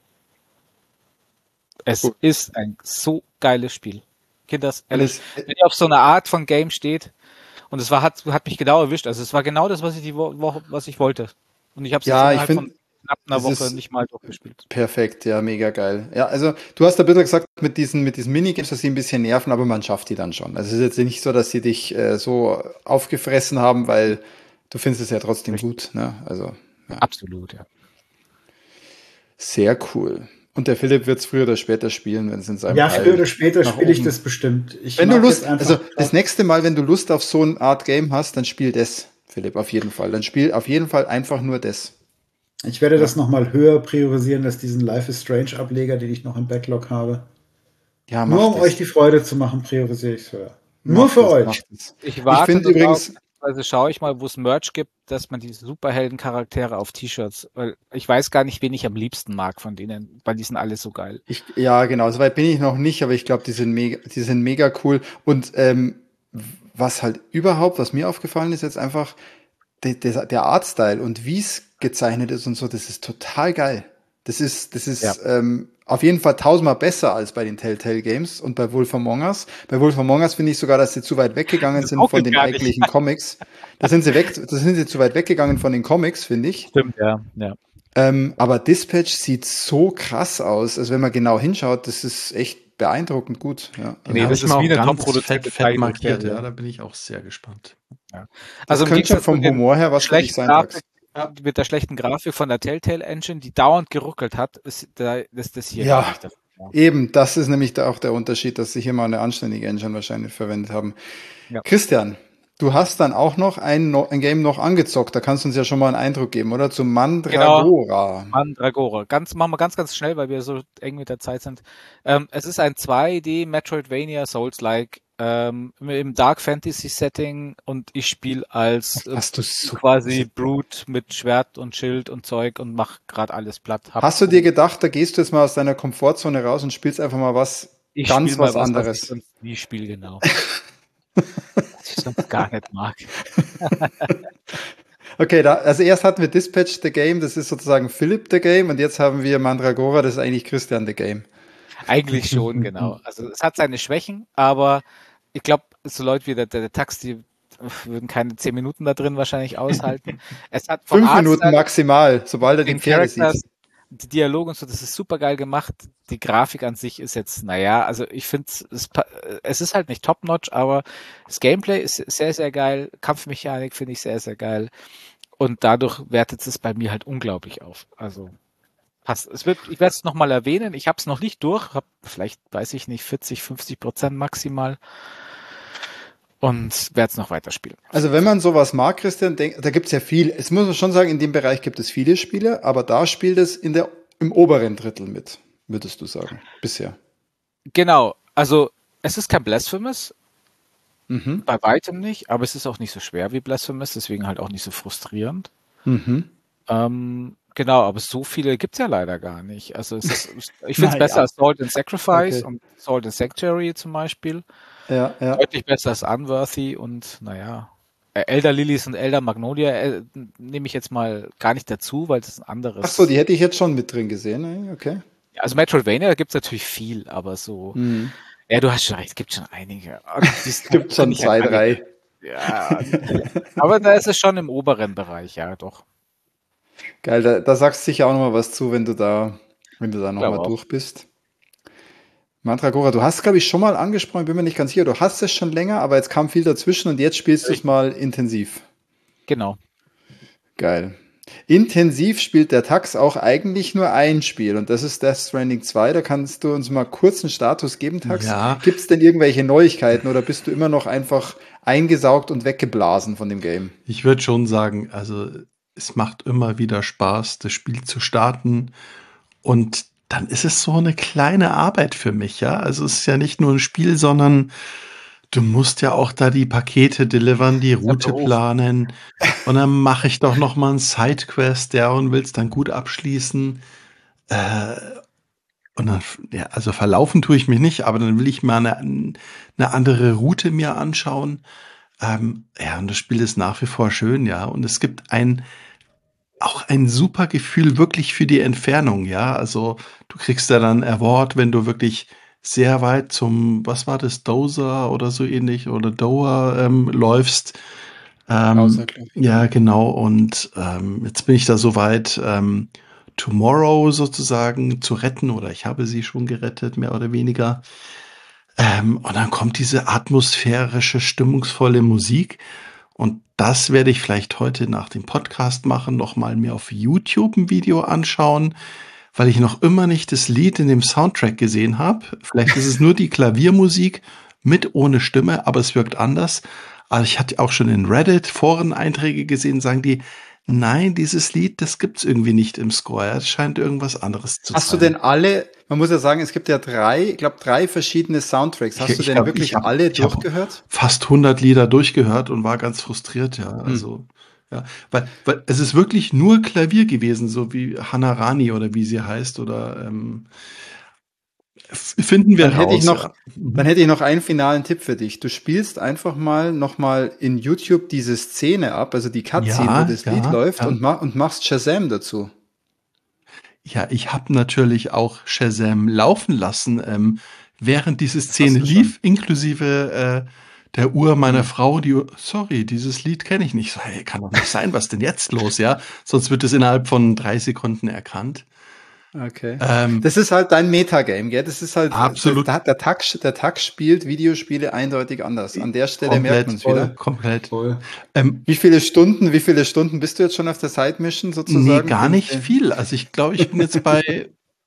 Es Cool. ist ein so geiles Spiel. Kinders, Und ehrlich, es, wenn ihr auf so eine Art von Game steht, und es war, hat, hat mich genau erwischt. Also es war genau das, was ich die Wo- Woche, was ich wollte. Und ich habe es Ja, ich innerhalb find, von knapp einer es Woche ist- nicht mal durchgespielt. perfekt, ja, mega geil. Ja, also du hast ein bisschen gesagt, mit diesen, mit diesen Minigames, dass sie ein bisschen nerven, aber man schafft die dann schon. Also es ist jetzt nicht so, dass sie dich äh, so aufgefressen haben, weil du findest es ja trotzdem Richtig. gut. Ne? Also Absolut, ja. sehr cool. Und der Philipp wird es früher oder später spielen, wenn es in seinem Ja, Teil früher oder später nach spiele ich oben- das bestimmt. Ich Wenn du mag Lust, jetzt einfach- also das nächste Mal, wenn du Lust auf so eine Art Game hast, dann spiel das, Philipp, auf jeden Fall. Dann spiel auf jeden Fall einfach nur das. Ich werde das nochmal höher priorisieren als diesen Life is Strange Ableger, den ich noch im Backlog habe. Ja, mach Nur um das. euch die Freude zu machen, priorisiere ich es höher. Mach Nur für das, euch. mach das. Ich warte find darauf, übrigens- also schaue ich mal, wo es Merch gibt, dass man diese Superhelden-Charaktere auf T-Shirts, weil ich weiß gar nicht, wen ich am liebsten mag von denen, weil die sind alle so geil. Ich, ja, genau, so weit bin ich noch nicht, aber ich glaube, die sind mega, die sind mega cool. Und ähm, was halt überhaupt, was mir aufgefallen ist, jetzt einfach der, der, der Artstyle und wie es gezeichnet ist und so, das ist total geil. Das ist, das ist Ja. ähm, auf jeden Fall tausendmal besser als bei den Telltale Games und bei Wolf Among Us. Bei Wolf Among Us finde ich sogar, dass sie zu weit weggegangen Das sind auch von den gar nicht. eigentlichen Comics. Da sind sie weg, da sind sie zu weit weggegangen von den Comics, finde ich. Stimmt, ja. ja. Ähm, aber Dispatch sieht so krass aus. Also wenn man genau hinschaut, das ist echt beeindruckend gut. Ja. Nee, Hab das ich ist mir auch wie eine ganz top-produzierte fett, fett markiert. Zeichentrickserie. Ja, da bin ich auch sehr gespannt. Also das im könnte schon Gegensatz vom zu den Humor her was für dich schlechten sein, Grafik, Dax. Ja. mit der schlechten Grafik von der Telltale Engine, die dauernd geruckelt hat, ist da, ist das hier Ja. gar nicht der Fall. Eben, das ist nämlich da auch der Unterschied, dass sie hier mal eine anständige Engine wahrscheinlich verwendet haben. Ja. Christian, du hast dann auch noch ein, no- ein Game noch angezockt. Da kannst du uns ja schon mal einen Eindruck geben, oder? Zu Mandragora. Mandragora. Ganz, machen wir ganz, ganz schnell, weil wir so eng mit der Zeit sind. Ähm, es ist ein zwei D Metroidvania Souls-like ähm, im Dark Fantasy Setting und ich spiele als äh, Hast du so, quasi Brute mit Schwert und Schild und Zeug und mach gerade alles platt. Hab- hast du dir gedacht, da gehst du jetzt mal aus deiner Komfortzone raus und spielst einfach mal was ich ganz spiel mal was Was anderes? ich sonst nie spiele, genau. Was ich sonst gar nicht mag. Okay, da, also erst hatten wir Dispatch the Game, das ist sozusagen Philipp the Game, und jetzt haben wir Mandragora, das ist eigentlich Christian the Game. Eigentlich schon, genau. Also es hat seine Schwächen, aber ich glaube, so Leute wie der, der, der Tax, die würden keine zehn Minuten da drin wahrscheinlich aushalten. Es hat vom Fünf Minuten Artstyle, maximal, sobald er die den Pferde Characters, sieht. die Dialoge und so, das ist super geil gemacht. Die Grafik an sich ist jetzt, naja, also ich finde es, es ist halt nicht top-notch, aber das Gameplay ist sehr, sehr geil. Kampfmechanik finde ich sehr, sehr geil. Und dadurch wertet es bei mir halt unglaublich auf. Also passt. Es wird, ich werde es nochmal erwähnen. Ich habe es noch nicht durch, habe vielleicht, weiß ich nicht, vierzig, fünfzig Prozent maximal und werde es noch weiterspielen. Also wenn man sowas mag, Christian, denk, da gibt's ja viel. Es muss man schon sagen, in dem Bereich gibt es viele Spiele, aber da spielt es in der, im oberen Drittel mit, würdest du sagen, bisher. Genau, also es ist kein Blasphemous, Mhm. bei weitem nicht, aber es ist auch nicht so schwer wie Blasphemous, deswegen halt auch nicht so frustrierend. Mhm. Ähm, genau, aber so viele gibt's ja leider gar nicht. Also es ist, ich finde es Naja. besser als Salt and Sacrifice Okay. und Salt and Sanctuary zum Beispiel. Ja, ja. Deutlich besser als Unworthy und naja, äh, Elder Lilies und Elder Magnolia äh, nehme ich jetzt mal gar nicht dazu, weil das ist ein anderes. Ach so, die hätte ich jetzt schon mit drin gesehen. ne? Okay. Also Metroidvania, da gibt's natürlich viel, aber so. Mhm. Ja, du hast schon recht, es gibt schon einige. Und die Es gibt schon finde ich halt zwei, alle- drei. Ja, aber da ist es schon im oberen Bereich, ja, doch. Geil, da, da sagst du sicher auch noch mal was zu, wenn du da, wenn du da noch Glaube mal auch. durch bist. Mandragora, du hast, glaube ich, schon mal angesprochen, bin mir nicht ganz sicher, du hast es schon länger, aber jetzt kam viel dazwischen und jetzt spielst du es mal intensiv. Genau. Geil. Intensiv spielt der Tax auch eigentlich nur ein Spiel und das ist Death Stranding zwei. Da kannst du uns mal kurz einen Status geben, Tax. Ja. Gibt es denn irgendwelche Neuigkeiten oder bist du immer noch einfach eingesaugt und weggeblasen von dem Game? Ich würde schon sagen, also es macht immer wieder Spaß, das Spiel zu starten. Und dann ist es so eine kleine Arbeit für mich, ja. Also es ist ja nicht nur ein Spiel, sondern du musst ja auch da die Pakete delivern, die Route Beruf. planen. Und dann mache ich doch noch mal einen Sidequest, ja, und will's dann gut abschließen. Äh, und dann, ja, also verlaufen tue ich mich nicht, aber dann will ich mal eine, eine andere Route mir anschauen. Ähm, ja, und das Spiel ist nach wie vor schön, ja. Und es gibt ein, auch ein super Gefühl wirklich für die Entfernung, ja. Also du kriegst ja dann Award, wenn du wirklich sehr weit zum, was war das, Dozer oder so ähnlich oder Doha ähm, läufst. Ähm, Außer, glaub ich. ja, genau. Und ähm, jetzt bin ich da so weit, ähm, Tomorrow sozusagen zu retten oder ich habe sie schon gerettet, mehr oder weniger. Ähm, und dann kommt diese atmosphärische, stimmungsvolle Musik. Und das werde ich vielleicht heute nach dem Podcast machen, nochmal mir auf YouTube ein Video anschauen, weil ich noch immer nicht das Lied in dem Soundtrack gesehen habe. Vielleicht ist es nur die Klaviermusik mit ohne Stimme, aber es wirkt anders. Also ich hatte auch schon in Reddit Foreneinträge gesehen, sagen die, nein, dieses Lied, das gibt's irgendwie nicht im Score. Es scheint irgendwas anderes zu Hast sein. du denn alle, man muss ja sagen, es gibt ja drei, ich glaube drei verschiedene Soundtracks. Hast Ich- du ich denn hab- wirklich ich hab- alle ich hab- durchgehört? Fast hundert Lieder durchgehört und war ganz frustriert, ja. Also, ja, weil, weil es ist wirklich nur Klavier gewesen, so wie Hannah Rani oder wie sie heißt oder ähm, f- finden wir Dann hätte raus. ich noch, ja. Mhm. dann hätte ich noch einen finalen Tipp für dich. Du spielst einfach mal nochmal in YouTube diese Szene ab, also die Cutscene, Ja, wo das ja, Lied läuft ja. und, ma und machst Shazam dazu. Ja, ich habe natürlich auch Shazam laufen lassen, ähm, während diese Szene du schon. lief, inklusive äh, der Uhr meiner Hm. Frau, die Uhr, sorry, dieses Lied kenne ich nicht. So, hey, kann doch nicht sein, was denn jetzt los, ja? Sonst wird es innerhalb von drei Sekunden erkannt. Okay. Ähm, Das ist halt dein Metagame, gell? Das ist halt, Absolut. Das, der Tag, der Tag spielt Videospiele eindeutig anders. An der Stelle merkt man es voll, wieder. komplett. Voll. Ähm, Wie viele Stunden, wie viele Stunden bist du jetzt schon auf der Side Mission sozusagen? nee, gar Den- nicht den- viel. Also ich glaube, ich bin jetzt bei,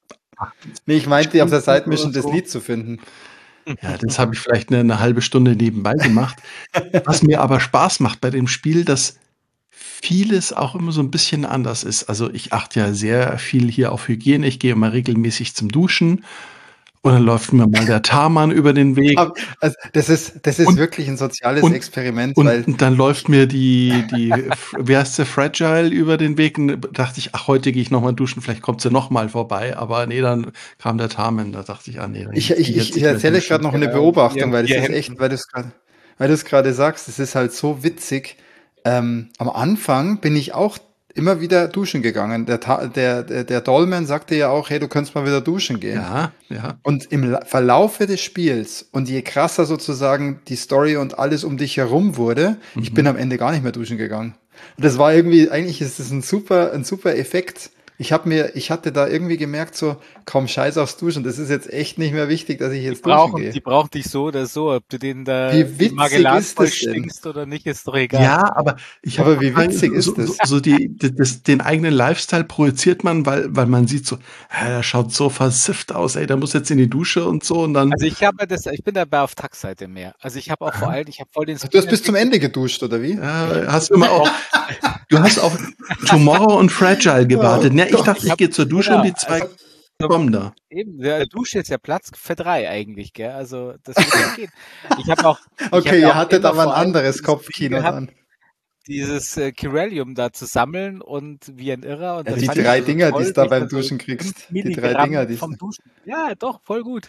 Nee, ich meinte auf der Side Mission oder das so. Lied zu finden. ja, das habe ich vielleicht eine, eine halbe Stunde nebenbei gemacht. Was mir aber Spaß macht bei dem Spiel, dass vieles auch immer so ein bisschen anders ist. Also ich achte ja sehr viel hier auf Hygiene. Ich gehe immer regelmäßig zum Duschen und dann läuft mir mal der Tarman über den Weg. Aber, also, das ist, das ist Und- wirklich ein soziales und- Experiment, Und, weil und dann läuft mir die, die, wer ist der Fragile über den Weg? Und dachte ich, ach, heute gehe ich nochmal duschen, vielleicht kommt sie nochmal vorbei. Aber nee, dann kam der Tarman, da dachte ich, ah nee. dann ich, geh ich, jetzt ich, nicht ich mehr erzähle duschen. gerade noch eine Genau. Beobachtung, Ihr- weil das ihr ist Händen. echt, weil du es gerade, weil du es gerade sagst, es ist halt so witzig. Ähm, am Anfang bin ich auch immer wieder duschen gegangen. Der, Ta- der, der, der Dollman sagte ja auch, hey, du könntest mal wieder duschen gehen. Ja, ja. Und im La- Verlaufe des Spiels und je krasser sozusagen die Story und alles um dich herum wurde, ich Mhm. bin am Ende gar nicht mehr duschen gegangen. Und das war irgendwie, eigentlich ist das ein super, ein super Effekt. Ich habe mir, ich hatte da irgendwie gemerkt, so, komm, scheiß aufs Duschen, das ist jetzt echt nicht mehr wichtig, dass ich Die jetzt duschen brauchen, gehe. die brauchen dich so oder so, ob du denen da Wie die witzig Magellan ist das denn? vollstinkst oder nicht, ist doch egal. Ja, aber ich Aber hab wie mal witzig ist so, das? So, so die, die, das, den eigenen Lifestyle projiziert man, weil, weil man sieht so, ja, der schaut so versifft aus, ey, der muss jetzt in die Dusche und so und dann. Also ich habe das, ich bin dabei auf Tax-Seite mehr. Also ich habe auch vor allem, ich habe voll den Du hast bis zum Ende geduscht, oder wie? Ja, hast du immer auch, du hast auf Tomorrow und Fragile gewartet. Oh Ne, ich Gott. dachte, ich gehe zur Dusche Genau, und die zwei also- kommen da. Eben, der Dusche ist ja Platz für drei eigentlich, gell? Also das wird ja gehen. Ich habe auch, ich Okay, hab ja ihr auch hattet immer aber ein vor allem anderes dieses Kopfkino Spiel gehabt, dann. dieses äh, Kiralium da zu sammeln und wie ein Irrer. Und Ja, das die fand ich drei so Dinger, toll, die es da sich beim so Duschen kriegst. fünf Die drei Milligramm Dinger, die vom Duschen. Ja, doch, voll gut.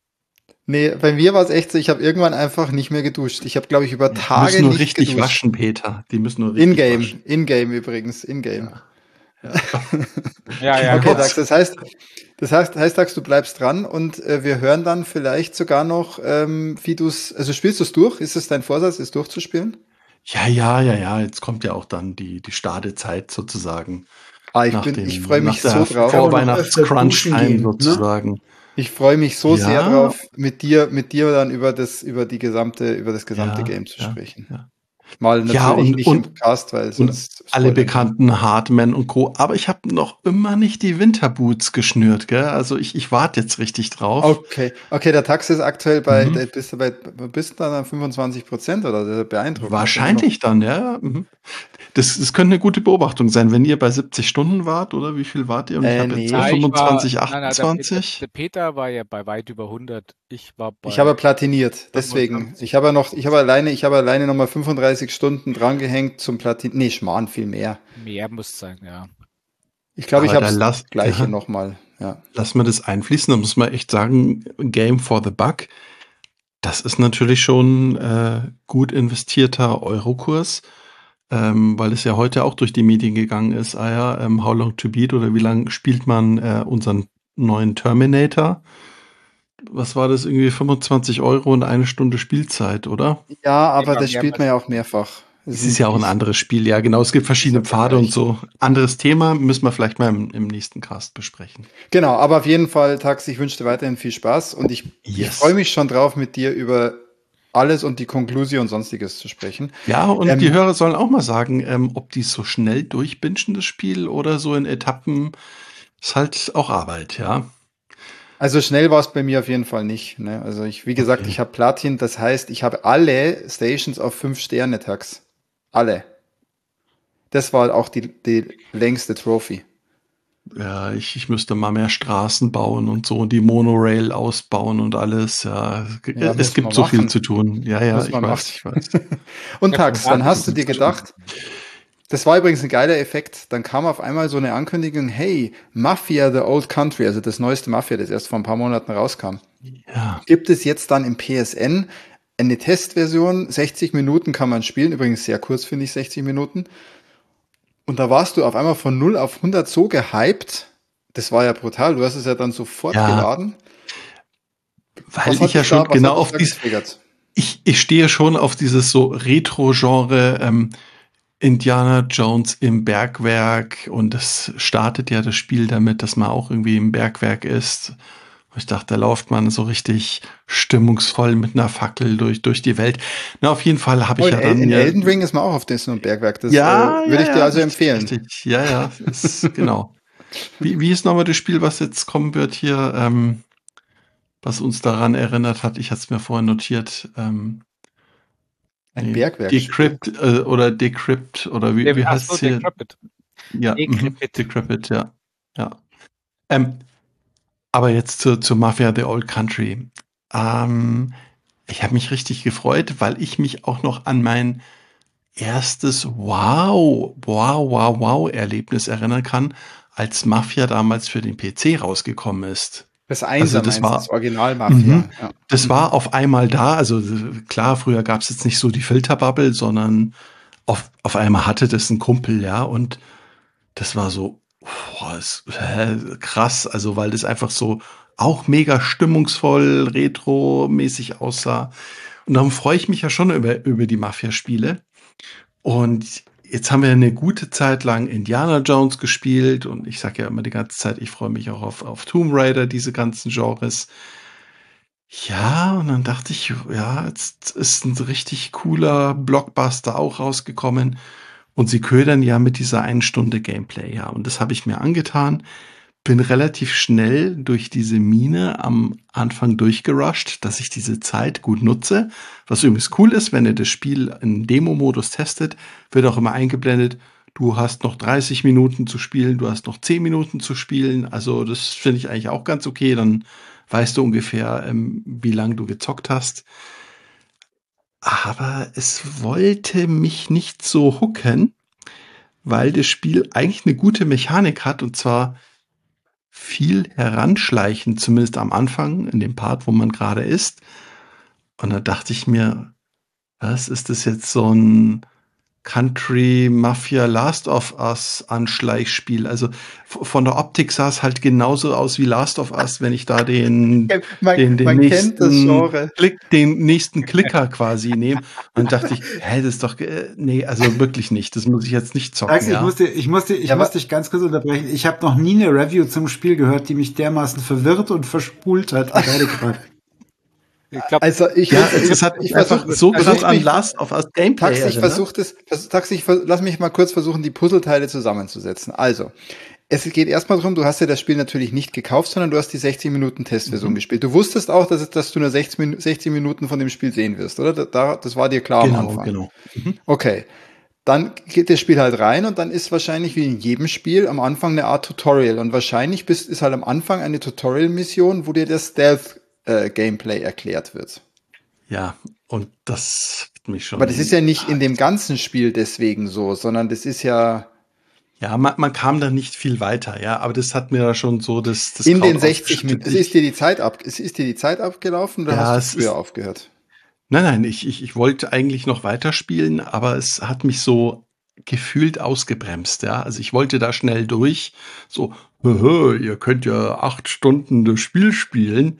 Nee, bei mir war es echt so, ich habe irgendwann einfach nicht mehr geduscht. Ich habe, glaube ich, über Die Tage müssen nur nicht richtig geduscht. waschen, Peter. Die müssen nur richtig In-game, waschen. in-game übrigens, in-game. Ja, ja, Okay, gut. Dax, das heißt, das heißt, heißt Dax, du bleibst dran und äh, wir hören dann vielleicht sogar noch, ähm, wie du's, also spielst du es durch? Ist es dein Vorsatz, es durchzuspielen? Ja, ja, ja, ja. Jetzt kommt ja auch dann die, die Stadezeit sozusagen. Ah, ich Nach bin, dem- ich freue mich nach der so drauf. Kann man noch öfter Vorweihnachts-Crunch-Time duschen gehen, ne? sozusagen. Ich freue mich so Ja. sehr drauf, mit dir, mit dir dann über das, über die gesamte, über das gesamte Ja, Game zu ja, sprechen. ja. Mal natürlich Ja, und- nicht und- im Cast, weil Und sonst alle spoilern wir. bekannten Hardman und Co. Aber ich habe noch immer nicht die Winterboots geschnürt, gell? Also ich, ich warte jetzt richtig drauf. Okay, okay, der Tax ist aktuell bei, Mhm. der, bist du bei, bist du dann an fünfundzwanzig Prozent oder? Das ist beeindruckend. Wahrscheinlich dann, ja. Mhm. Das, das könnte eine gute Beobachtung sein, wenn ihr bei siebzig Stunden wart, oder wie viel wart ihr? Und Äh, ich habe nee. jetzt Ja, bei ich war- fünfundzwanzig, nein, nein, der- achtundzwanzig. Der, der Peter war ja bei weit über hundert. Ich war bei. Ich habe platiniert, deswegen. fünfundzwanzig. Ich habe noch, ich habe alleine, ich habe alleine nochmal fünfunddreißig Stunden drangehängt zum Platin. Nee, Schmarrn, viel mehr. Mehr muss sein, ja. Ich glaube, ich Aber habe da das lass- gleiche ja. nochmal. Ja. Lass mal das einfließen, da muss man echt sagen, Game for the Buck, das ist natürlich schon äh, gut investierter Eurokurs, ähm, weil es ja heute auch durch die Medien gegangen ist, ah ja, ähm, How Long to Beat oder wie lange spielt man äh, unseren neuen Terminator? Was war das, irgendwie fünfundzwanzig Euro und eine Stunde Spielzeit, oder? Ja, aber Ja, das ja, spielt man ja auch mehrfach. Es ist ja auch ein anderes Spiel, ja genau, es gibt verschiedene Ist ja Pfade und Vergleich. so. Anderes Thema, müssen wir vielleicht mal im, im nächsten Cast besprechen. Genau, aber auf jeden Fall, Tax, ich wünsche dir weiterhin viel Spaß und ich, ich Yes. freue mich schon drauf, mit dir über alles und die Konklusion und sonstiges zu sprechen. Ja, und Ähm, die Hörer sollen auch mal sagen, ähm, ob die so schnell durchbingen, das Spiel, oder so in Etappen ist halt auch Arbeit, ja. Also schnell war es bei mir auf jeden Fall nicht. Ne? Also ich, wie gesagt, Okay. ich habe Platin, das heißt, ich habe alle Stations auf fünf Sterne Tags. Alle. Das war auch die, die längste Trophy. Ja, ich, ich müsste mal mehr Straßen bauen und so und die Monorail ausbauen und alles. Ja, Ja, es muss gibt man so viel machen. zu tun. Ja, ja, Muss ich man machen. weiß, ich weiß. Und Ja, Tax, dann Ferrari hast du ist dir schon- gedacht, das war übrigens ein geiler Effekt, dann kam auf einmal so eine Ankündigung, hey, Mafia The Old Country, also das neueste Mafia, das erst vor ein paar Monaten rauskam, Ja, gibt es jetzt dann im P S N eine Testversion, sechzig Minuten kann man spielen, übrigens sehr kurz finde ich, sechzig Minuten. Und da warst du auf einmal von null auf hundert so gehypt, das war ja brutal, du hast es ja dann sofort ja, geladen. weil Was hat ich ja dich schon da, was genau hat dich auf da dies, getriggert? ich, ich stehe schon auf dieses so Retro-Genre, ähm, Indiana Jones im Bergwerk und das startet ja das Spiel damit, dass man auch irgendwie im Bergwerk ist. Und ich dachte, da läuft man so richtig stimmungsvoll mit einer Fackel durch, durch die Welt. Na, auf jeden Fall habe Oh, ich in, ja El dann in mir, Elden Ring ist man auch auf Disney und Bergwerk, das äh, ja, würde ja, ich dir ja, also richtig, empfehlen. richtig. Ja, ja, ist, genau. Wie, wie ist nochmal das Spiel, was jetzt kommen wird hier, ähm, was uns daran erinnert hat? Ich hatte es mir vorhin notiert. Ähm, Ein nee, Bergwerkspiel. Decrypt äh, oder Decrypt oder wie, wie Ach heißt so, es hier? Decrepit. Ja, mhm, Decrepit. Decrepit, ja. Ja. Ähm, aber jetzt zur, zur Mafia The Old Country. Ähm, ich habe mich richtig gefreut, weil ich mich auch noch an mein erstes Wow, wow, wow, wow Erlebnis erinnern kann, als Mafia damals für den P C rausgekommen ist. Das Also Einser das meinst du, das war, Original Mafia. mhm, Ja. das Mhm. war auf einmal da. Also äh, klar, früher gab es jetzt nicht so die Filterbubble, sondern auf, auf einmal hatte das ein Kumpel, ja, und das war so, boah, ist, äh, krass, also weil das einfach so auch mega stimmungsvoll, retro-mäßig aussah. Und darum freue ich mich ja schon über, über die Mafia-Spiele. Und jetzt haben wir eine gute Zeit lang Indiana Jones gespielt und ich sage ja immer die ganze Zeit, ich freue mich auch auf, auf Tomb Raider, diese ganzen Genres. Ja, und dann dachte ich, ja, jetzt ist ein richtig cooler Blockbuster auch rausgekommen. Und sie ködern ja mit dieser einen Stunde Gameplay, ja. Und das habe ich mir angetan. Bin relativ schnell durch diese Mine am Anfang durchgerusht, dass ich diese Zeit gut nutze. Was übrigens cool ist, wenn ihr das Spiel in Demo-Modus testet, wird auch immer eingeblendet, du hast noch dreißig Minuten zu spielen, du hast noch zehn Minuten zu spielen. Also das finde ich eigentlich auch ganz okay. Dann weißt du ungefähr, ähm, wie lange du gezockt hast. Aber es wollte mich nicht so hooken, weil das Spiel eigentlich eine gute Mechanik hat und zwar viel heranschleichen, zumindest am Anfang, in dem Part, wo man gerade ist. Und da dachte ich mir, was ist das jetzt so ein Country Mafia Last of Us Anschleichspiel? Also von der Optik sah es halt genauso aus wie Last of Us, wenn ich da den, Man, den, den man kennt das nächsten Genre. Klick, den nächsten Klicker quasi nehme. Und dachte ich, hä, das ist doch, äh, nee, also wirklich nicht. Das muss ich jetzt nicht zocken, Max, ich ja. musste, ich musste, ich Ja, muss aber- dich ganz kurz unterbrechen. Ich habe noch nie eine Review zum Spiel gehört, die mich dermaßen verwirrt und verspult hat wie deine gerade. Ich glaube, Also ich, Ja, ich, es hat ich mich einfach versuche so versuch krass an mich, Last of Us Gameplay Tax, ich erinnert. versuche das, vers- Tax, ich vers- lass mich mal kurz versuchen, die Puzzleteile zusammenzusetzen. Also, es geht erstmal darum, du hast ja das Spiel natürlich nicht gekauft, sondern du hast die sechzig Minuten Testversion Mhm. gespielt. Du wusstest auch, dass, es- dass du nur sechzig Min- sechzig Minuten von dem Spiel sehen wirst, oder? Da, da- das war dir klar am Genau, Anfang. genau. Mhm. Okay. Dann geht das Spiel halt rein und dann ist wahrscheinlich wie in jedem Spiel am Anfang eine Art Tutorial. Und wahrscheinlich bist, ist halt am Anfang eine Tutorial-Mission, wo dir das Stealth-Gameplay erklärt wird. Ja, und das hat mich schon. Aber das ist ja nicht in dem ganzen Spiel deswegen so, sondern das ist ja Ja, man, man kam da nicht viel weiter, ja, aber das hat mir da schon so das, das in den Kraut sechzig Minuten. Es ausgeschüttet. ist dir die Zeit ab, es ist dir die Zeit abgelaufen oder Ja, hast es du früher ist, aufgehört? nein, nein, ich, ich, ich wollte eigentlich noch weiterspielen, aber es hat mich so gefühlt ausgebremst, ja. Also ich wollte da schnell durch, so, "Höhö, ihr könnt ja acht Stunden das Spiel spielen.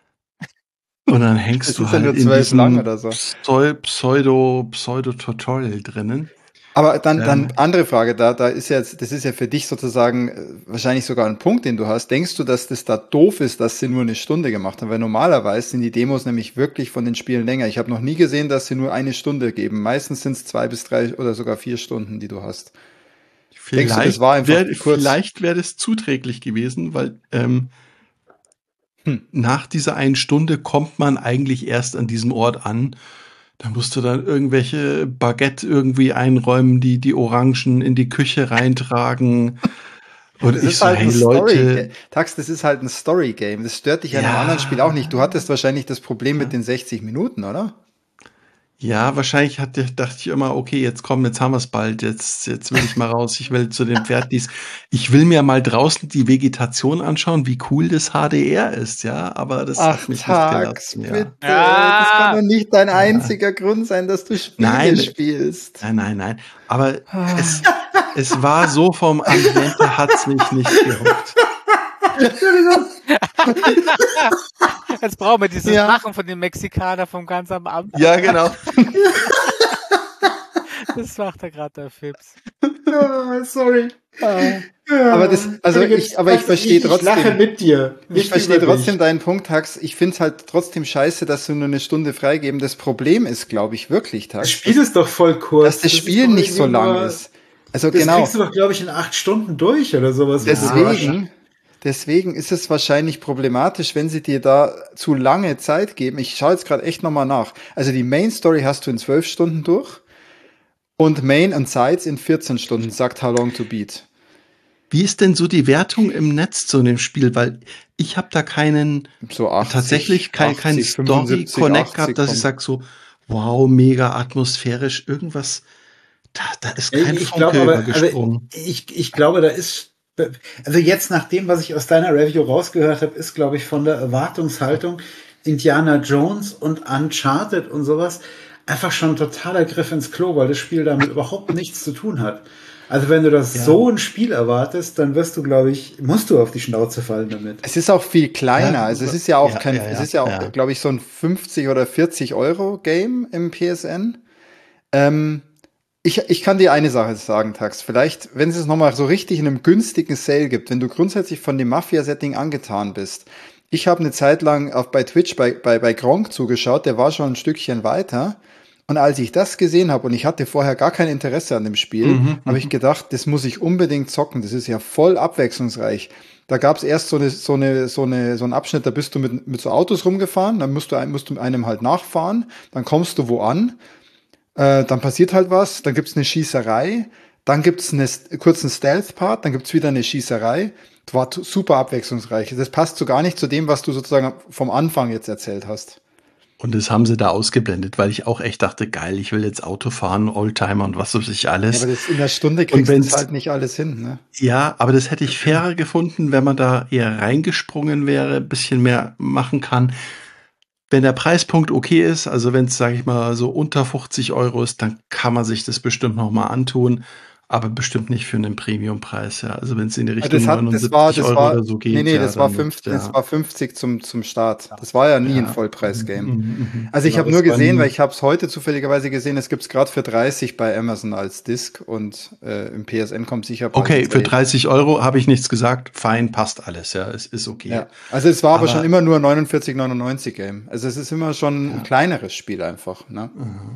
Und dann hängst Es du ist ja halt nur in zwölf lang diesem oder so. Pseu- Pseudo, Pseudo-Tutorial drinnen. Aber dann, dann Ähm, andere Frage, da, da ist ja, jetzt- das ist ja für dich sozusagen äh, wahrscheinlich sogar ein Punkt, den du hast. Denkst du, dass das da doof ist, dass sie nur eine Stunde gemacht haben? Weil normalerweise sind die Demos nämlich wirklich von den Spielen länger. Ich habe noch nie gesehen, dass sie nur eine Stunde geben. Meistens sind es zwei bis drei oder sogar vier Stunden, die du hast. Denkst du, das Vielleicht war einfach wäre kurz? vielleicht wäre das zuträglich gewesen, weil ähm, Hm. nach dieser einen Stunde kommt man eigentlich erst an diesem Ort an. Da musst du dann irgendwelche Baguette irgendwie einräumen, die die Orangen in die Küche reintragen. Und Das ich ist so, halt ein hey Story. Leute, Tax, das ist halt ein Story-Game. Das stört dich an einem ja, anderen Spiel auch nicht. Du hattest wahrscheinlich das Problem ja. mit den sechzig Minuten, oder? Ja, wahrscheinlich hatte, dachte ich immer, okay, jetzt komm, jetzt haben wir es bald, jetzt, jetzt will ich mal raus, ich will zu den Pferdis. Ich will mir mal draußen die Vegetation anschauen, wie cool das H D R ist, ja, aber das Ach, hat mich nicht Tax, gelassen, ja. bitte. Das kann Ah! doch nicht dein Ja. einziger Grund sein, dass du Spiele Nein, spielst. nein, nein, nein. Aber Ah. es, es war so vom Ambiente, hat's mich nicht gehuckt. Jetzt brauchen wir dieses Ja. Lachen von dem Mexikaner vom ganz am Anfang. Ja, genau. Das macht er gerade der Fips. Ah, sorry. Ah. Aber das, also ich, aber ich verstehe Ich lache trotzdem, mit dir. ich nicht verstehe über dich. trotzdem deinen Punkt, Tax. Ich finde es halt trotzdem scheiße, dass du nur eine Stunde freigeben. Das Problem ist, glaube ich, wirklich, Das Tax, Spiel ist doch voll kurz. dass das ist Spiel doch nicht so irgendwie lang nur- ist. Also Das genau. kriegst du doch, glaube ich, in acht Stunden durch oder sowas. wenn du warst. Deswegen, deswegen ist es wahrscheinlich problematisch, wenn sie dir da zu lange Zeit geben. Ich schaue jetzt gerade echt nochmal nach. Also die Main Story hast du in zwölf Stunden durch und Main und Sides in vierzehn Stunden, sagt How Long to Beat. Wie ist denn so die Wertung im Netz zu dem Spiel? Weil ich habe da keinen, So achtzig, tatsächlich kein, kein achtzig, fünfundsiebzig, Story-Connect gehabt, achtzig dass ich kommt. sage so, wow, mega atmosphärisch, irgendwas, da, da ist kein Ich Funke glaube, aber, aber übergesprungen. ich, ich glaube, da ist, also jetzt nach dem, was ich aus deiner Review rausgehört habe, ist, glaube ich, von der Erwartungshaltung Indiana Jones und Uncharted und sowas einfach schon ein totaler Griff ins Klo, weil das Spiel damit überhaupt nichts zu tun hat. Also wenn du das Ja. so ein Spiel erwartest, dann wirst du, glaube ich, musst du auf die Schnauze fallen damit. Es ist auch viel kleiner. Ja, also es ist ja auch ja, kein, ja, es ja, ist ja auch, ja. glaube ich, so ein fünfzig oder vierzig Euro Game im P S N. Ähm, ich, ich kann dir eine Sache sagen, Tax. Vielleicht, wenn es es nochmal so richtig in einem günstigen Sale gibt, wenn du grundsätzlich von dem Mafia-Setting angetan bist. Ich habe eine Zeit lang auf, bei Twitch bei, bei, bei Gronk zugeschaut, der war schon ein Stückchen weiter. Und als ich das gesehen habe und ich hatte vorher gar kein Interesse an dem Spiel, Mhm, habe ich gedacht, das muss ich unbedingt zocken. Das ist ja voll abwechslungsreich. Da gab es erst so eine, so eine, so eine, so einen Abschnitt, da bist du mit, mit so Autos rumgefahren, dann musst du, ein- musst du einem halt nachfahren, dann kommst du wo an, äh, dann passiert halt was, dann gibt's eine Schießerei, dann gibt's einen kurzen Stealth-Part, dann gibt's wieder eine Schießerei. Das war t- super abwechslungsreich. Das passt so gar nicht zu dem, was du sozusagen vom Anfang jetzt erzählt hast. Und das haben sie da ausgeblendet, weil ich auch echt dachte, geil, ich will jetzt Auto fahren, Oldtimer und was weiß ich Ja, alles. aber das in der Stunde kriegst du wenn's- das halt nicht alles hin, ne? Ja, aber das hätte ich fairer gefunden, wenn man da eher reingesprungen wäre, ein bisschen mehr machen kann. Wenn der Preispunkt okay ist, also wenn es, sage ich mal, so unter fünfzig Euro ist, dann kann man sich das bestimmt noch mal antun, aber bestimmt nicht für einen Premiumpreis. Ja. Also wenn es in die Richtung Das hat, das neunundsiebzig war, das Euro war, oder so geht. nee, nee, ja, das war dann fünfzig, wird, das ja. war fünfzig zum, zum Start. Das war ja nie Ja. ein Vollpreis-Game. Mhm, mhm. Also ich Genau, habe nur das war gesehen, nie- weil ich habe es heute zufälligerweise gesehen, es gibt's gerade für dreißig bei Amazon als Disc und äh, im P S N kommt sicher bald Okay, ein für Sale. dreißig Euro habe ich nichts gesagt. Fein, passt alles. Ja, es ist okay. Ja. Also es war aber, Aber- schon immer nur neunundvierzig neunundneunzig Game. Also es ist immer schon Ja. ein kleineres Spiel einfach. Ne?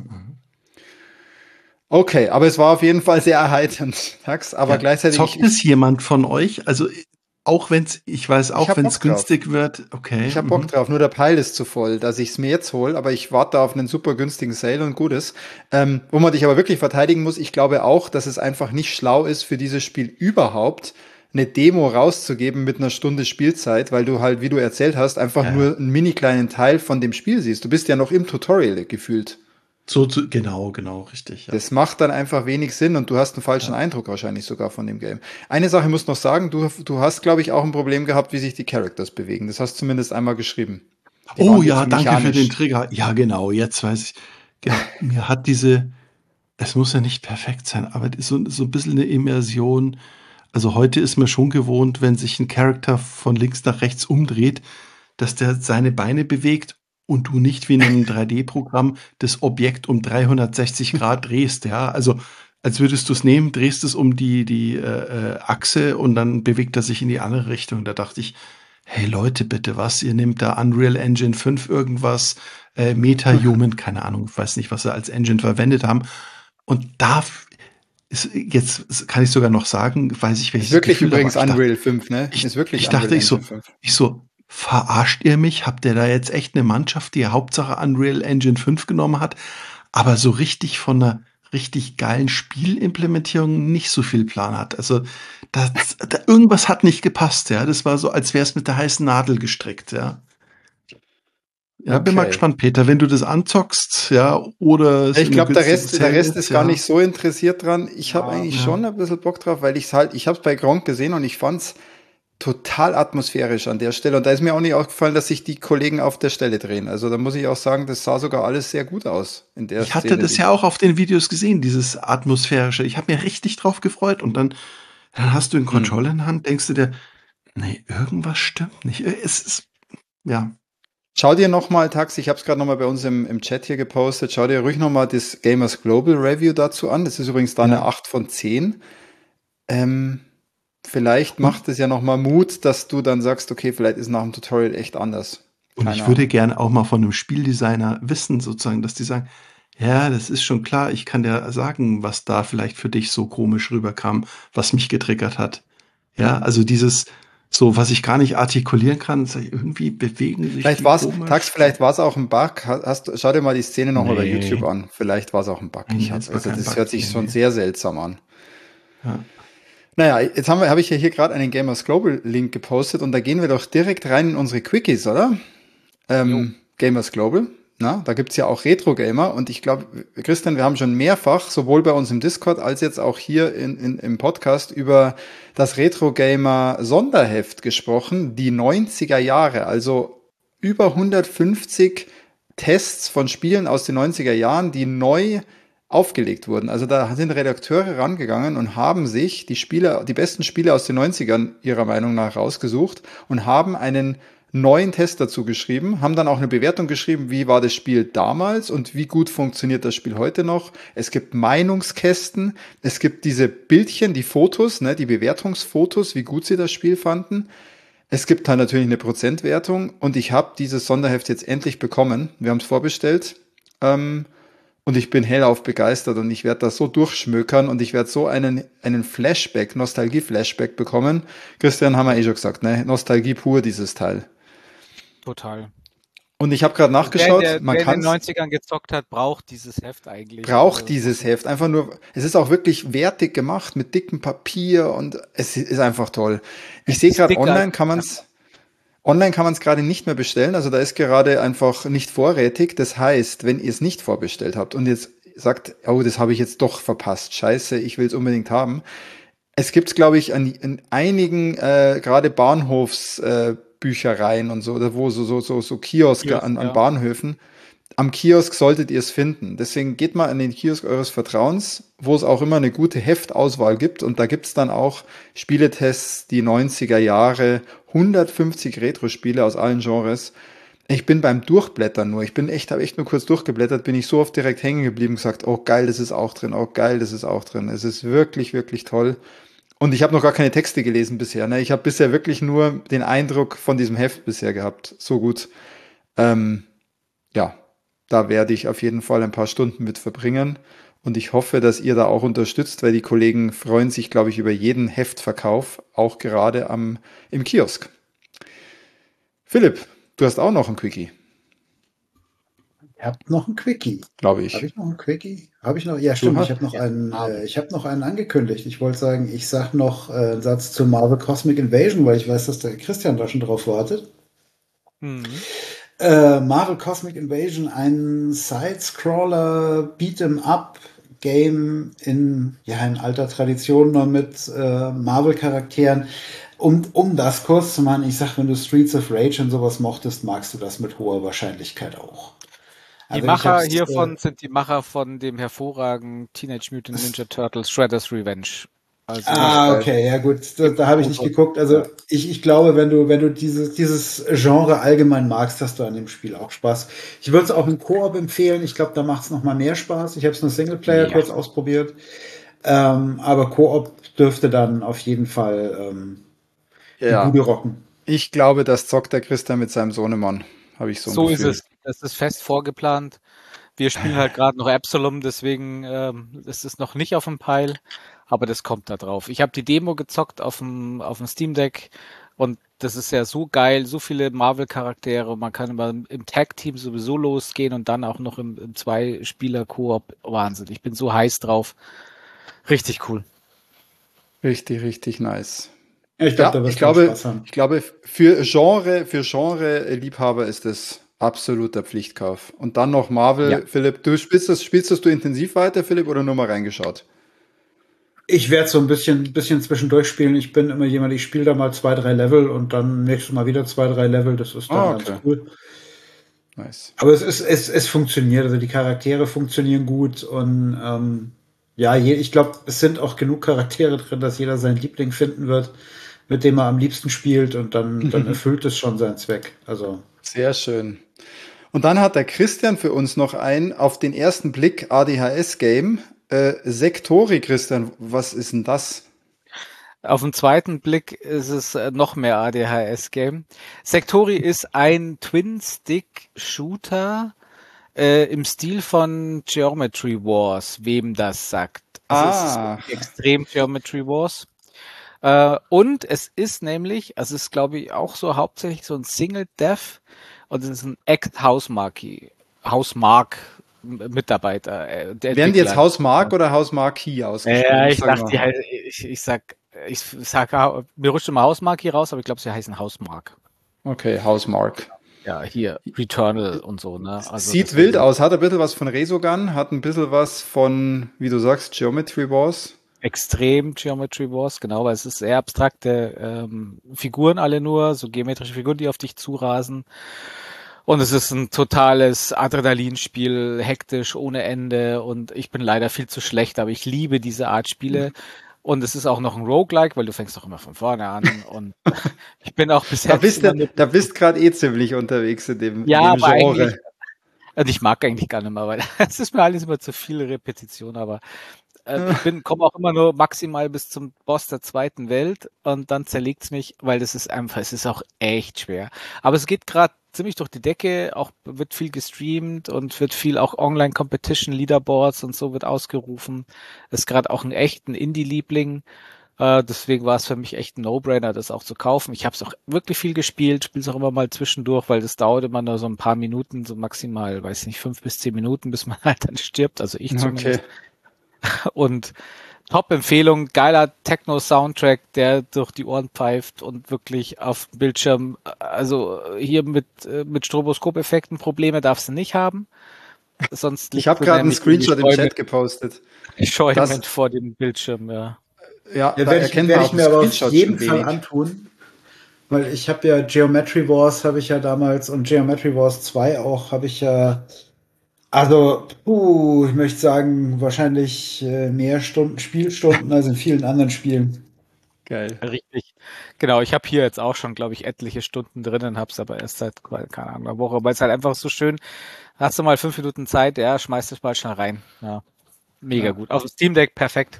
Okay, aber es war auf jeden Fall sehr erheiternd, Tax, aber Ja, gleichzeitig. zockt es jemand von euch? Also auch wenn es, ich weiß Ich auch, hab wenn es Bock drauf. günstig wird, okay. Ich habe Bock mhm. drauf, nur der Pile ist zu voll, dass ich es mir jetzt hole, aber ich warte auf einen super günstigen Sale und gutes. Ähm, wo man dich aber wirklich verteidigen muss, ich glaube auch, dass es einfach nicht schlau ist, für dieses Spiel überhaupt eine Demo rauszugeben mit einer Stunde Spielzeit, weil du halt, wie du erzählt hast, einfach Ja. nur einen mini kleinen Teil von dem Spiel siehst. Du bist ja noch im Tutorial gefühlt. So, zu, genau, genau, richtig. Ja. Das macht dann einfach wenig Sinn und du hast einen falschen Eindruck wahrscheinlich sogar von dem Game. Eine Sache muss noch sagen, du, du hast, glaube ich, auch ein Problem gehabt, wie sich die Characters bewegen. Das hast du zumindest einmal geschrieben. Die Oh waren ja, jetzt danke für mechanisch. den Trigger. Ja, genau, jetzt weiß ich. Genau, mir hat diese, es muss ja nicht perfekt sein, aber so, so ein bisschen eine Immersion. Also heute ist mir schon gewohnt, wenn sich ein Charakter von links nach rechts umdreht, dass der seine Beine bewegt und du nicht wie in einem drei D-Programm das Objekt um dreihundertsechzig Grad drehst, ja. Also als würdest du es nehmen, drehst es um die, die äh, äh, Achse und dann bewegt er sich in die andere Richtung. Da dachte ich, hey Leute, bitte was, ihr nehmt da Unreal Engine fünf irgendwas, äh, MetaHuman, keine Ahnung, ich weiß nicht, was sie als Engine verwendet haben. Und da f- ist, jetzt kann ich sogar noch sagen, weiß ich, welches Ist wirklich Gefühl, übrigens aber ich Unreal dachte, fünf, ne? ich, Ist wirklich ich dachte, Unreal ich so, Engine fünf. ich so, verarscht ihr mich? Habt ihr da jetzt echt eine Mannschaft, die Hauptsache Unreal Engine fünf genommen hat, aber so richtig von einer richtig geilen Spielimplementierung nicht so viel Plan hat? Also das, da, irgendwas hat nicht gepasst, ja. Das war so, als wäre es mit der heißen Nadel gestrickt, ja. Ja, bin mal Okay. gespannt, Peter, wenn du das anzockst, ja, oder es Ich in einem glaube, der günstigen Rest, der Sale Rest ist gar ja. nicht so interessiert dran. Ich habe Ja, eigentlich ja. schon ein bisschen Bock drauf, weil ich halt, ich habe es bei Gronk gesehen und ich fand's total atmosphärisch an der Stelle. Und da ist mir auch nicht aufgefallen, dass sich die Kollegen auf der Stelle drehen. Also da muss ich auch sagen, das sah sogar alles sehr gut aus in der Ich hatte Szene. das die- ja auch auf den Videos gesehen, dieses atmosphärische. Ich habe mir richtig drauf gefreut und dann, dann hast du den Hm. Controller in der Hand, denkst du dir, nee, irgendwas stimmt nicht. Es ist, ja, Schau dir nochmal, Tax, ich habe es gerade nochmal bei uns im, im Chat hier gepostet, schau dir ruhig nochmal das Gamers Global Review dazu an. Das ist übrigens da eine Ja. acht von zehn. Ähm, vielleicht Und- macht es ja nochmal Mut, dass du dann sagst, okay, vielleicht ist nach dem Tutorial echt anders. Und Keine ich würde Ahnung. gerne auch mal von einem Spieldesigner wissen, sozusagen, dass die sagen, ja, das ist schon klar, ich kann dir sagen, was da vielleicht für dich so komisch rüberkam, was mich getriggert hat. Ja, also dieses, so, was ich gar nicht artikulieren kann, sag ich, irgendwie bewegen sich Vielleicht die war's, komisch. Tax, vielleicht war es auch ein Bug. Hast, schau dir mal die Szene nochmal bei Nee. YouTube an. Vielleicht war es auch ein Bug. Nee, Ich hab, das war also kein das Bug. hört sich Nee, schon nee. sehr seltsam an. Ja. Naja, jetzt haben wir, habe ich ja hier gerade einen Gamers Global Link gepostet und da gehen wir doch direkt rein in unsere Quickies, oder? Ähm, Gamers Global. Na, da gibt's ja auch Retro-Gamer und ich glaube, Christian, wir haben schon mehrfach, sowohl bei uns im Discord als jetzt auch hier in, in, im Podcast über das Retro-Gamer-Sonderheft gesprochen, die neunziger Jahre, also über hundertfünfzig Tests von Spielen aus den neunziger Jahren, die neu aufgelegt wurden. Also da sind Redakteure rangegangen und haben sich die Spiele, die besten Spiele aus den neunzigern ihrer Meinung nach rausgesucht und haben einen neuen Test dazu geschrieben, haben dann auch eine Bewertung geschrieben, wie war das Spiel damals und wie gut funktioniert das Spiel heute noch. Es gibt Meinungskästen, es gibt diese Bildchen, die Fotos, ne, die Bewertungsfotos, wie gut sie das Spiel fanden. Es gibt dann natürlich eine Prozentwertung und ich habe dieses Sonderheft jetzt endlich bekommen. Wir haben es vorbestellt ähm, und ich bin hellauf begeistert und ich werde das so durchschmökern und ich werde so einen, einen Flashback, Nostalgie-Flashback bekommen. Christian, haben wir eh schon gesagt, ne? Nostalgie pur, dieses Teil. total. Und ich habe gerade nachgeschaut, wer, der, man wer in kann den neunzigern gezockt hat, braucht dieses Heft eigentlich. braucht Also, dieses Heft einfach nur, es ist auch wirklich wertig gemacht mit dickem Papier und es ist einfach toll. Ich Es sehe ist gerade dicker. online kann man es online kann man es gerade nicht mehr bestellen, also da ist gerade einfach nicht vorrätig. Das heißt, wenn ihr es nicht vorbestellt habt und jetzt sagt, oh, das habe ich jetzt doch verpasst, scheiße, ich will es unbedingt haben. Es gibt, glaube ich, an, in einigen äh, gerade Bahnhofsbüchereien äh, Büchereien und so, oder wo so so so so Kioske Kiosk, an, an ja. Bahnhöfen. Am Kiosk solltet ihr es finden. Deswegen geht mal an den Kiosk eures Vertrauens, wo es auch immer eine gute Heftauswahl gibt. Und da gibt's dann auch Spieletests, die neunziger Jahre, hundertfünfzig Retro-Spiele aus allen Genres. Ich bin beim Durchblättern nur, ich bin echt, habe echt nur kurz durchgeblättert, bin ich so oft direkt hängen geblieben und gesagt, oh geil, das ist auch drin, oh geil, das ist auch drin. Es ist wirklich, wirklich toll. Und ich habe noch gar keine Texte gelesen bisher. Ne? Ich habe bisher wirklich nur den Eindruck von diesem Heft bisher gehabt. So gut. Ähm, ja, da werde ich auf jeden Fall ein paar Stunden mit verbringen. Und ich hoffe, dass ihr da auch unterstützt, weil die Kollegen freuen sich, glaube ich, über jeden Heftverkauf, auch gerade am, im Kiosk. Philipp, du hast auch noch ein Quickie, Ihr habt noch ein Quickie. glaube Habe ich. ich noch ein Quickie? Habe ich noch? Ja, stimmt. hast- Ich habe noch ja, einen. habe Äh, ich habe noch einen angekündigt. Ich wollte sagen, ich sage noch äh, einen Satz zu Marvel Cosmic Invasion, weil ich weiß, dass der Christian da schon drauf wartet. Mhm. Äh, Marvel Cosmic Invasion, ein Side-Scroller Beat'em Up Game in ja in alter Tradition noch mit äh, Marvel Charakteren. Um, um das kurz zu machen, ich sag, wenn du Streets of Rage und sowas mochtest, magst du das mit hoher Wahrscheinlichkeit auch. Die Also ich Macher hab's, hiervon äh, sind die Macher von dem hervorragenden Teenage Mutant Ninja Turtles Shredder's Revenge. Also Ah, geil. okay, ja gut, da, da habe ich nicht geguckt. Also ich, ich glaube, wenn du, wenn du dieses, dieses Genre allgemein magst, hast du an dem Spiel auch Spaß. Ich würde es auch im Koop empfehlen. Ich glaube, da macht es nochmal mehr Spaß. Ich habe es nur Singleplayer Ja. kurz ausprobiert. Ähm, aber Koop dürfte dann auf jeden Fall ähm, die Ja, Bude rocken. ich glaube, das zockt der Christian mit seinem Sohnemann, habe ich so ein so ist Gefühl. es. Das ist fest vorgeplant. Wir spielen halt gerade noch Absalom, deswegen ähm, ist es noch nicht auf dem Pile, aber das kommt da drauf. Ich habe die Demo gezockt auf dem, auf dem Steam Deck und das ist ja so geil, so viele Marvel-Charaktere. Man kann immer im Tag-Team sowieso losgehen und dann auch noch im, im Zwei-Spieler-Koop. Wahnsinn, ich bin so heiß drauf. Richtig cool. Richtig, richtig nice. Ja, ich, glaub, ja, da ich glaube, Spaß haben. ich glaube, für Genre, für Genre-Liebhaber ist das absoluter Pflichtkauf. Und dann noch Marvel. Ja. Philipp, du spielst das, spielst das du intensiv weiter, Philipp, oder nur mal reingeschaut? Ich werde so ein bisschen, bisschen zwischendurch spielen. Ich bin immer jemand, ich spiele da mal zwei, drei Level und dann nächstes Mal wieder zwei, drei Level. Das ist dann Ah, okay. ganz cool. Nice. Aber es ist, es, es funktioniert. Also die Charaktere funktionieren gut und ähm, ja, je, ich glaube, es sind auch genug Charaktere drin, dass jeder seinen Liebling finden wird, mit dem er am liebsten spielt und dann, dann erfüllt es schon seinen Zweck. Also sehr schön. Und dann hat der Christian für uns noch ein auf den ersten Blick A D H S-Game. Äh, Sektori, Christian, was ist denn das? Auf den zweiten Blick ist es noch mehr A D H S-Game. Sektori ist ein Twin-Stick-Shooter äh, im Stil von Geometry Wars, wem das sagt. Also Ah. es ist extrem Geometry Wars. Äh, und es ist nämlich, also es ist glaube ich auch so hauptsächlich so ein Single-Dev und es ist ein Act-Hausmark Hausmark Mitarbeiter. Äh, Werden die jetzt Hausmark oder Hausmarquis ausgesprochen? Ja, ich, Sag sag, mal. die, heißt- ich, ich sag, ich sag, mir rutscht immer Hausmark hier raus, aber ich glaube, sie heißen Hausmark. Okay, Hausmark. Ja, hier, Returnal und so, ne? Also Sieht deswegen- wild aus, hat ein bisschen was von Resogun, hat ein bisschen was von, wie du sagst, Geometry Wars. Extrem Geometry Wars, genau, weil es ist sehr abstrakte ähm, Figuren alle nur, so geometrische Figuren, die auf dich zurasen. Und es ist ein totales Adrenalinspiel, hektisch, ohne Ende und ich bin leider viel zu schlecht, aber ich liebe diese Art Spiele. Und es ist auch noch ein Roguelike, weil du fängst doch immer von vorne an und ich bin auch bisher... Da bist du, da bist gerade eh ziemlich unterwegs in dem, Ja, in dem aber Genre. eigentlich, also ich mag eigentlich gar nicht mehr, weil es ist mir alles immer zu viel Repetition, aber äh, ich bin, komme auch immer nur maximal bis zum Boss der zweiten Welt und dann zerlegt's mich, weil das ist einfach, es ist auch echt schwer. Aber es geht gerade ziemlich durch die Decke, auch wird viel gestreamt und wird viel auch Online-Competition, Leaderboards und so wird ausgerufen. Ist gerade auch ein echten Indie-Liebling. Äh, deswegen war es für mich echt ein No-Brainer, das auch zu kaufen. Ich habe es auch wirklich viel gespielt, spiele es auch immer mal zwischendurch, weil das dauert immer nur so ein paar Minuten, so maximal, weiß nicht, fünf bis zehn Minuten, bis man halt dann stirbt. Also ich zumindest. Okay. Und Top-Empfehlung, geiler Techno-Soundtrack, der durch die Ohren pfeift und wirklich auf dem Bildschirm, also hier mit, mit Stroboskop-Effekten Probleme darfst du nicht haben. Sonst Ich habe gerade einen Screenshot im Chat gepostet. Schäumend vor dem Bildschirm, ja. Ja, Ja, da werde ich, erkennt werd man ich auf mir dem aber auf Screenshot jeden schon Fall wenig. antun, weil ich habe ja Geometry Wars habe ich ja damals und Geometry Wars zwei auch habe ich ja, also puh, ich möchte sagen wahrscheinlich äh, mehr Stunden Spielstunden als in vielen anderen Spielen. Geil. Richtig. Genau, ich habe hier jetzt auch schon, glaube ich, etliche Stunden drinnen, hab's aber erst seit, keine Ahnung, einer Woche, weil es halt einfach so schön, hast du mal fünf Minuten Zeit, ja, schmeißt es mal schnell rein. Ja, mega Ja. gut. Auf dem Steam Deck perfekt.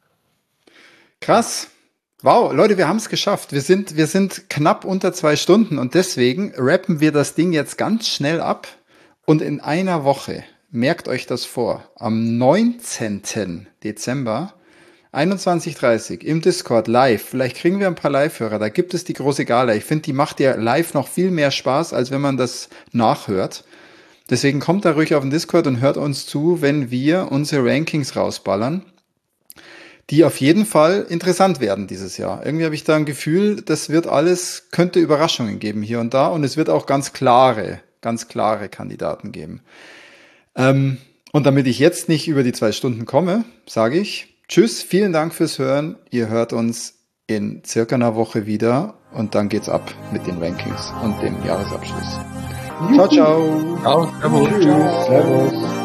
Krass. Wow, Leute, wir haben es geschafft. Wir sind, wir sind knapp unter zwei Stunden und deswegen rappen wir das Ding jetzt ganz schnell ab und in einer Woche, merkt euch das vor, am neunzehnten Dezember, einundzwanzig Uhr dreißig im Discord live. Vielleicht kriegen wir ein paar Live-Hörer. Da gibt es die große Gala. Ich finde, die macht ja live noch viel mehr Spaß, als wenn man das nachhört. Deswegen kommt da ruhig auf den Discord und hört uns zu, wenn wir unsere Rankings rausballern, die auf jeden Fall interessant werden dieses Jahr. Irgendwie habe ich da ein Gefühl, das wird alles, könnte Überraschungen geben hier und da und es wird auch ganz klare, ganz klare Kandidaten geben. Ähm, und damit ich jetzt nicht über die zwei Stunden komme, sage ich tschüss, vielen Dank fürs Hören. Ihr hört uns in circa einer Woche wieder und dann geht's ab mit den Rankings und dem Jahresabschluss. Ciao, ciao. Ciao. Tschüss, servus.